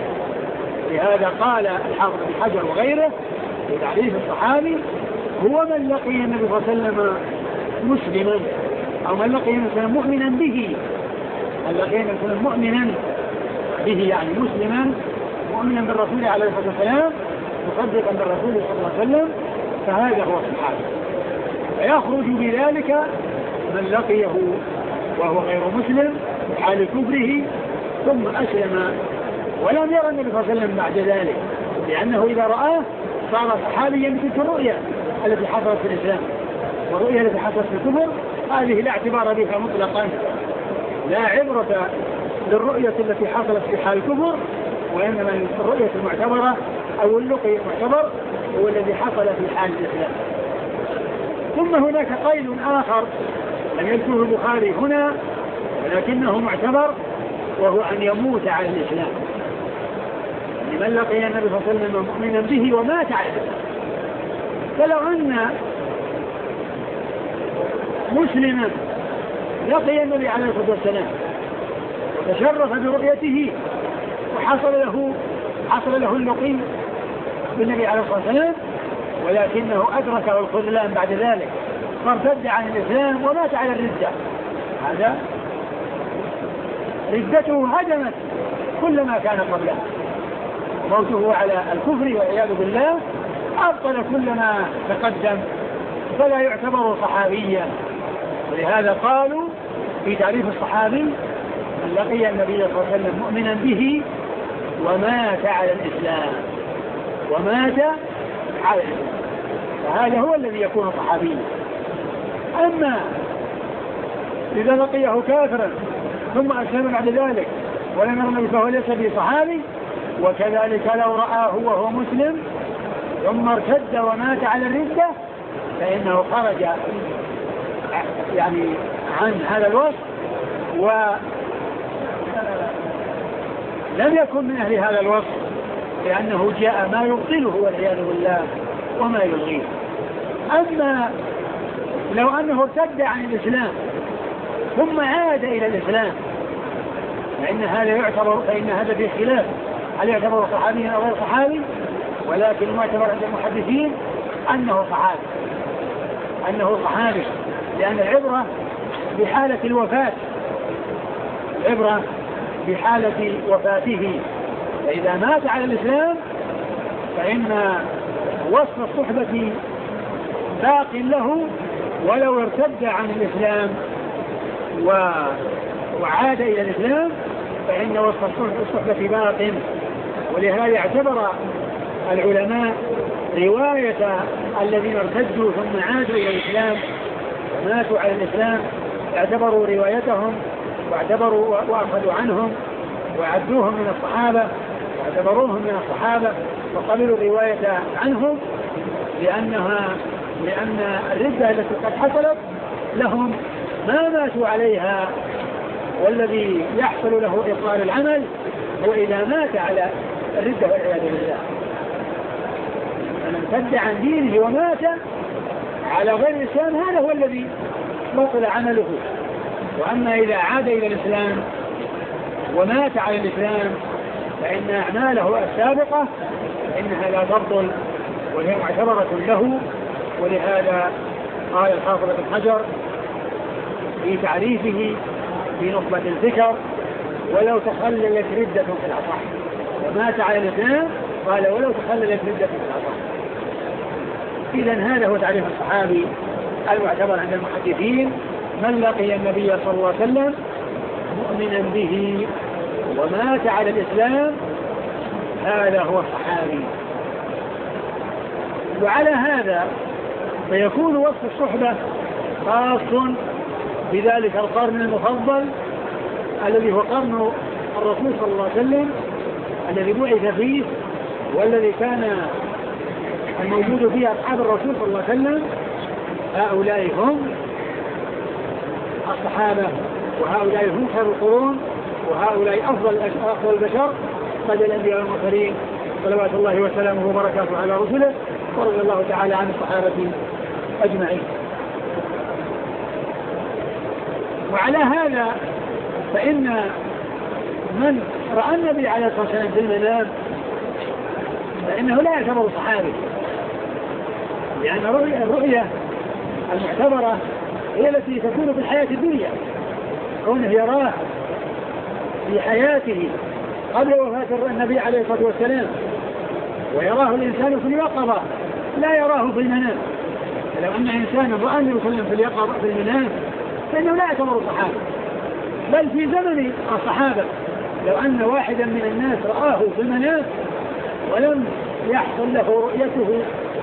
لهذا قال الحافظ ابن حجر وغيره في تعريف الصحابي هو من لقي النبي صلى الله عليه وسلم مسلما، أو من لقي النبي صلى الله عليه وسلم مؤمنا به، من لقي النبي صلى الله عليه وسلم مؤمنا به يعني مسلما مؤمنا بالرسول عليه الصلاة والسلام مصدقا بالرسول صلى الله عليه وسلم، فهذا هو الصحابي. فيخرج بذلك من لقيه وهو غير مسلم في حال كفره ثم أسلم ولم يرى النبي صلى الله عليه وسلم بعد ذلك، لأنه إذا رآه صار صحابيا مثل الرؤيا التي حصلت في الإسلام، والرؤيا التي حصلت في الكفر هذه لا اعتبار بها مطلقا، لا عبرة للرؤية التي حصلت في حال الكفر، وإنما الرؤية المعتبرة أو اللقي المعتبر هو الذي حصل في حال الإسلام. ثم هناك قيد آخر لم يذكره البخاري هنا ولكنه معتبر، وهو أن يموت على الإسلام، لمن لقي النبي صلى الله عليه وسلم مؤمنا به ومات على الإسلام. فلو أن مسلما لقي النبي عليه الصلاة والسلام وتشرف برؤيته وحصل له اللقي بالنبي عليه الصلاة والسلام، ولكنه أدركه الخذلان بعد ذلك فارتد عن الإسلام ومات على الردة، هذا ردته هدمت كل ما كان قبله، موته على الكفر والعياذ بالله أبطل كل ما تقدم، فلا يعتبر صحابيا. ولهذا قالوا في تعريف الصحابي من لقي النبي صلى الله عليه وسلم مؤمنا به ومات على الإسلام، ومات على الإسلام، فهذا هو الذي يكون صحابيا. أما إذا لقيه كافرا ثم أسلم بعد ذلك ولم يرمي فهو ليس بصحابي. وكذلك لو رآه وهو مسلم ثم ارتد ومات على الردة فإنه خرج يعني عن هذا الوصف ولم يكن من أهل هذا الوصف، لأنه جاء ما يبطله والعياذ بالله وما يلغيه. أما لو أنه ارتد عن الإسلام ثم عاد إلى الإسلام فإن هذا في خلاف هل يعتبر صحابيا أو غير صحابي، ولكن ما يعتبر عند المحدثين أنه صحابي، لأن العبرة بحالة الوفاة، العبرة بحالة وفاته، فإذا مات على الإسلام فإن وصف الصحبة باق له ولو ارتد عن الإسلام وعاد إلى الإسلام فإن وصف الصحبة باق. ولهذا اعتبر العلماء رواية الذين ارتدوا ثم عادوا إلى الإسلام وماتوا على الإسلام، اعتبروا روايتهم وأخذوا عنهم وعدوهم من الصحابة واعتبروهم من الصحابة وقبلوا الرواية عنهم، لأن الردة التي قد حصلت لهم ما ماتوا عليها، والذي يحصل له إبطال العمل هو إذا مات على الردة والعياذ بالله. من ارتد عن دينه ومات على غير الإسلام هذا هو الذي بطل عمله. وأما إذا عاد إلى الإسلام ومات على الإسلام فإن أعماله السابقة إنها لا تبطل وهي معتبرة له. ولهذا قال الحافظ ابن حجر في تعريفه في نخبة الذكر ولو تخللت ردة في الأصح، ومات على الإسلام قال ولو تخللت ردة في الأصح. إذن هذا هو تعريف الصحابي المعتبر عند المحدثين: من لقي النبي صلى الله عليه وسلم مؤمنا به ومات على الإسلام هذا هو الصحابي. وعلى هذا فيكون وصف الصحبة خاص بذلك القرن المفضل الذي هو قرن الرسول صلى الله عليه وسلم الذي بعث فيه والذي كان الموجود فيه أصحاب الرسول صلى الله عليه وسلم. هؤلاء هم الصحابة وهؤلاء هم خير القرون وهؤلاء أفضل البشر بعد الأنبياء والمرسلين صلوات الله وسلامه وبركاته على رسله، ورضي الله تعالى عن الصحابة أجمعين. وعلى هذا فإن من رأى النبي عليه الصلاة والسلام في المنام فإنه لا يعتبر صحابي، لأن الرؤية المعتبرة هي التي تكون في الحياة الدنيا، كونه يراه في حياته قبل وفاة النبي عليه الصلاة والسلام، ويراه الإنسان في اليقظة لا يراه في المنام. لو أن إنسانا رأى النبي صلى الله عليه وسلم في اليقظة في المنام فإنه لا يعتبر صحابة. بل في زمن الصحابة لو أن واحدا من الناس رآه في المنام ولم يحصل له رؤيته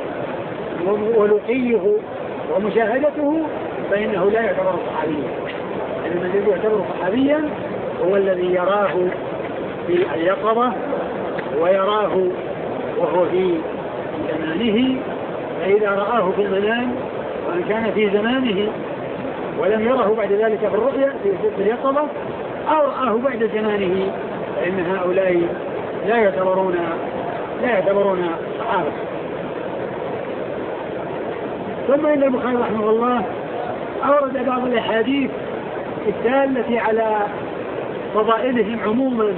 ولقيه ومشاهدته فإنه لا يعتبر صحابيا. الذي يعتبر صحابيا هو الذي يراه في اليقظة ويراه وهو في زمانه. فإذا رآه في المنام وأن كان في زمانه ولم يره بعد ذلك في الرؤيا في اليقظة أو رآه بعد زمانه فإن هؤلاء لا يعتبرون صحابة. ثم إن البخاري رحمه الله أورد بعض الأحاديث الدالة على فضائلهم عموما،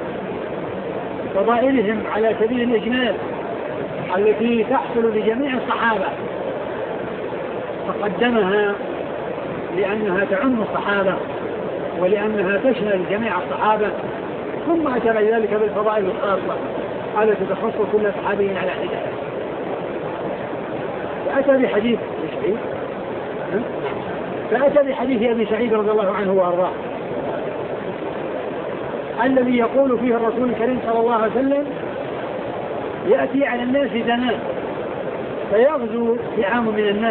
فضائلهم على سبيل الإجمال التي تحصل لجميع الصحابة، فقدمها لأنها تعم الصحابة ولأنها تشمل جميع الصحابة، ثم أتى بعد ذلك بالفضائل الخاصة التي تخص كل صحابي على حدة. فأتى بحديث أبي سعيد رضي الله عنه وأرضاه الذي يقول فيه الرسول الكريم صلى الله عليه وسلم يأتي على الناس زمان فيغزو فئام من الناس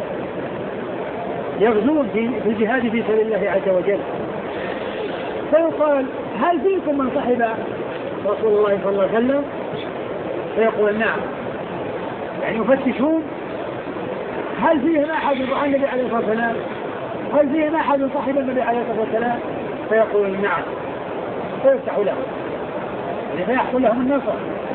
يغزون في الجهاد في سبيل الله عز وجل، فيقال هل فيكم من صحب رسول الله صلى الله عليه وسلم؟ فيقول نعم، يعني يفتشون هل فيهم أحد رأى النبي عليه الصلاة والسلام؟ هل فيهم أحد صحب النبي عليه الصلاة والسلام؟ فيقول نعم، فيفتح لهم، يعني فيحصل لهم النصر،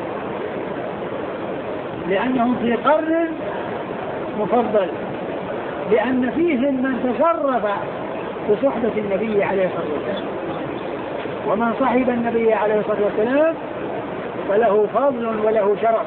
لأنهم في قرن مفضل، لأن فيهم من تشرف بصحبة النبي عليه الصلاة والسلام، ومن صحب النبي عليه الصلاة والسلام فله فضل وله شرف،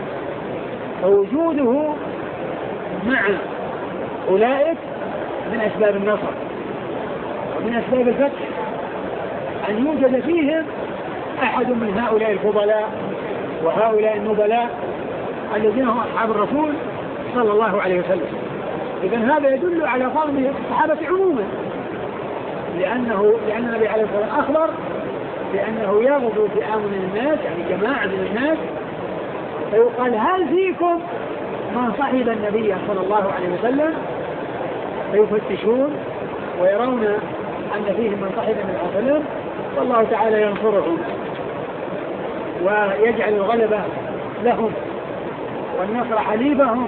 فوجوده مع أولئك من أسباب النصر ومن أسباب الفتح، أن يوجد فيهم أحد من هؤلاء الفضلاء وهؤلاء النبلاء الذين هم أصحاب الرسول صلى الله عليه وسلم. إذن هذا يدل على فضل الصحابة عموما، لأن النبي عليه الصلاة والسلام أخبر بأنه يغزو فئام من الناس، يعني جماعة من الناس، فيقال هل فيكم من صحب النبي صلى الله عليه وسلم؟ فيفتشون ويرون أن فيهم من صحب النبي صلى الله عليه وسلم، والله تعالى ينصرهم ويجعل الغلبة لهم والنصر حليفهم.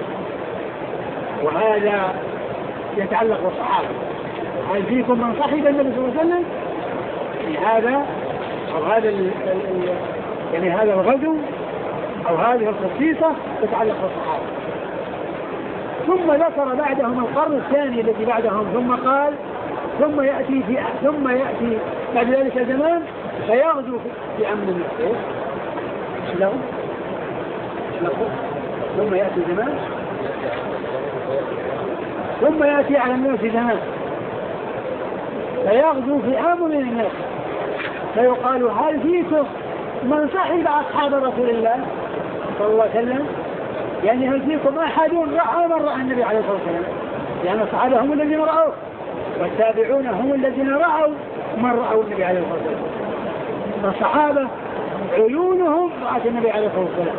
وهذا يتعلق بالصحابة، هل فيكم من صحب النبي صلى الله عليه وسلم؟ هذا أو هذا يعني هذا الغزو أو هذه الخصيصة تتعلق بالصحابة. ثم ذكر بعدهم القرن الثاني الذي بعدهم، ثم قال ثم يأتي بعد ذلك زمان فيغزو في أمن الناس. ثم يأتي زمان ثم يأتي على الناس زمان فيغزو في أمن الناس، فيقال هل فيكم من صحب أصحاب رسول الله صلى الله عليه وسلم؟ يعني هل فيكم أحد رأى من رأى النبي عليه الصلاة والسلام؟ لأن الصحابة هم الذين رأوه، والتابعون هم الذين رأوا من رأوا النبي عليه الصلاة والسلام. فالصحابة عيونهم رأت النبي عليه الصلاة والسلام،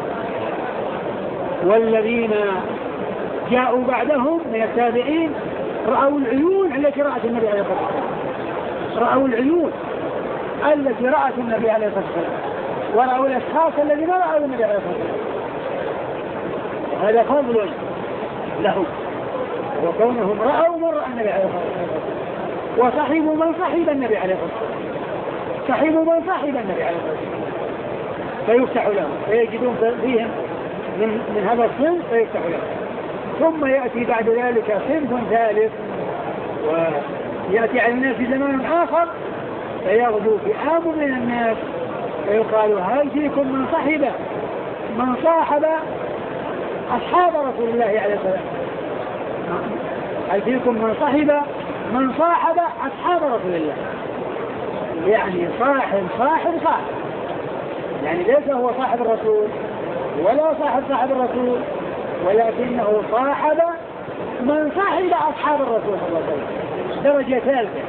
والذين جاءوا بعدهم من التابعين رأوا العيون التي رأت النبي عليه الصلاة والسلام، رأوا العيون التي رأت النبي عليه الصلاة والسلام، ورأوا الأشخاص الذين رأوا النبي عليه الصلاة والسلام. هذا فضل لهم، وكونهم رأوا من رأى النبي عليه الصلاة والسلام، وصحبوا من صحب النبي عليه الصلاة والسلام، صحبوا من صحب النبي عليه الصلاة والسلام، فيفتح لهم فيجدون فيهم من هذا الصنف فيفتح لهم. ثم يأتي بعد ذلك صنف ثالث ويأتي على الناس زمان آخر فيغزو فئام من الناس، فيقال هل فيكم من صاحب أصحاب رسول الله عليه الصلاة والسلام؟ هل فيكم من صاحب أصحاب رسول الله؟ يعني صاحب يعني ليس هو صاحب الرسول ولا صاحب الرسول، ولكنه صاحب من صاحب أصحاب الرسول صلى الله عليه وسلم، درجة ثالثة،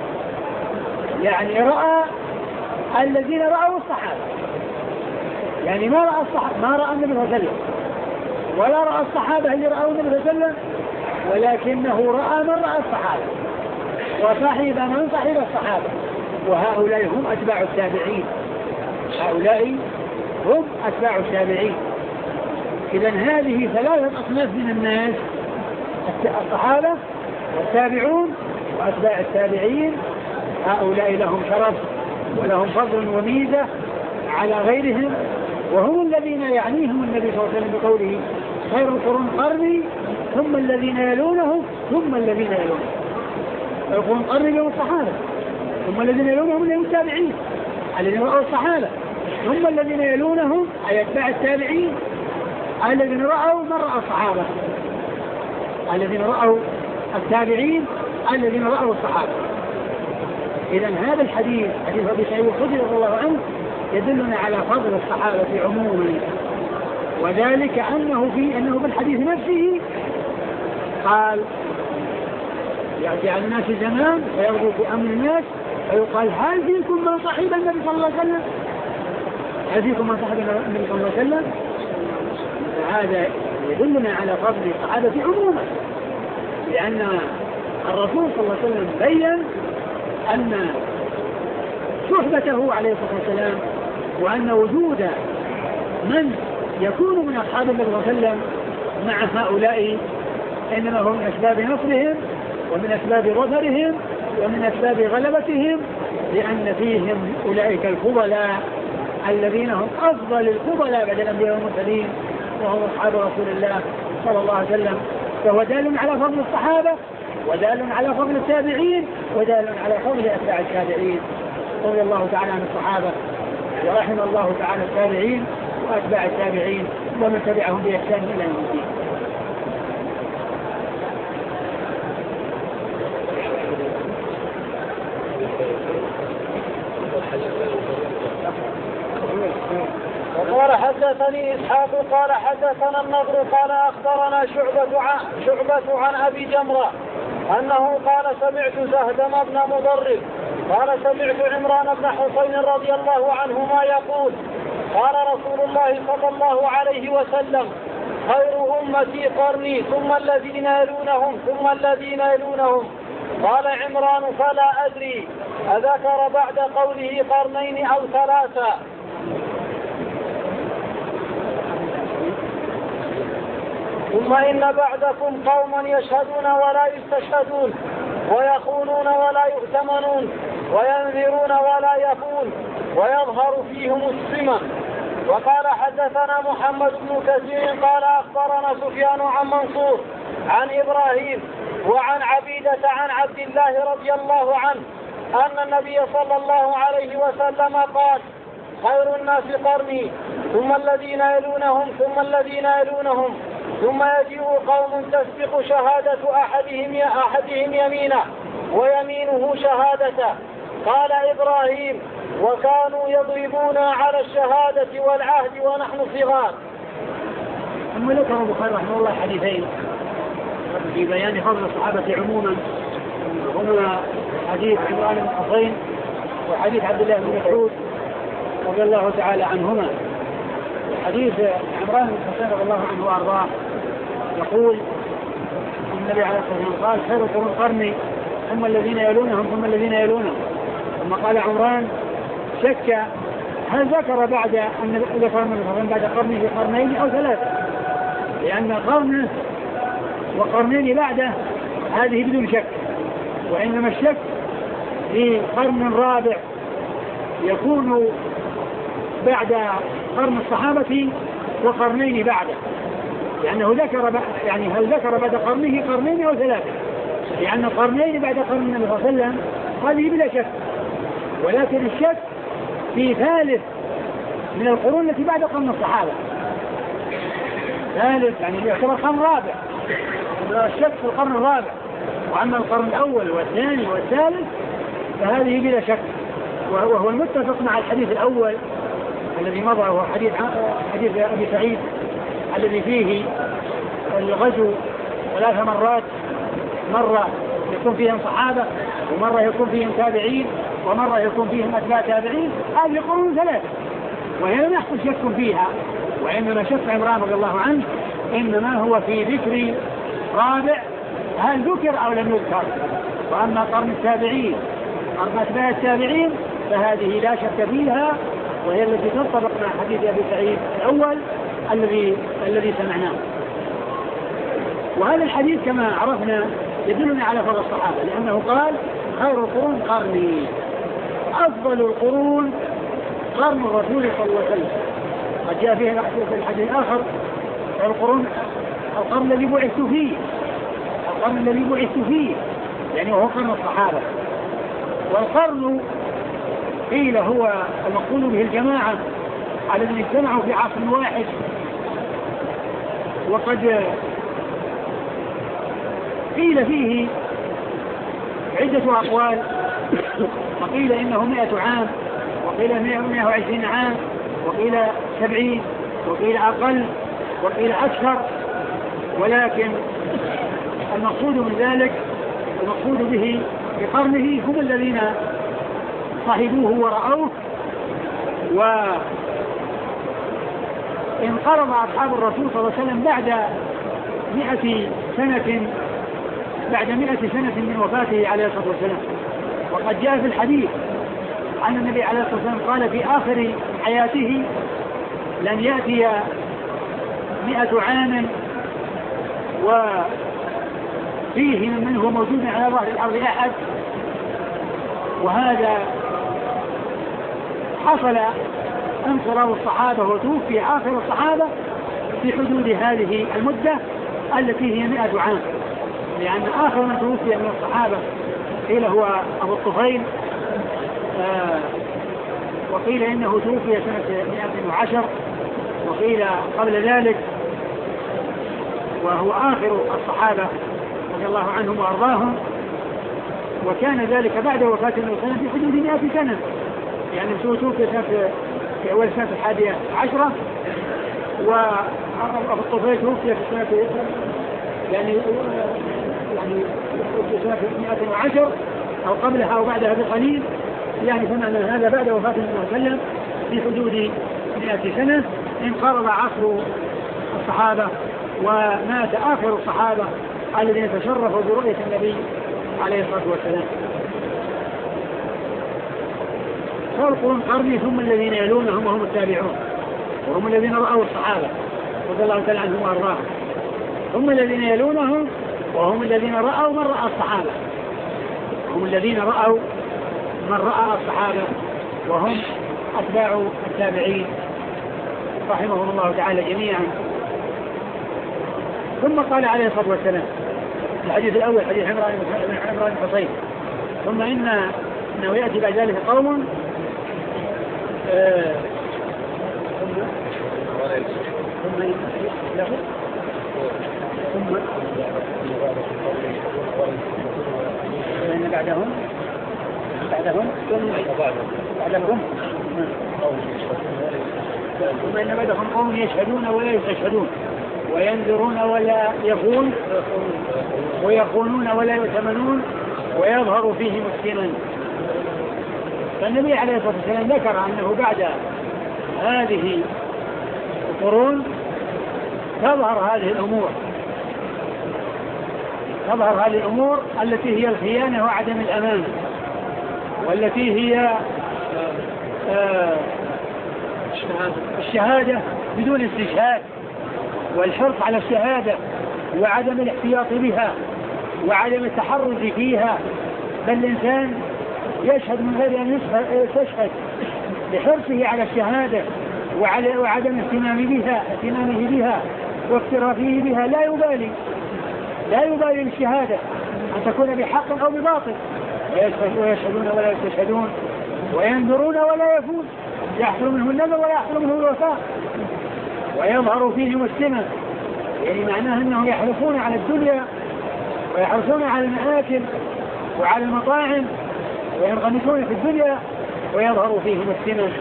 يعني رأى الذين رأوا الصحابة، يعني ما رأى النبي صلى الله عليه وسلم ولا رأى الصحابة اللي رأوا النبي صلى الله عليه وسلم، ولكنه رأى من رأى الصحابة وصاحب من صاحب الصحابة، وهؤلاء هم أتباع التابعين، هؤلاء هم أتباع التابعين. إذن هذه ثلاثة أصناف من الناس: الصحابة والتابعون وأتباع التابعين، هؤلاء لهم شرف ولهم فضل وميزة على غيرهم، وهم الذين يعنيهم النبي صلى الله عليه وسلم بقوله خير القرون قرني ثم الذين يلونهم ثم الذين يلونهم. القرون قرني هم الصحابة، ثم الذين يلونهم هم التابعين الذين رأوا الصحابة، ثم الذين يلونهم أي أتباع التابعين الذين رأوا من رأى الصحابة، الذين رأوا التابعين الذين رأوا الصحابة. إذن هذا الحديث حديث أبي سعيد الخدري رضي الله عنه يدلنا على فضل الصحابة عموما، وذلك أنه بالحديث نفسه قال يأتي على الناس زمان فيغزو في أمر الناس فيقال هل فيكم من صحب النبي صلى الله عليه وسلم؟ هل فيكم من صحب النبي صلى الله عليه وسلم؟ فهذا يدلنا على فضل الصحابة عموما، لأن الرسول صلى الله عليه وسلم بين أن صحبته عليه الصلاة والسلام وأن وجود من يكون من أصحاب النبي صلى الله عليه وسلم مع هؤلاء إنما هو من أسباب نصرهم ومن أسباب ظفرهم ومن أسباب غلبتهم، لأن فيهم أولئك الفضلاء الذين هم أفضل الفضلاء بعد الأنبياء والمرسلين وهم أصحاب رسول الله صلى الله عليه وسلم. فهو دال على فضل الصحابة ودال على فضل التابعين ودال على فضل أتباع التابعين. رضي الله تعالى عن الصحابة ورحم الله تعالى التابعين وأتباع التابعين ومن تبعهم بإحسان إلى يوم الدين. وقال حدثني إسحاق قال حدثنا النضر قال أخبرنا شعبة عن أبي جمرة أنه قال سمعت زهدم بن مضرب قال سمعت عمران بن حسين رضي الله عنهما يقول قال رسول الله صلى الله عليه وسلم خير أمتي قرني ثم الذين يلونهم ثم الذين يلونهم. قال عمران فلا أدري أذكر بعد قوله قرنين أو ثلاثة. ثم إن بعدكم قوما يشهدون ولا يستشهدون ويخونون ولا يؤتمنون وينذرون ولا يفون ويظهر فيهم السمن. وقال حدثنا محمد بن كثير قال أخبرنا سفيان عن منصور عن إبراهيم وعن عبيدة عن عبد الله رضي الله عنه أن النبي صلى الله عليه وسلم قال خير الناس قرني ثم الذين يلونهم ثم الذين يلونهم ثم يجيء قوم تسبق شهادة أحدهم يمينه ويمينه شهادته. قال إبراهيم وكانوا يضربونا على الشهادة والعهد ونحن صغار. ثم ذكر البخاري رحمه الله حديثين في بيان فضل الصحابة عموما، هما حديث عمران بن حسين وحديث عبد الله بن مسعود رضي الله تعالى عنهما. حديث عمران بن حسين رضي الله عنه وارضاه يقول النبي عليه الصلاة والسلام قال خير القرون قرني ثم الذين يلونهم ثم الذين يلونهم. ثم قال عمران شك هل ذكر بعد أن ذكر من بعد قرنه قرنين أو ثلاثة، لأن قرن وقرنين بعده هذه بدون شك، وإنما الشك في قرن رابع يكون بعد قرن الصحابة وقرنين بعده، لأنه ذكر يعني هل ذكر بعد قرنه قرنين أو ثلاثة، لأن قرنين بعد قرن النبي صلى الله عليه وسلم هذه بلا شك، ولكن الشك في ثالث من القرون التي بعد قرن الصحابة، ثالث يعني يعتبر قرن رابع، الشك في القرن الرابع. وأما القرن الأول والثاني والثالث فهذه بلا شك، وهو المتفق مع الحديث الأول الذي مضى، وهو حديث أبي سعيد الذي فيه الغزو 3 مرات، مرة يكون فيهم صحابة ومرة يكون فيهم تابعين ومرة يكون فيهم أتباع تابعين، هذه قرون 3 وهي لم يحصل شك فيها، وإنما شك عمران رضي الله عنه إنما هو في ذكر رابع هل ذكر أو لم يذكر. وأما قرن التابعين قرن أتباع التابعين فهذه لا شك فيها، وهي التي تنطبق مع حديث أبي سعيد الأول الذي سمعناه. وهذا الحديث كما عرفنا يدلنا على فضل الصحابة، لأنه قال خير القرون قرني، أفضل القرون قرن الرسول صلى الله عليه وسلم. قد جاء فيه الحديث الآخر القرن الذي بعثت فيه، القرن الذي بعثت فيه يعني وهو قرن الصحابة. والقرن قيل هو المقصود به الجماعة الذين اجتمعوا في عصر واحد، وقد قيل فيه عدة أقوال، وقيل إنه 100 عام، وقيل 120 عام، وقيل 70، وقيل أقل، وقيل أكثر. ولكن المقصود من ذلك المقصود به بقرنه هم الذين صحبوه ورأوه. وانقرض أصحاب الرسول صلى الله عليه وسلم بعد 100 سنة من وفاته عليه الصلاة والسلام. وقد جاء في الحديث أن النبي عليه الصلاة والسلام قال في آخر حياته لن يأتي 100 عام وفيه من هو موجود على ظهر الأرض أحد. وهذا حصل انقراض الصحابة وتوفي آخر الصحابة في حدود هذه المدة التي هي 100 عام، لأن آخر من توفي من الصحابة قيل هو أبو الطفيل، وقيل إنه توفي سنة 110، وقيل قبل ذلك، وهو آخر الصحابة رضي الله عنهم وأرضاهم. وكان ذلك بعد وفاة النبي صلى الله عليه وسلم في حدود 100 سنة، يعني توفي في أول سنة 11، وأبو الطفيل توفي في سنة يعني في سنة 110 أو قبلها أو بعدها بقليل، يعني فمعنى هذا بعد وفاة النبي صلى الله عليه وسلم في حدود 100 سنة انقرض عصر الصحابة ومات آخر الصحابة الذين تشرفوا برؤية النبي عليه الصلاة والسلام. فالقرون قرني ثم الذين يلونهم وهم التابعون، وهم الذين رأوا الصحابة رضي الله تعالى عنهم وأرضاهم، ثم الذين يلونهم وهم الذين رأوا من رأى الصحابة، هم الذين رأوا من رأى الصحابة وهم أتباع التابعين رحمهم الله تعالى جميعا. ثم قال عليه الصلاة والسلام الحديث الأول حديث عمران بن حصين، ثم إنه يأتي بعد ذلك قوم ثم إن بعدهم ثم إن بعدهم قوم يشهدون ولا يستشهدون، وينذرون ولا يخون، ويخونون ولا يؤتمنون، ويظهر فيهم السنن. فالنبي عليه الصلاة والسلام ذكر أنه بعد هذه القرون تظهر هذه الأمور التي هي الخيانة وعدم الأمان، والتي هي الشهادة بدون استشهاد، والحرص على الشهادة وعدم الاحتياط بها وعدم التحرز فيها، بل الإنسان يشهد من غير أن يستشهد لحرصه على الشهادة وعدم اهتمامه بها واكترافه بها. لا يبالي الشهادة أن تكون بحق أو بباطل، ويشهدون ولا يستشهدون، وينذرون ولا يفون، يحصل منه النذر ولا يحصل منه الوفاء، ويظهر فيهم السمن، يعني معناه أنهم يحرصون على الدنيا ويحرصون على المآكل وعلى المطاعم وينغمسون في الدنيا، ويظهر فيهم السمن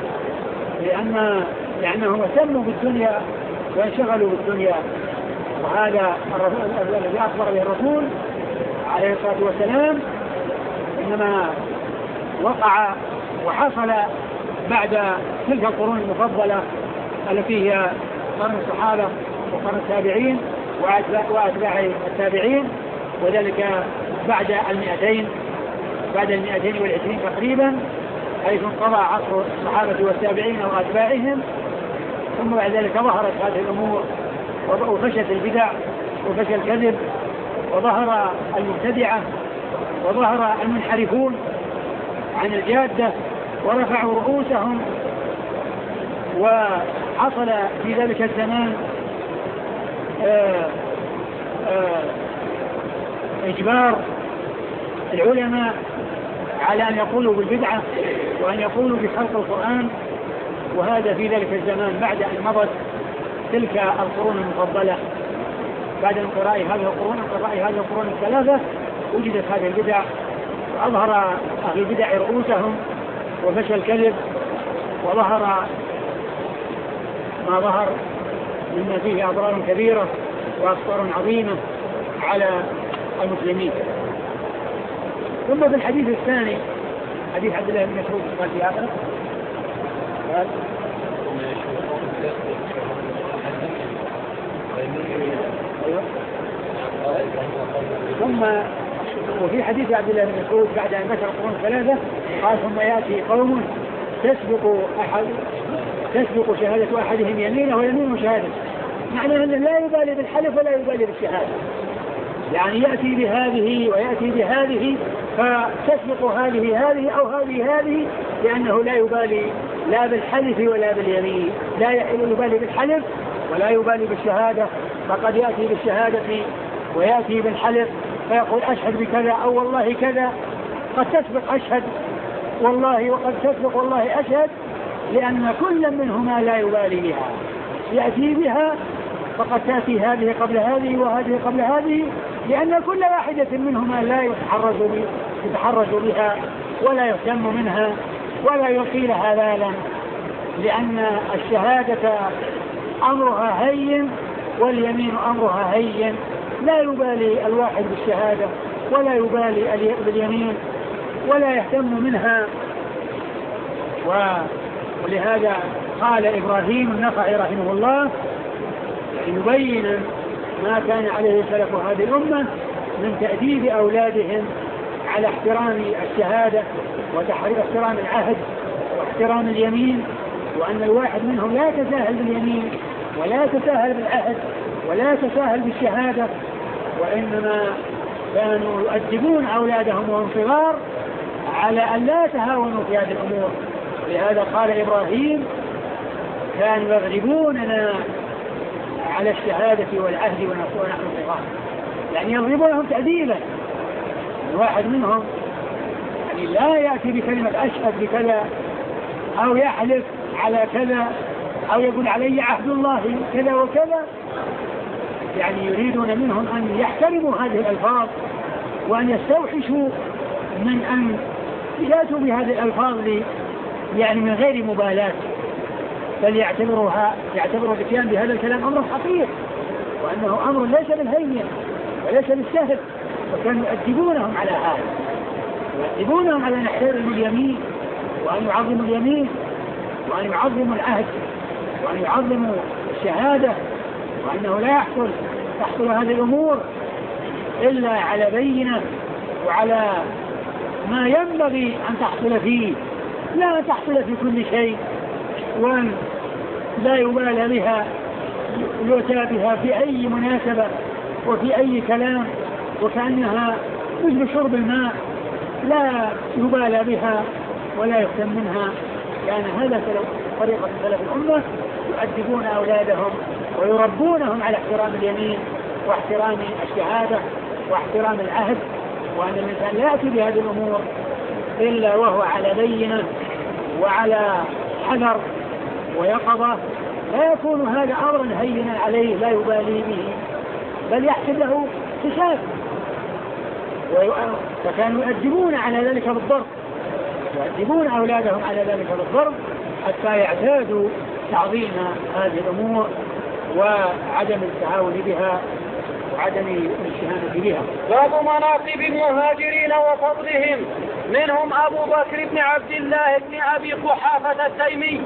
لأنهم اهتموا بالدنيا وانشغلوا بالدنيا. وهذا الذي أخبر به الرسول عليه الصلاة والسلام إنما وقع وحصل بعد تلك القرون المفضلة التي هي قرن الصحابة وقرن التابعين وأتباع التابعين، وذلك بعد 220 تقريبا، حيث انقضى عصر الصحابة والتابعين وأتباعهم. ثم بعد ذلك ظهرت هذه الأمور وفشت البدع وفشى الكذب وظهر المبتدعة وظهر المنحرفون عن الجادة ورفعوا رؤوسهم. وحصل في ذلك الزمان إجبار العلماء على أن يقولوا بالبدعة وأن يقولوا بخلق القرآن، وهذا في ذلك الزمان بعد أن مضت تلك القرون المفضلة. بعد انقراء هذه القرون الثلاثة وجدت هذه البدع، وأظهر أهل البدع رؤوسهم وفشى الكذب، وظهر ما ظهر مما فيه أضرار كبيرة وأخطار عظيمة على المسلمين. ثم في الحديث الثاني حديث عبد الله بن مسعود قال في آخره قال ثم وفي حديث عبد الله بن مسعود بعد أن ذكر القرون ثلاثة قال ثم يأتي قوم تسبق شهادة أحدهم يمينه ويمينه شهادته، معنى أنه لا يبالي بالحلف ولا يبالي بالشهادة، يعني يأتي بهذه ويأتي بهذه فتسبق هذه أو هذه لأنه لا يبالي لا بالحلف ولا باليمين، لا يبالي بالحلف ولا يبالي بالشهادة، فقد يأتي بالشهادة ويأتي بالحلف فيقول أشهد بكذا أو والله كذا، قد تسبق أشهد والله وقد تسبق والله أشهد، لأن كل منهما لا يبالي بها، يأتي بها فقد تأتي هذه قبل هذه وهذه قبل هذه، لأن كل واحدة منهما لا يتحرج بها ولا يهتم منها ولا يلقي لها بالا، لأن الشهادة أمرها هين واليمين أمرها هين، لا يبالي الواحد بالشهادة ولا يبالي باليمين ولا يهتم منها. ولهذا قال إبراهيم النخعي رحمه الله يبين ما كان عليه سلف هذه الأمة من تأديب أولادهم على احترام الشهادة واحترام العهد واحترام اليمين، وأن الواحد منهم لا يتساهل باليمين ولا يتساهل بالعهد ولا يتساهل بالشهادة، وإنما كانوا يؤدبون أولادهم وهم صغار على أن لا يتهاونوا في هذه الأمور. لهذا قال إبراهيم كانوا يغلبوننا على الشهادة والعهد ونحن صغار، يعني يضربونهم تأديبا. الواحد منهم يعني لا يأتي بكلمة أشهد بكذا أو يحلف على كذا أو يقول علي عهد الله كذا وكذا، يعني يريدون منهم أن يحترموا هذه الألفاظ وأن يستوحشوا من أن يأتوا بهذه الألفاظ يعني من غير مبالاة، بل يعتبروا الاتيان بهذا الكلام أمر خطير، وأنه أمر ليس بالهين وليس بالسهل، وكانوا يؤدبونهم على هذا، يؤدبونهم على أن يحترموا اليمين وأن يعظموا اليمين وأن يعظموا العهد وأن يعظموا الشهادة، وأنه لا تحصل هذه الأمور إلا على بينة وعلى ما ينبغي أن تحصل فيه، لا تحصل في كل شيء وأن لا يبالى بها يؤتى بها في أي مناسبة وفي أي كلام، وكأنها مثل شرب الماء لا يبالى بها ولا يهتم منها، لأن هذا طريقة سلف الأمة، يؤدبون أولادهم ويربونهم على احترام اليمين واحترام الشهادة واحترام العهد، وأن الإنسان لا يأتي بهذه الأمور إلا وهو على بينة وعلى حذر ويقظة، لا يكون هذا أمرا هينا عليه لا يبالي به بل يحسب له حساب. فكانوا يؤدبون على ذلك بالضرب، يؤدبون أولادهم على ذلك بالضرب حتى يعتادوا تعظيم هذه الأمور وعدم التهاون بها وعدم الاستهانة بها. باب مناقب المهاجرين وفضلهم، منهم أبو بكر بن عبد الله بن أبي قحافة التيمي.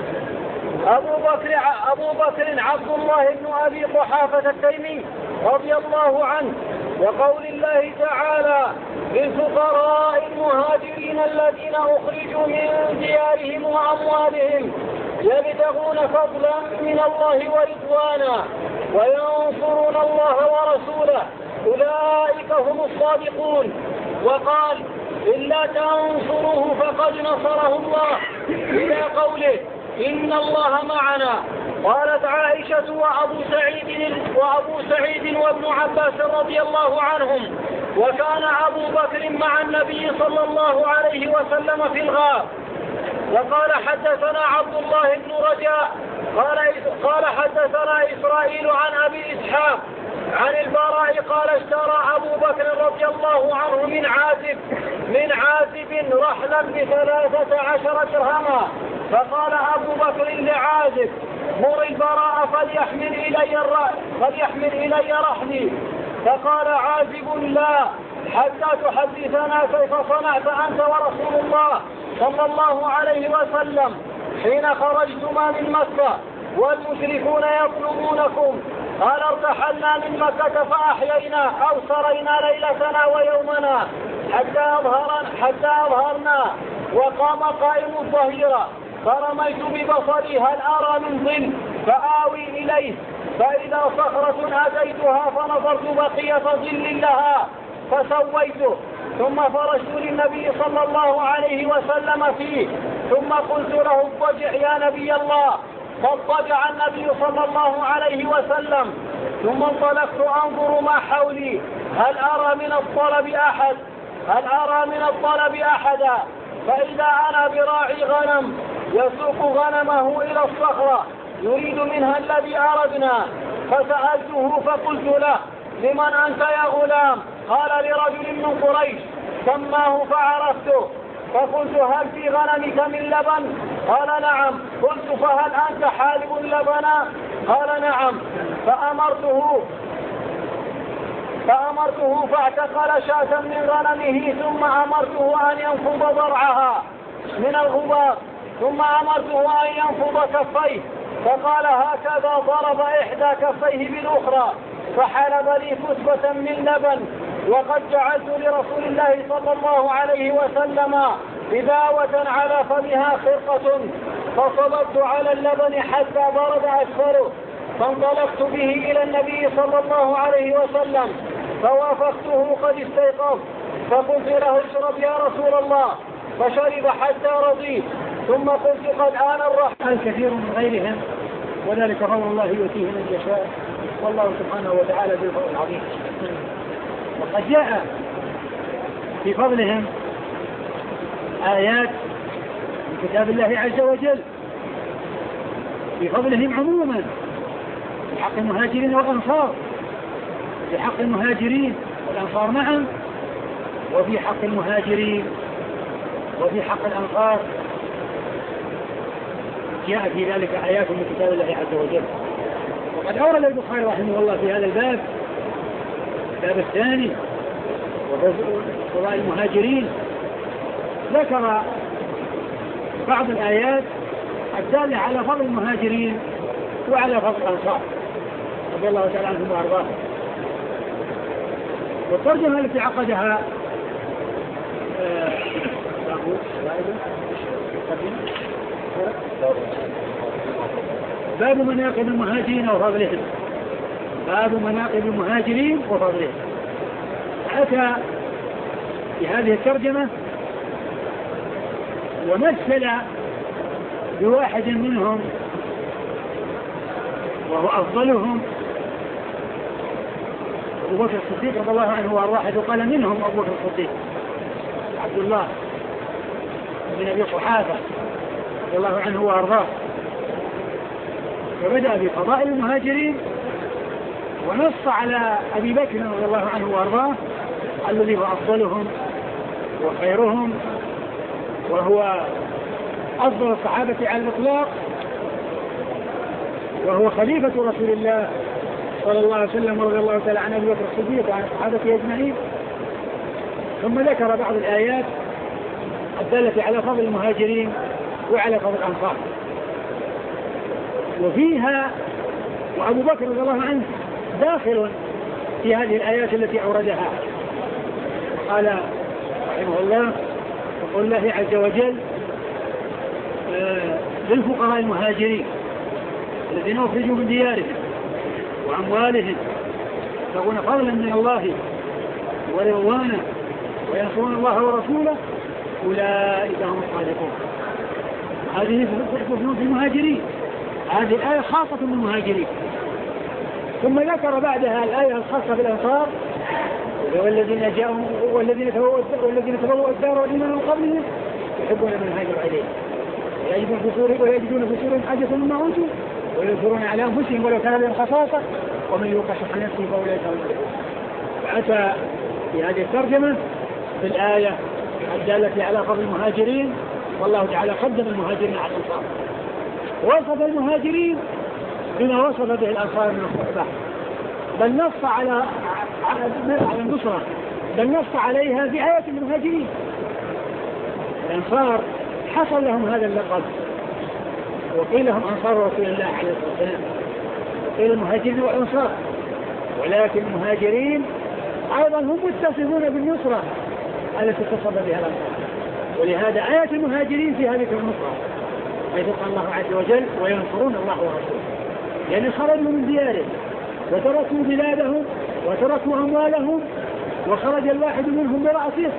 أبو بكر عبد الله بن أبي قحافة التيمي رضي الله عنه، وقول الله تعالى للفقراء المهاجرين الذين أخرجوا من ديارهم وأموالهم يبتغون فضلا من الله ورضوانا وينصرون الله ورسوله أولئك هم الصادقون. وقال إلا تنصروه فقد نصره الله إلى قوله إن الله معنا. قالت عائشة وأبو سعيد وابن عباس رضي الله عنهم وكان أبو بكر مع النبي صلى الله عليه وسلم في الغار. وقال حدثنا عبد الله بن رجاء قال حدثنا إسرائيل عن أبي إسحاق عن البراء قال اشترى أبو بكر رضي الله عنه من عازب رحلا ب13 درهما، فقال أبو بكر لعازب مر البراء فليحمل إلي رحلي، فقال عازب لا حتى تحدثنا كيف صنعت أنت ورسول الله صلى الله عليه وسلم حين خرجتما من مكة والمشركون يطلبونكم. قال ارتحلنا من مكة فأحيينا أو سرينا ليلتنا ويومنا حتى أظهرنا وقام قائم الظهيرة فرميت ببصري هل أرى من ظل فآوي إليه فإذا صخرة أتيتها فنظرت بقية ظل لها فسويته ثم فرشت للنبي صلى الله عليه وسلم فيه ثم قلت له اضطجع يا نبي الله فاضطجع النبي صلى الله عليه وسلم ثم انطلقت أنظر ما حولي هل أرى من الطلب أحدا فإذا أنا براعي غنم يسوق غنمه إلى الصخرة يريد منها الذي أردنا فسألته فقلت له لمن أنت يا غلام؟ قال لرجل من قريش سماه فعرفته فقلت هل في غنمك من لبن؟ قال نعم. قلت فهل أنت حالب لبنا؟ قال نعم. فأمرته فاعتقل شاة من غنمه ثم أمرته أن ينفض ضرعها من الغبار ثم أمرته أن ينفض كفيه فقال هكذا ضرب إحدى كفيه بالأخرى فحلب لي كسبة من لبن وقد جعلت لرسول الله صلى الله عليه وسلم إداوة على فمها خرقة فصببت على اللبن حتى برد أسفره فانطلقت به إلى النبي صلى الله عليه وسلم فوافقته قد استيقظ فقلت له اشرب يا رسول الله فشرب حتى رضيت ثم قلت قد آن الرحمن. الكثير من غيرهم وذلك فضل الله يؤتيه من يشاء والله سبحانه وتعالى ذو الفضل العظيم. وقد جاء في فضلهم آيات من كتاب الله عز وجل في فضلهم عموما في حق المهاجرين والأنصار في حق المهاجرين والأنصار معا وفي حق المهاجرين وفي حق الأنصار جاء في ذلك آيات من كتاب الله عز وجل. وقد أورد البخاري رحمه الله في هذا الباب الثاني وفضائل المهاجرين ذكر بعض الآيات الدالة على فضل المهاجرين وعلى فضل الأنصار رضي الله تعالى عنهم وأرضاهم. والترجمة التي عقدها باب مناقب المهاجرين وفضلهم باب مناقب المهاجرين وفضلهم. أتى في هذه الترجمة ومثل بواحد منهم وهو أفضلهم أبو بكر الصديق رضي الله عنه وأرواحه وقال منهم أبو بكر الصديق عبد الله بن أبي قحافة رضي الله عنه وأرضاه. فبدأ بفضائل المهاجرين ونص على أبي بكر رضي الله عنه وأرضاه الذي هو أفضلهم وخيرهم وهو أفضل الصحابة على الإطلاق وهو خليفة رسول الله صلى الله عليه وسلم ورضي الله تعالى عن أبي بكر الصديق وعن الصحابة أجمعين. ثم ذكر بعض الآيات الدالة على فضل المهاجرين وعلى فضل الأنصار وفيها وأبو بكر رضي الله عنه داخل في هذه الآيات التي أوردها. قال رحمه الله وقال الله عز وجل للفقراء المهاجرين الذين أخرجوا من ديارهم وأموالهم يبتغون فضلا من الله ورضوانا وينصرون الله ورسوله أولئك هم الصادقون. هذه في المهاجرين هذه الآية خاصة بالمهاجرين. ثم ذكر بعدها الآية الخاصة بالأنصار والذين جاءوا والذين تبوأوا الدار والإيمان من قبلهم يحبون من هاجر إليه ويجدون في صدورهم حاجة مما أوتوا ويؤثرون على أنفسهم ولو كان لهم خصاصة ومن يوق شح نفسه فأولئك هم المفلحون. وأتى في هذه الترجمة في الآية الدالة على فضل المهاجرين والله تعالى قدم المهاجرين على الأنصار ووصف المهاجرين بما وصف به الأنصار من الصحبة بل نص على النصرة بل نص عليها في آية المهاجرين. الأنصار حصل لهم هذا اللقب، وقيل لهم أنصار رسول الله عليه الصلاة والسلام، وقيل المهاجرين والأنصار، ولكن المهاجرين أيضا هم متصفون بالنصرة التي اتصف بها الأنصار. ولهذا آية المهاجرين في هذه النصرة، حيث قال الله عز وجل وينصرون الله ورسوله، يعني خرجوا من ديارهم وتركوا بلادهم وتركوا أموالهم، وخرج الواحد منهم برأسه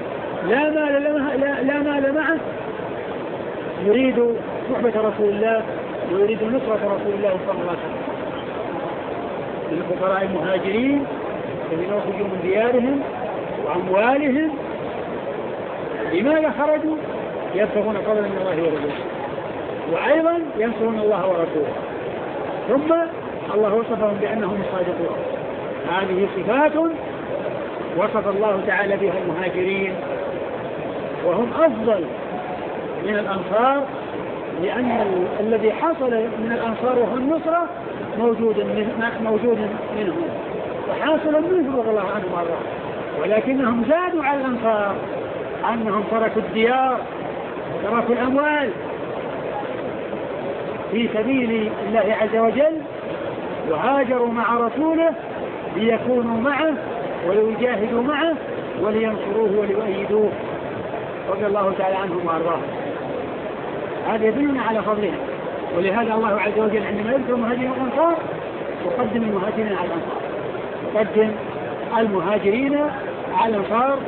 لا مال معه، يريد صحبة رسول الله ويريد نصرة رسول الله صلى الله عليه وسلم. للفقراء المهاجرين الذين خرجوا من ديارهم وأموالهم، لماذا خرجوا؟ يبتغون فضلا من الله ورسوله، وأيضا ينصرون الله ورسوله. ثم الله وصفهم بأنهم الصادقون. هذه صفات وصف الله تعالى بها المهاجرين، وهم أفضل من الأنصار، لأن الذي حصل من الأنصار وهو النصرة موجود منهم وحاصل منهم رضي الله عنهم وارضاهم، ولكنهم زادوا على الأنصار أنهم تركوا الديار وتركوا الأموال في سبيل الله عز وجل، وهاجروا مع رسوله ليكونوا معه وليجاهدوا معه ولينصروه وليؤيدوه رضي الله تعالى عنهم وارضاهم. هذا يدلنا على فضلهم. ولهذا الله عز وجل عندما يذكر المهاجرين والأنصار يقدم المهاجرين على الأنصار، يقدم المهاجرين على الأنصار،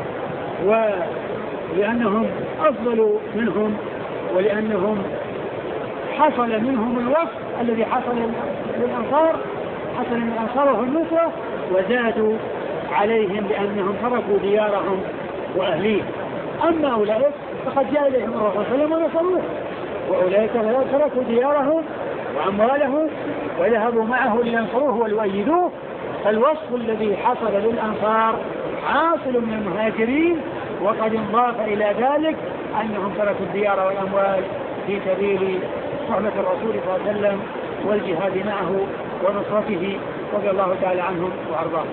ولأنهم أفضل منهم، ولأنهم حصل منهم الوصف الذي حصل للأنصار، حصل من الأنصار وهو النصرة، وزادوا عليهم بأنهم تركوا ديارهم وأهليهم. أما أولئك فقد جاء إليهم الرسول صلى الله عليه وسلم ونصروه، وأولئك تركوا ديارهم وأموالهم وذهبوا معه لينصروه وليؤيدوه. فالوصف الذي حصل للأنصار حاصل من المهاجرين، وقد انضاف إلى ذلك أنهم تركوا الديار والأموال في سبيل صحبة الرسول صلى الله عليه وسلم والجهاد معه ونصرته رضي الله تعالى عنهم وأرضاهم.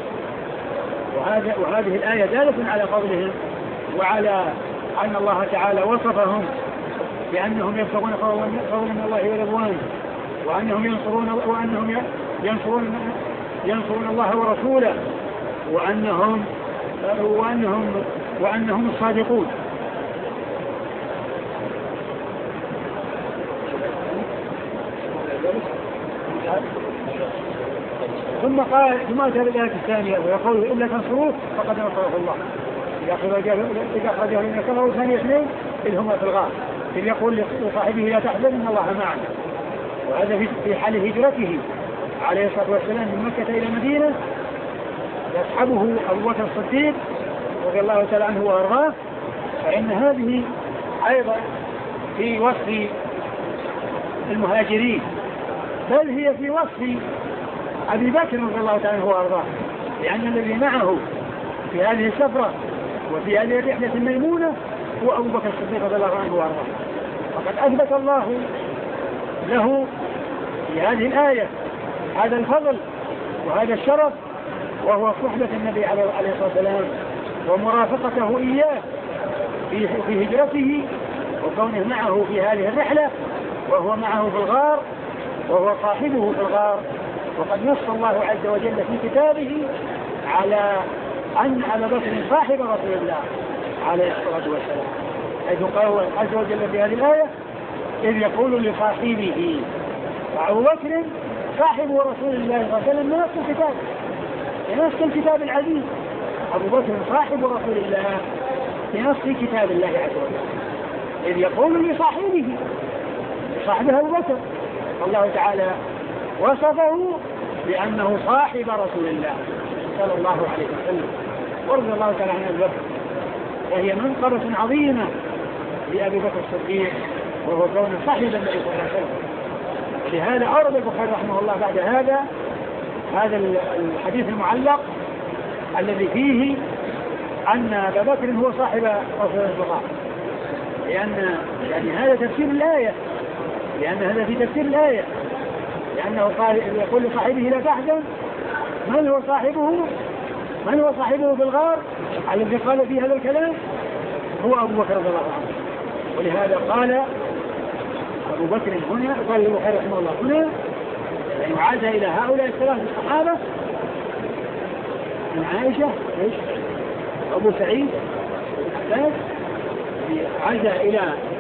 وهذه الآية دالة على فضلهم وعلى أن الله تعالى وصفهم بأنهم يبتغون فضلا من الله ورضوانه، وأنهم ينصرون الله ورسوله، وأنهم الصادقون. ثم أتى بالآية الثانية ويقول إلا تنصروه فقد نصره الله إذا أخرجه الذين كفروا ثاني اثنين إذ هما في الغار إذ يقول لصاحبه لا تحزن إن الله معنا. وهذا في حال هجرته عليه الصلاة والسلام من مكة إلى المدينة، يصحبه أبو بكر الصديق رضي الله تعالى عنه وأرضاه. فإن هذه أيضا في وصف المهاجرين، بل هي في وصف أبي بكر رضي الله تعالى عنه وأرضاه، لأن الذي معه في هذه السفرة وفي هذه الرحلة الميمونة هو أبو بكر الصديق رضي الله عنه وأرضاه. فقد أثبت الله له في هذه الآية هذا الفضل وهذا الشرف، وهو صحبة النبي عليه الصلاة والسلام ومرافقته إياه في هجرته، وكونه معه في هذه الرحلة، وهو معه في الغار، وهو صاحبه في الغار. وقد نص الله عز وجل في كتابه على أن أبا بكر صاحب رسول الله عليه الصلاة والسلام، حيث قال عز وجل في هذه الآية إذ يقول لصاحبه. فأبو بكر صاحب رسول الله صلى الله عليه وسلم بنص الكتاب العزيز. أبو بكر صاحب رسول الله بنص كتاب الله عز وجل، إذ يقول لصاحبه، صاحبه أبو بكر، الله تعالى وصفه بأنه صاحب رسول الله صلى الله عليه وسلم ورضي الله تعالى عن أبي بكر. وهي منقبة عظيمة لأبي بكر الصديق، وهو كونه صاحب النبي صلى الله عليه وسلم. لهذا أورد البخاري رحمه الله بعد هذا الحديث المعلق الذي فيه أن أبا بكر هو صاحب رسول الله، لأن هذا تفسير الآية، لأن هذا في تفسير الآية، لأنه قال يقول لصاحبه لا تحزن. من هو صاحبه؟ من هو صاحبه في الغار الذي قال فيه هذا الكلام؟ هو أبو بكر رضي الله عنه. ولهذا قال أبو بكر هنا، قال له خير رحمه الله هنا، يعني عاد إلى هؤلاء الثلاث الصحابة من عائشة إيش؟ أبو سعيد العباس، عاد إلى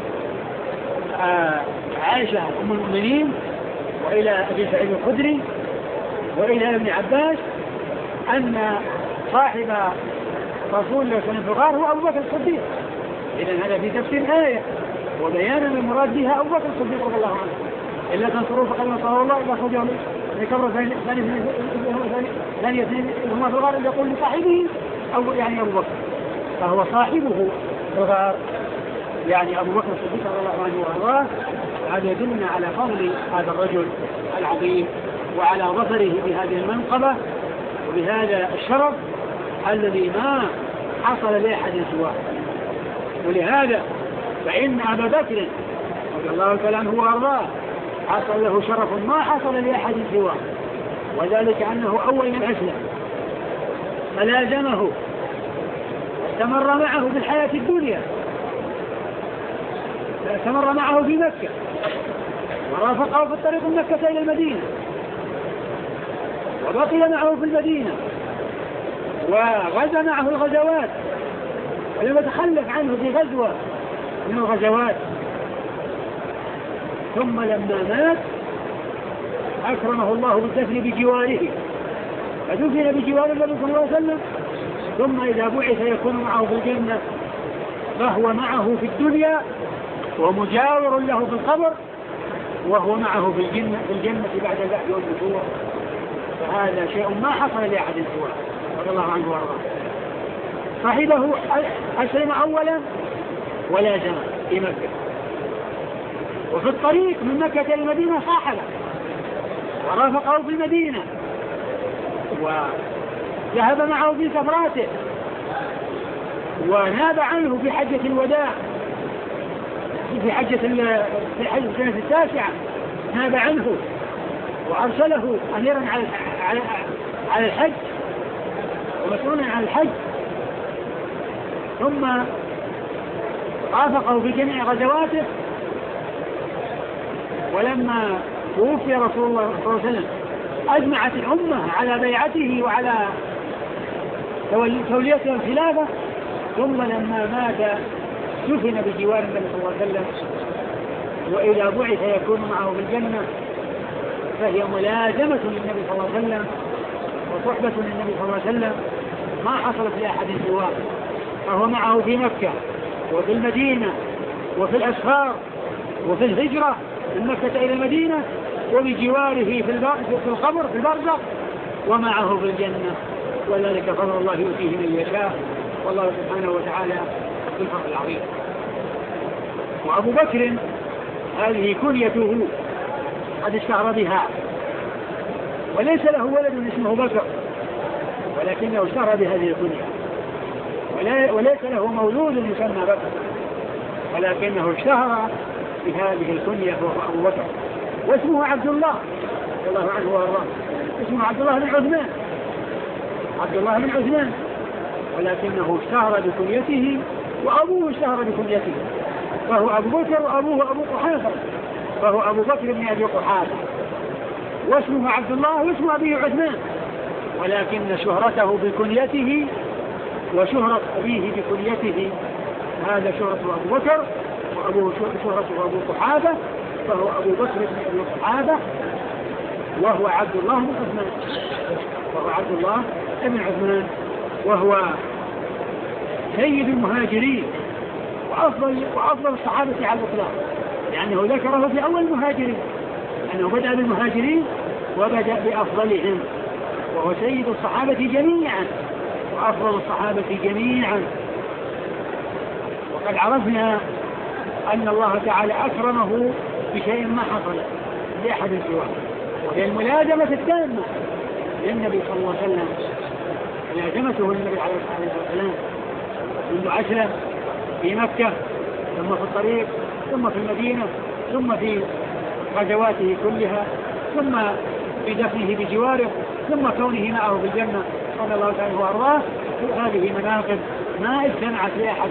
عائشة أم المؤمنين، وإلى أبي سعيد الخدري، وإلى ابن عباس، أن صاحب رسول الله صلى الله عليه وسلم في الغار هو أبو بكر الصديق. إذن هذا في تفسير آية وبيانا المراد بها أبو بكر الصديق رضي الله عنه. إلا تنصروه فقد نصره الله إذا أخرجه لكبر ثانية هما في الغار يقول لصاحبه أو يعني أبو بكر، فهو صاحبه في الغار يعني أبو بكر الصديق رضي الله عنه وأرضاه. هذا يدلنا على فضل هذا الرجل العظيم وعلى ظفره بهذه المنقبة وبهذا الشرف الذي ما حصل لأحد سواه. ولهذا فإن أبا بكر رضي الله تعالى عنه وأرضاه حصل له شرف ما حصل لأحد سواه، وذلك أنه أول من أسلم فلازمه استمر معه في الحياة الدنيا، استمر معه في مكة ورافقه في الطريق من مكة إلى المدينة، وبقي معه في المدينة وغزا معه الغزوات، ولم يتخلف عنه في غزوة من الغزوات. ثم لما مات أكرمه الله بالدفن بجواره، فدفن بجوار النبي صلى الله عليه وسلم. ثم إذا بعث يكون معه في الجنة، فهو معه في الدنيا ومجاور له في القبر، وهو معه في الجنة بعد البعث والنشور. فهذا شيء ما حصل لأحد سواه رضي الله عنه وارضاه. صاحبه أسلم أولا ولازم في مكة، وفي الطريق من مكة إلى المدينة صاحبه ورافقه في المدينة وذهب معه في سفراته، وناب عنه في حجة الوداع في حجة السنة التاسعة، ناب عنه وأرسله أميرا على الحج ومسؤولا عن الحج. ثم رافقه في جميع غزواته. ولما توفي رسول الله صلى الله عليه وسلم أجمعت الأمة على بيعته وعلى توليته الخلافة. ثم لما مات دفن بجوار النبي صلى الله عليه وسلم، وإذا بعث يكون معه في الجنة. فهي ملازمة للنبي صلى الله عليه وسلم وصحبة للنبي صلى الله عليه وسلم ما حصلت لأحد سواه. فهو معه في مكة وفي المدينة وفي الأسفار وفي الهجرة من مكة إلى المدينة، وبجواره في القبر في البرزخ، ومعه في الجنة. وذلك فضل الله يؤتيه من يشاء، والله سبحانه وتعالى بالفضل العظيم. وأبو بكر هذه كنيته قد اشتهر بها، وليس له ولد اسمه بكر، ولكنه اشتهر بهذه الكنية. وليس له مولود يسمى بكر، ولكنه اشتهر بهذه الكنية وهو أبو بكر. واسمه عبد الله رضي الله عنه وارضاه، اسمه عبد الله بن عثمان، عبد الله بن عثمان، ولكنه اشتهر بكنيته وأبوه اشتهر بكنيته، فهو أبو بكر وأبوه أبو قحافة، فهو أبو بكر بن أبي قحافة، واسمه عبد الله واسم أبيه عثمان، ولكن شهرته بكنيته وشهرة أبيه بكنيته هذا شهرة أبو بكر، وأبوه شهرته أبو قحافة، فهو أبو بكر بن أبي قحافة، وهو عبد الله بن عثمان، وهو عبد الله بن عثمان، وهو سيد المهاجرين وأفضل الصحابة على الإطلاق، لأنه ذكره في أول المهاجرين، أنه بدأ بالمهاجرين وبدأ بأفضلهم، وهو سيد الصحابة جميعا وأفضل الصحابة جميعا. وقد عرفنا أن الله تعالى أكرمه بشيء ما حصل لأحد سواه، وهي الملازمة التامة للنبي صلى الله عليه وسلم، ملازمته للنبي عليه الصلاة والسلام منذ أسلم في مكة، ثم في الطريق، ثم في المدينة، ثم في غزواته كلها، ثم في دفنه بجواره، ثم كونه معه في الجنة رضي الله تعالى عنه وارضاه. هذه مناقب ما اجتمعت لأحد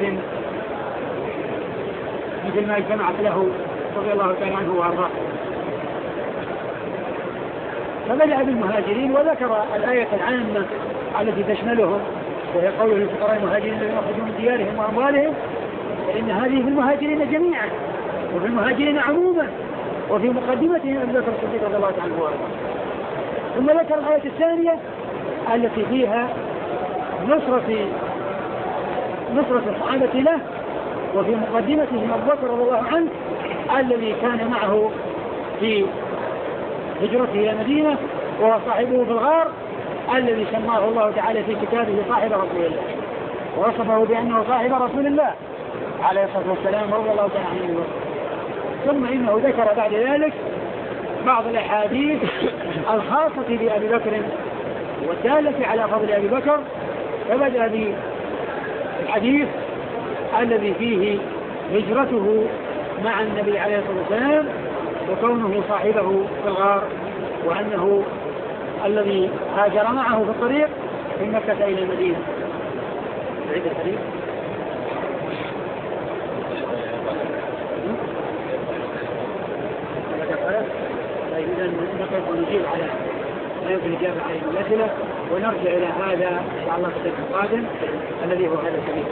مثل ما اجتمعت له رضي الله تعالى عنه وارضاه. فبدأ بالمهاجرين وذكر الآية العامة التي تشملهم، وهي قوله للفقراء المهاجرين الذين أخرجوا من ديارهم وأموالهم، فإن هذه في المهاجرين جميعا وفي المهاجرين عموما، وفي مقدمتهم أبي بكر الصديق رضي الله عنه وارضاه. ثم ذكر الآية الثانية التي فيها نصرة الصحابة له، وفي مقدمتهم أبو بكر رضي الله عنه الذي كان معه في هجرته إلى المدينة، وهو صاحبه في الغار الذي سماه الله تعالى في كتابه صاحب رسول الله، ووصفه بأنه صاحب رسول الله عليه الصلاة والسلام رضي الله تعالى عنه. ثم إنه ذكر بعد ذلك بعض الأحاديث الخاصة بأبي بكر والدالة على فضل أبي بكر، فبدأ بالحديث الذي فيه هجرته مع النبي عليه الصلاة والسلام وكونه صاحبه في الغار، وأنه الذي هاجر معه في الطريق من مكة إلى المدينة. عيد الحديث. إذا نقف ونجيب على ما يمكن الإجابة عليه الأسئلة، ونرجع إلى هذا إن شاء الله في الدرس القادم الذي هو هذا الحديث.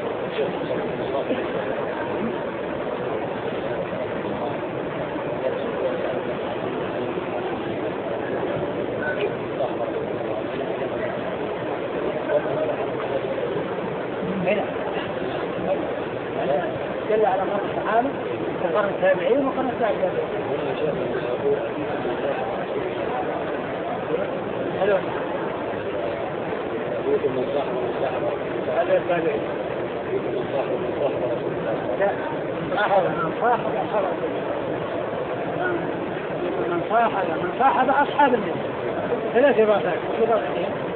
دل على قرن الصحابة وقرن التابعين وقرن التابعين. هذا التابعين. من صاحب أصحاب النبي ثلاث عبارات.